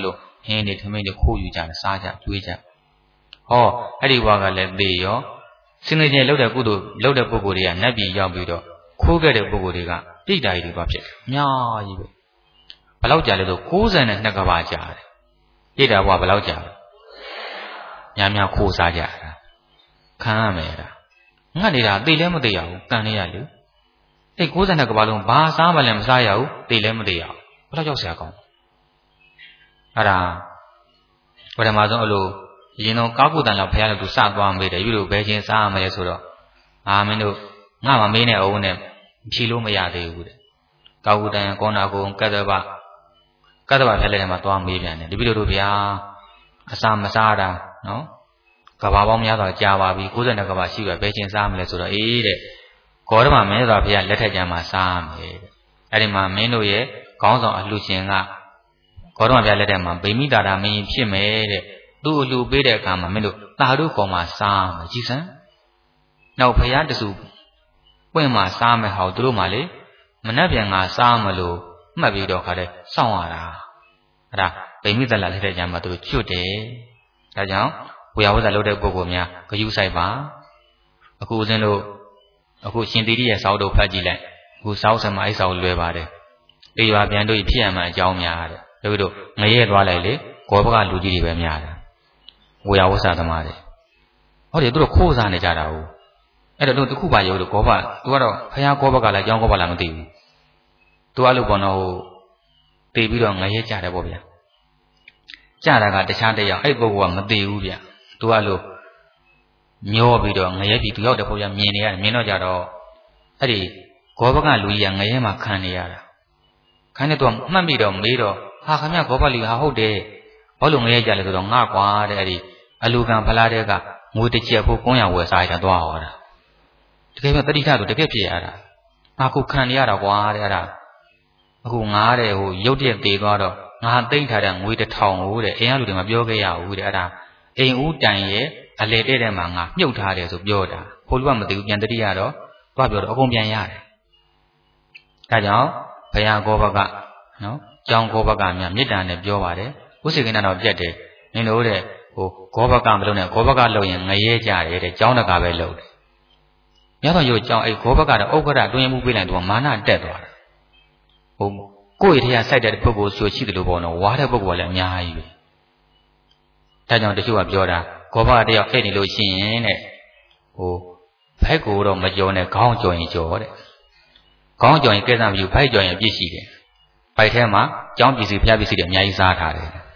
ဟင်းတွေထမင်းတွေခိုးယူကြတယ်စားကြကျွေးကြဟောအဲ့ဒီဘဝကလည်းသေရောစင်ကြယ်လောက်တဲ့ကုသိုလ်လောက်တဲ့ပုဂ္ဂိုလ်တွေကနတ်ပြည်ရောက်ပြီးတော့ခိုးခဲ့တဲ့ပုဂ္ဂိုလ်တွေကပြိတ္တာရီတွေသွားဖြစ်တယ်အများကြီးပဲဘယ်လောက်ကြာလဲဆို62ကဘာကြာတယ်ပြိတ္တာဘဝဘယ်လောက်ကြာလဲများများခိုးစားကြတာခံရမယ်အဲ့ဒါငတ်နေတာသိလည်းမသိရဘူးကံနေရလေအဲ့62ကဘာလုံးဘာစားမှလည်းမစားရဘူးသိလည်းမသိရဘူးဘယ်တော့ကြောက်စရာကောင်းအဲ့ဒါပထမဆုံးအလိုရင်တော့ကောက်ကုတန်လောက်ဖះလည်းသူစသွားမေးတယ်ယူလို့ဘယ်ချင်းစားရမလဲဆိုတော့မင်းတို့ငါမမေးနဲ့အောင်နဲ့ဖြေလို့မရသေးဘူးတဲ့ကောက်ကုတန်ကောနာကုံကတ္တဗဖះလည်းမှာသွားမေးပြန်တယ်တပည့်တို့ဗျာအစာမစားတာနော်ကဘာပေါင်းများစွာကြာပါပြီ62ကဘာရှိပဲဘယ်ချင်းစားမလဲဆိုတော့တဲ့ကောဓမမင်းစွာဖះလက်ထက်ကျမ်းမှာစားမယ်တဲ့အဲ့ဒီမှာမင်းတို့ရဲ့ခေါင်းဆောင်အလှရှင်ကကောဓမဖះလက်ထက်မှာဗိမိတာရာမင်းဖြစ်မယ်တဲ့သူ့အလှပေးတဲ့အခါမှာမင်းတို့တာတို့ကောင်မှာစားမယ်ကြည်စမ်းနောက်ဖះတစုပွင့်မှာစားမယ်ဟောသူတို့မှလေမနှက်ပြန်ကစားမလို့မှတ်ပြီးတော့ခါတဲ့စောင့်ရတာအဲ့ဒါဗိမိတလာလက်ထက်ကျမ်းမှာသူတို့ချွတ်တယ်ဒါကြောင့်ဝေယဝဇ္ဇလုပ်တဲ့ပုဂ္ဂိုလ်များဂရုစိုက်ပါအခုဦးဇင်းတို့အခုရှင်သီရိရဲ့စာအုပ်တို့ဖတ်ကြည့်လိုက်အခုစာအုပ်ဆံမအဲ့စာအုပ်လွယ်ပါတယ်အေးပါပြန်တို့ဖြစ်ရမှအကြောင်းများတဲ့တို့ငရဲသွားလိုက်လေကောဘကလူကြီးတွေပဲများတယ်ဝေယဝဇ္ဇသမားတွေဟုတ်တယ်သူတို့ခိုးစားနေကြတာဟုတ်အဲ့တော့တို့တခုပါရုပ်တို့ကောဘသူကတော့ဖះကောဘကလည်းအကြောင်းကောဘလားမသိဘူးသူအဲ့လိုပေါ်တော့တည်ပြီးတော့ငရဲကြတယ်ပေါ့ဗျာကြတာကတခြားတယောက်အဲ့ပုဂ္ဂိုလ်ကမသိဘူးဗျသူအဲ့လိုမျောပြီးတော့ငရဲပြီသူရောက်တဲ့ပုံရမြင်နေရတယ်မြင်တော့ကြတော့အဲ့ဒီဂောဘကလူကြီးကငရဲမှာခံနေရတာခံနေတော့မှတ်မိတော့မေးတော့ဟာခင်ဗျဂောဘလူဟာဟုတ်တယ်ဘာလို့ငရဲကြလဲဆိုတော့ငါကွာတဲ့အဲ့ဒီအလူကံဖလားတဲ့ကငွေတစ်ချက်ဖို့ကုန်းရဝယ်စားရတာသွားဟောတာတကယ်ပဲတတိထဆိုတကယ်ဖြစ်ရတာငါခုခံနေရတာကွာတဲ့အဲ့ဒါအခုငါတဲ့ရုပ်တရက်သေးသွားတော့ငါသိမ့်ထားတဲ့ငွေ1000ကိုတဲ့အိမ်ကလူတွေမပြောခဲ့ရဘူးတဲ့အဲ့ဒါအိမ်ဦးတိုင်ရဲ့အလေတဲ့တဲ့မှာငါမြုပ်ထားတယ်ဆိုပြောတာခိုးလူကမသိဘူးပြန်တတိရတော့သွားပြောတော့အကုန်ပြန်ရတယ်ဒါကြောင့်ဘုရားကောဘကနော်ကျောင်းကောဘကများမေတ္တာနဲ့ပြောပါတယ်ဥစေကိဏတော့ပြတ်တယ်နင်တို့တဲ့ကောဘကမလုပ်နဲ့ကောဘကလုပ်ရင်ငရဲကြတယ်တဲ့ကျောင်းတကာပဲလုပ်တယ်မြတ်စွာဘုရားကျောင်းအဲ့ကောဘကတော့ဥက္ကဋ္ဌအတွင်းမှုပေးလိုက်တော့မာနတက်သွားတာကိုယ့်ရဲ့တရားစိုက်တဲ့ပုဂ္ဂိုလ်ဆိုရှိတယ်လို့ပေါ့နော်ဝါတဲ့ပုဂ္ဂိုလ်ကလည်းအများကြီးပဲဒါကြောင့်တချို့ကပြောတာကောဘတယောက်အဲ့နေလို့ရှိရင်တဲ့ဘိုက်ကိုတော့မကြောနဲ့ခေါင်းကြော်ရင်ကြော်တဲ့ခေါင်းကြော်ရင်ကဲစားမယူဘိုက်ကြော်ရင်ပြည့်ရှိတယ်ဘိုက်ထဲမှာကျောင်းပစ္စည်းဖျားပစ္စည်းတွေအများကြီးစားထားတယ်ဒါ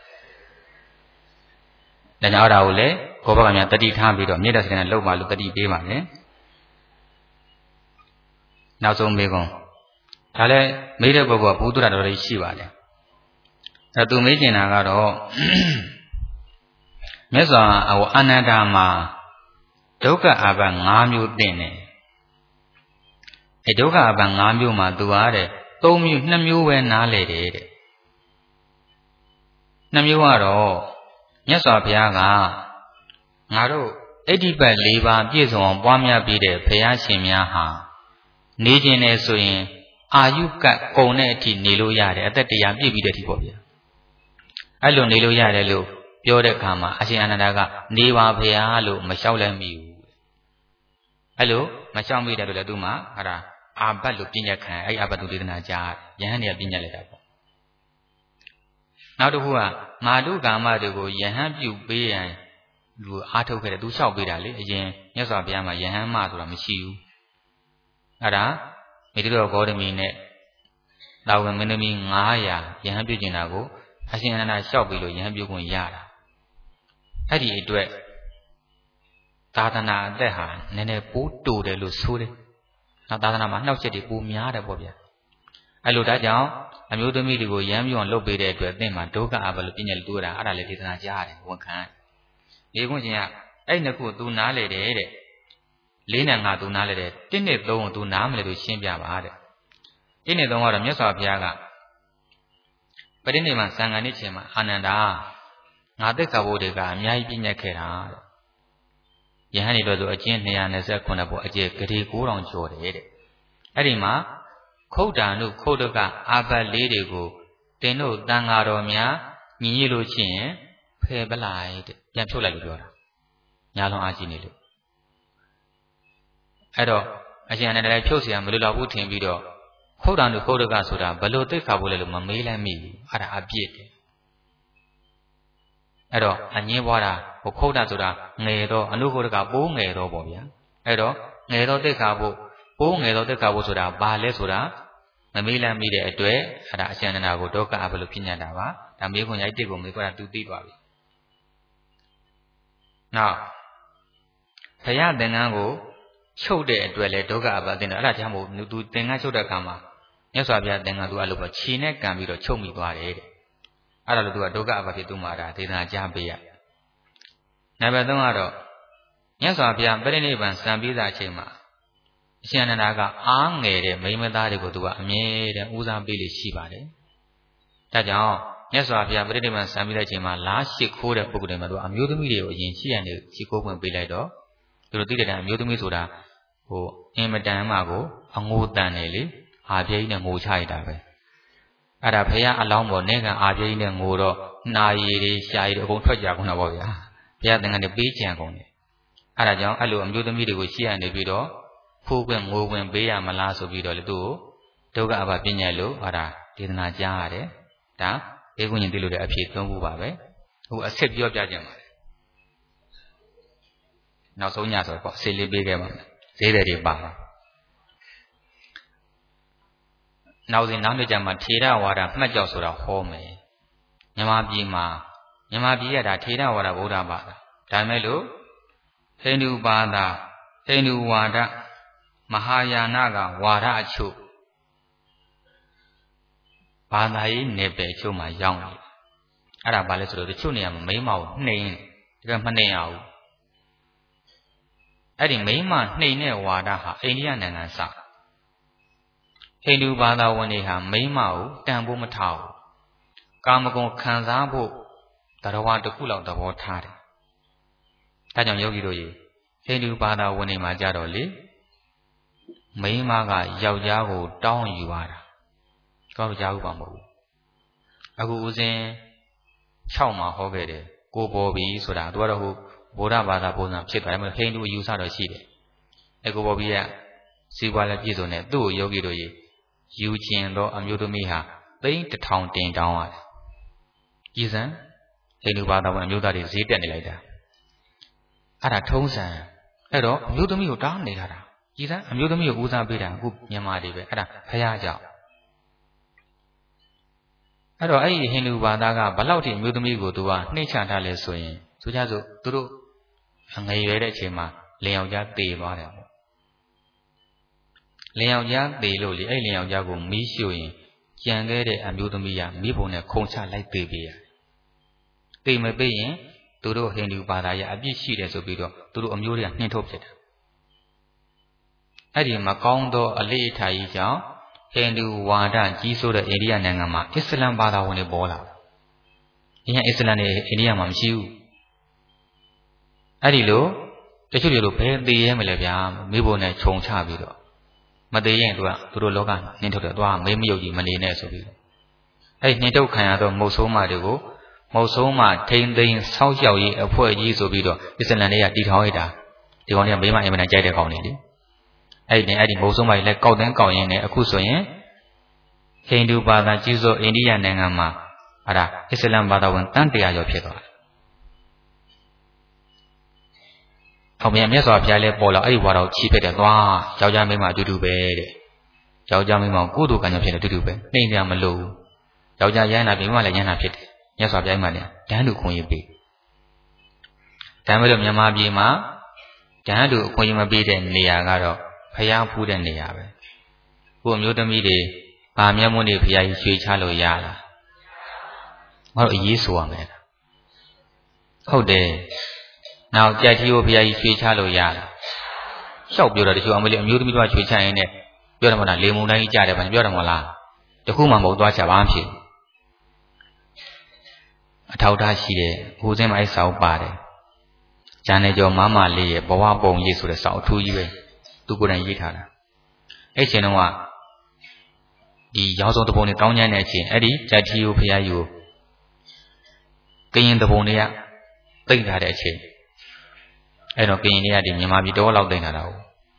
ကြောင့်အဲ့ဒါကိုလေကောဘကများတတိထားပြီးတော့မြေတ္တာစကနဲ့လှုပ်ပါလို့တတိပေးပါလေနောက်ဆုံးမေးခွန်းဒါလည်းမေးတဲ့ပုဂ္ဂိုလ်ကဘုဒ္ဓတော်တွေရှိပါတယ်အဲသူမေးကျင်တာကတော့မြတ်စွာအာနန္ဒာမှာဒုက္ခအာဘ5မျိုးသိနေအဲဒုက္ခအာဘ5မျိုးမှာသူဟာတဲ့3မျိုး2မျိုးပဲနားလေတယ်တဲ့2မျိုးကတော့မြတ်စွာဘုရားကငါတို့အဋ္ဌိပတ်4ပါးပြည့်စုံအောင်ပွားများပြီးတဲ့ဘုရားရှင်များဟာနေခြင်းနဲ့ဆိုရင်အာယုကကုံတဲ့အထိနေလို့ရတယ်အသက်တရားပြည့်ပြီးတဲ့အထိပေါ့ဗျာအဲ့လိုနေလို့ရတယ်လို့ပြောတဲ့အခါမှာအရှင်အာနန္ဒာကနေပါဘုရားလို့မလျှောက်လည်းမိဘူးအဲ့လိုမလျှောက်မိတယ်လို့လည်းသူမှဟာအာဘတ်လို့ပြညတ်ခံအဲ့အာဘတ်သူဒေသနာကြားယဟန်တွေကပြညတ်လိုက်တာပေါ့နောက်တစ်ခုကမာတုကာမတွေကိုယဟန်ပြုပေးရန်လူအားထုတ်ခဲ့တယ်သူလျှောက်ပေးတာလေအရင်မြတ်စွာဘုရားမှာယဟန်မဆိုတာမရှိဘူးအဲ့ဒါမိတိတော်ဂေါတမီနဲ့တာဝန်မင်းသမီး900ယဟန်ပြုကျင်တာကိုအရှင်အနန္ဒာလျှောက်ပြီးလို့ယဟန်ပြုခွင့်ရတာအဲ့ဒီအတွက်သာသနာအသက်ဟာနည်းနည်းပိုးတူတယ်လို့ဆိုတယ်နောက်သာသနာမှာနှောက်ချက်တွေပိုများတယ်ပေါ့ဗျာအဲ့လိုဒါကြောင့်အမျိုးသမီးတွေကိုယဟန်ပြုအောင်လုပ်ပေးတဲ့အတွက်အသင်မှာဒုက္ခအဘလို့ပြညတ်လို့တာအဲ့ဒါလည်းဒေသနာကြားတယ်ဝန်ခံလေခွင့်ချင်းကအဲ့နှစ်ခုသူနားလေတယ်တဲ့4နဲ့5သူနားလေတယ်1နဲ့3ကိုသူနားမလဲလို့ရှင်းပြပါတဲ့1နဲ့3ကတော့မြတ်စွာဘုရားကပရိနိဗ္ဗာန်စံဃာနေ့ချိန်မှာအာနန္ဒာငါသက်္ကာဘုဒ္ဓကအများကြီးပြည့်ညတ်ခဲ့တာတဲ့ယဟန်တွေတော့ဆိုအကျဉ်း229ပေါ့အကျယ်ဂရေ9000ကျော်တယ်တဲ့အဲ့ဒီမှာခုတ်တာနုခုတ်တကအာဘတ်လေးတွေကိုတင်တို့တန်ဃာတော်များညီလို့ချင်းဖယ်ပလိုက်တဲ့ပြန်ဖြုတ်လိုက်လို့ပြောတာညာလုံးအားကြီးနေလို့အဲ့တော့အရှင်အနေနဲ့ဖြုတ်เสียမလို့တော့ဘူးထင်ပြီးတော့ခုတ်တံတို့ခုတ်တကဆိုတာဘလို့သိခါဖို့လဲလို့မမေးလိုက်မိဘူးအဲ့ဒါအပြစ်တယ်အဲ့တော့အငင်းပွားတာဟိုခုတ်တာဆိုတာငယ်တော့အနုခုတ်တကပိုးငယ်တော့ပေါ့ဗျာအဲ့တော့ငယ်တော့သိခါဖို့ပိုးငယ်တော့သိခါဖို့ဆိုတာဘာလဲဆိုတာမမေးလိုက်မိတဲ့အတွက်အဲ့ဒါအရှင်အနေနဲ့ကိုဒုက္ခအဘလို့ဖြစ်ညတ်တာပါဒါမေးခွန်းရိုက်တစ်ကိုမေးခွန်းတာသူသိသွားပြီနောက်ဘုရားသင်္ကန်းကိုချုပ်တဲ့အတွက်လဲဒုက္ခအပတင်တယ်အဲ့ဒါကြောင့်မို့သူသင်္ကန်းချုပ်တဲ့အခါမှာမြတ်စွာဘုရားသင်္ကန်းသူအဲ့လိုပဲခြေနဲ့ကန်ပြီးတော့ချုပ်မိသွားတယ်တဲ့အဲ့ဒါလို့သူကဒုက္ခအပဖြစ်သူမှာဒါဒေသနာကြားပေးရနံပါတ်3ကတော့မြတ်စွာဘုရားပြိဋိနိဗ္ဗာန်စံပြီးသားအချိန်မှာအရှင်အနန္ဒာကအားငယ်တဲ့မိန်းမသားတွေကိုသူကအမြဲတမ်းဦးစားပေးလို့ရှိပါတယ်ဒါကြောင့်မြတ်စွာဘုရားပြိဋိနိဗ္ဗာန်စံပြီးတဲ့အချိန်မှာလားရှိခိုးတဲ့ပုဂ္ဂိုလ်တွေမှာသူအမျိုးသမီးတွေကိုအရင်ရှိရနေရှိခိုးခွင့်ပေးလိုက်တော့သူတို့သိတဲ့အမျိုးသမီးဆိုတာဟိုအင်မတန်မှကိုအငိုတန်နေလေအာပြင်းနဲ့ငိုချရတာပဲအဲ့ဒါဘုရားအလောင်းပေါ်နေကအာပြင်းနဲ့ငိုတော့နာရည်တွေရှာရည်တွေအကုန်ထွက်ကြကုန်တော့ဗောဗျာဘုရားသင်္ကန်းတွေပေးချင်ကုန်တယ်အဲ့ဒါကြောင့်အဲ့လိုအမျိုးသမီးတွေကိုရှိရနေပြီးတော့ဖိုးခွင့်ငိုခွင့်ပေးရမလားဆိုပြီးတော့လေသူ့ကိုဒုက္ခအပပညာလို့ဟာဒါဒေသနာကြားရတယ်ဒါဘေးကုညင်သိလို့တဲ့အဖြစ်သုံးခုပါပဲဟိုအဆက်ပြောပြကြမှာနောက်ဆုံးညဆိုတော့ဆေးလေးပေးခဲ့ပါမယ်ဈေးတယ်တွေပါနောက်နေ့ကျမှထေရဝါဒမှတ်ကြောက်ဆိုတာဟောမယ်မြန်မာပြည်ကဒါထေရဝါဒဗုဒ္ဓဘာသာဒါမဲ့လို့ဟိန္ဒူဘာသာဟိန္ဒူဝါဒမဟာယာနကဝါဒအချို့ဘာသာရေးနယ်ပယ်ချို့မှာရောက်နေအဲ့ဒါဘာလဲဆိုတော့တချို့နေရာမှာမိန်းမကိုနှိမ်ဒါကမနှိမ်ရဘူးအဲ့ဒီမိန်းမနှိမ်တဲ့ဝါဒဟာအိန္ဒိယနိုင်ငံစဟိန္ဒူဘာသာဝင်တွေဟာမိန်းမကိုတန်ဖို့မထားဘူးကာမဂုဏ်ခံစားဖို့တရားတစ်ခုလောက်သဘောထားတယ်ဒါကြောင့်ယောဂီတို့ရေဟိန္ဒူဘာသာဝင်တွေမှာကြတော့လေမိန်းမကယောက်ျားကိုတောင်းယူရတာကောက်ကြားဘူးပါမဟုတ်ဘူးအခုဦးဇင်း6မှာဟောခဲ့တယ်ကိုပေါ်ပြီဆိုတာသူကတော့ဟိုဗုဒ္ဓဘာသာပုံစံဖြစ်သွားတယ်မဟုတ်ဟိန္ဒူအယူဆတော့ရှိတယ်အဲကိုပေါ်ပြီကစီးပွားလည်းပြည့်စုံတယ်သူ့ကိုယောဂီတို့ရေယူကျင်တော့အမျိုးသမီးဟာသိန်း1000တင်တောင်းရတယ်ကြည်စံဟိန္ဒူဘာသာဝင်အမျိုးသားတွေဈေးတက်နေလိုက်တာအဲ့ဒါထုံးစံအဲ့တော့အမျိုးသမီးကိုတောင်းနေတာကြည်စံအမျိုးသမီးကိုဦးစားပေးတာအခုမြန်မာတွေပဲအဲ့ဒါဖယားကြောင့်အဲ့တော့အဲ့ဒီဟိန္ဒူဘာသာကဘလောက်ထိအမျိုးသမီးကိုသူကနှိမ့်ချထားလဲဆိုရင်ဆိုကြစို့သူတို့ငယ်ရွယ်တဲ့အချိန်မှာလင်ယောက်ျားသေသွားတယ်ပေါ့လင်ယောက်ျားသေလို့လေအဲ့လင်ယောက်ျားကိုမီးရှို့ရင်ကြံခဲ့တဲ့အမျိုးသမီးကမိဖို့နဲ့ခုံချလိုက်သေပေးရတယ်သေမပေးရင်သူတို့ဟိန္ဒူဘာသာရဲ့အပြစ်ရှိတယ်ဆိုပြီးတော့သူတို့အမျိုးတွေကနှင်ထုတ်ဖြစ်တယ်အဲ့ဒီမကောင်းသောအလေးအထားကြီးကြောင့်ဟိန္ဒူဝါဒကြီးစိုးတဲ့အိန္ဒိယနိုင်ငံမှာအစ္စလမ်ဘာသာဝင်တွေပေါ်လာတယ်။အရင်အစ္စလမ်တွေအိန္ဒိယမှာမရှိဘူး။အဲ့ဒီလိုတချို့တွေလို့ဘယ်သေရဲမလဲဗျာမိဖို့နဲ့ခြုံချပြီးတော့မသေးရင်သူတို့လောကနှင်းထုတ်တယ်သွားမေးမယုတ်ကြီးမနေနဲ့ဆိုပြီးအဲ့နှင်းထုတ်ခံရတော့မုတ်ဆိုးမတွေကိုမုတ်ဆိုးမထိန်သိမ်းဆောက်ရှောက်ရေးအဖွဲ့ကြီးဆိုပြီးတော့အစ္စလမ်တွေကတီထောင်လိုက်တာဒီကောင်တွေကမိမအင်မတန်ကြိုက်တဲ့ကောင်တွေလေအဲ့ဒီမုတ်ဆိုးမကြီးလည်းကောက်တန်းကောက်ရင်းနဲ့အခုဆိုရင်ဟိန္ဒူဘာသာကြီးစိုးအိန္ဒိယနိုင်ငံမှာအဲ့ဒါအစ္စလမ်ဘာသာဝင်တန်း100ကျော်ဖြစ်သွားတယ်။အောင်မြတ်စွာဘုရားလည်းပေါ်လာအဲ့ဒီဝါတော်ချီးပစ်တယ်သွားယောက်ျားမိန်းမအတူတူပဲတဲ့။ယောက်ျားမိန်းမကုသိုလ်ကံကြောင့်ဖြစ်တယ်အတူတူပဲနှိမ့်ကြမလို့ယောက်ျားရဟန္တာမိန်းမလည်းရဟန္တာဖြစ်တယ်။မြတ်စွာဘုရားမှလည်းတန်းတူခွင့်ရပေး။ဒါမှမဟုတ်မြန်မာပြည်မှာတန်းတူအခွင့်အရေးမပေးတဲ့နေရာကတော့ဖျားဖူးတဲ့နေရာပဲ။ကိုမျိုးသမီးတွေဗာမျက်မွန်းတွေဖျားကြီးရွှေချလို့ရလား။ငါတို့အရေးဆိုရမယ်။ဟုတ်တယ်။နောက်ကြက်ထီကိုဖျားကြီးရွှေချလို့ရလား။လျှောက်ပြောတော့တချို့အမျိုးသမီးတို့ရွှေချရင်နဲ့ပြောတယ်မဟုတ်လားလေမုန်တိုင်းကြီးကြတယ်ဗျာပြောတယ်မဟုတ်လား။တခုမှမဟုတ်သွားချပါမဖြစ်။အထောက်ထားရှိတဲ့ဟိုစင်းမအဲ့စာအုပ်ပါတယ်။ဂျာနယ်ကျော်မမလေးရဲ့ဘဝပုံရိပ်ဆိုတဲ့စာအုပ်ထူးကြီးပဲ။သူကိုယ်တိုင်ရေးထားတာအဲ့ချိန်တုန်းကဒီရောင်စုံတပုံနဲ့ကောင်းကျမ်းတဲ့အချိန်အဲ့ဒီကြက်ထီကိုဖျားယူ Kayin the Bonia, think that a chain. I don't gain the idea, maybe all out there now.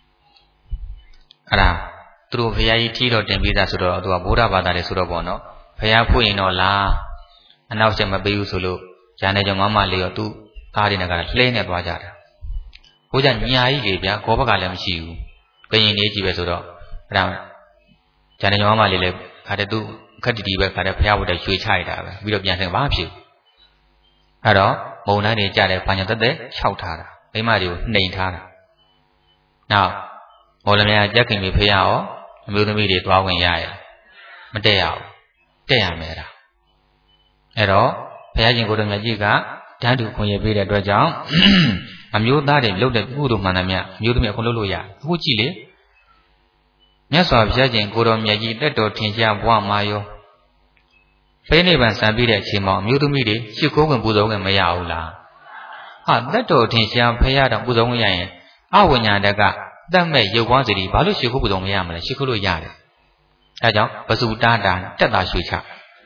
Ara, through Viati or Tempida Sudo, to a Buddha Bada Sudobono, Payapu in Ola, and now Semabu Sulu, Janaja Mama Leo 2, Cardinaga, plain at Wajara. Pujan Yai Libya, Copagalam Shiu, Kayin Ejivesudo, Ram Janaja Mama Lile, had a do, cut the deep at a Pia with a huge hide, with a young Babsi. Aro, Mona de Jade Panatade, Chautara, they might do, Naintara. Now, Molamia Jacking me Piao, Mutamidi Dwawing Yaya, Mateo, Teamera. Ero, Paying go to Majiga, Tandu Kuya Dwajam, a mute daddy looked at Guru Manamia, Mutamia Koluluya, Uchile. Yes, of judging Guru Miyaji, that door Tinja Mayo. Penny when Sabida Chimo, Mutamidi, Chiko Buzo and Mayaula. Ah, that door Tinja Payada Buzoya, Awanya Daga. That may you want the Balu Shikubu Yam and Shikulu Yard. Aja, Basuda, Tata Shucha.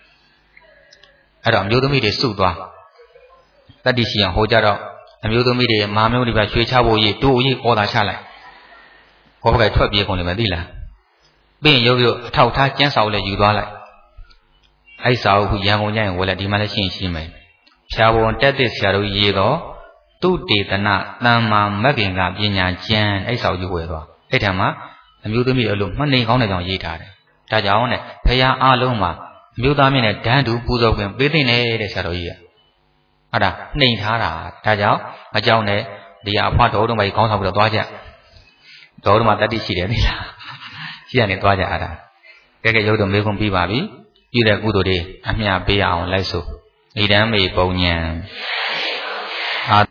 Adam Yodomidi Sudwa. That is young Hojaro, and Yodomidi, Mamma Shucha, ye do ye all the chala. Over 12 years on the Madilla. Being Yoyo, Tauta, Jansala, you do like. I saw who young Yang will at the Malaysian Shime. Shall want that this shadow ye though? 2 days and not Nama making up Yinya Jan, I saw you with her. Etama, and you to me alone, Monday on it on Yita. Tajaone, Paya Aloma, Mudamin, Dandu, Puzo, and within a shadow year. Ada, Nain Hara, Tajao, a Jone, the apart order by contact with the Dwaja. Dorma that is she did. She and Dwaja Ada. Take a yodo make on Bibabi, you the good day, and me a bear on Leso. Idam a bonian.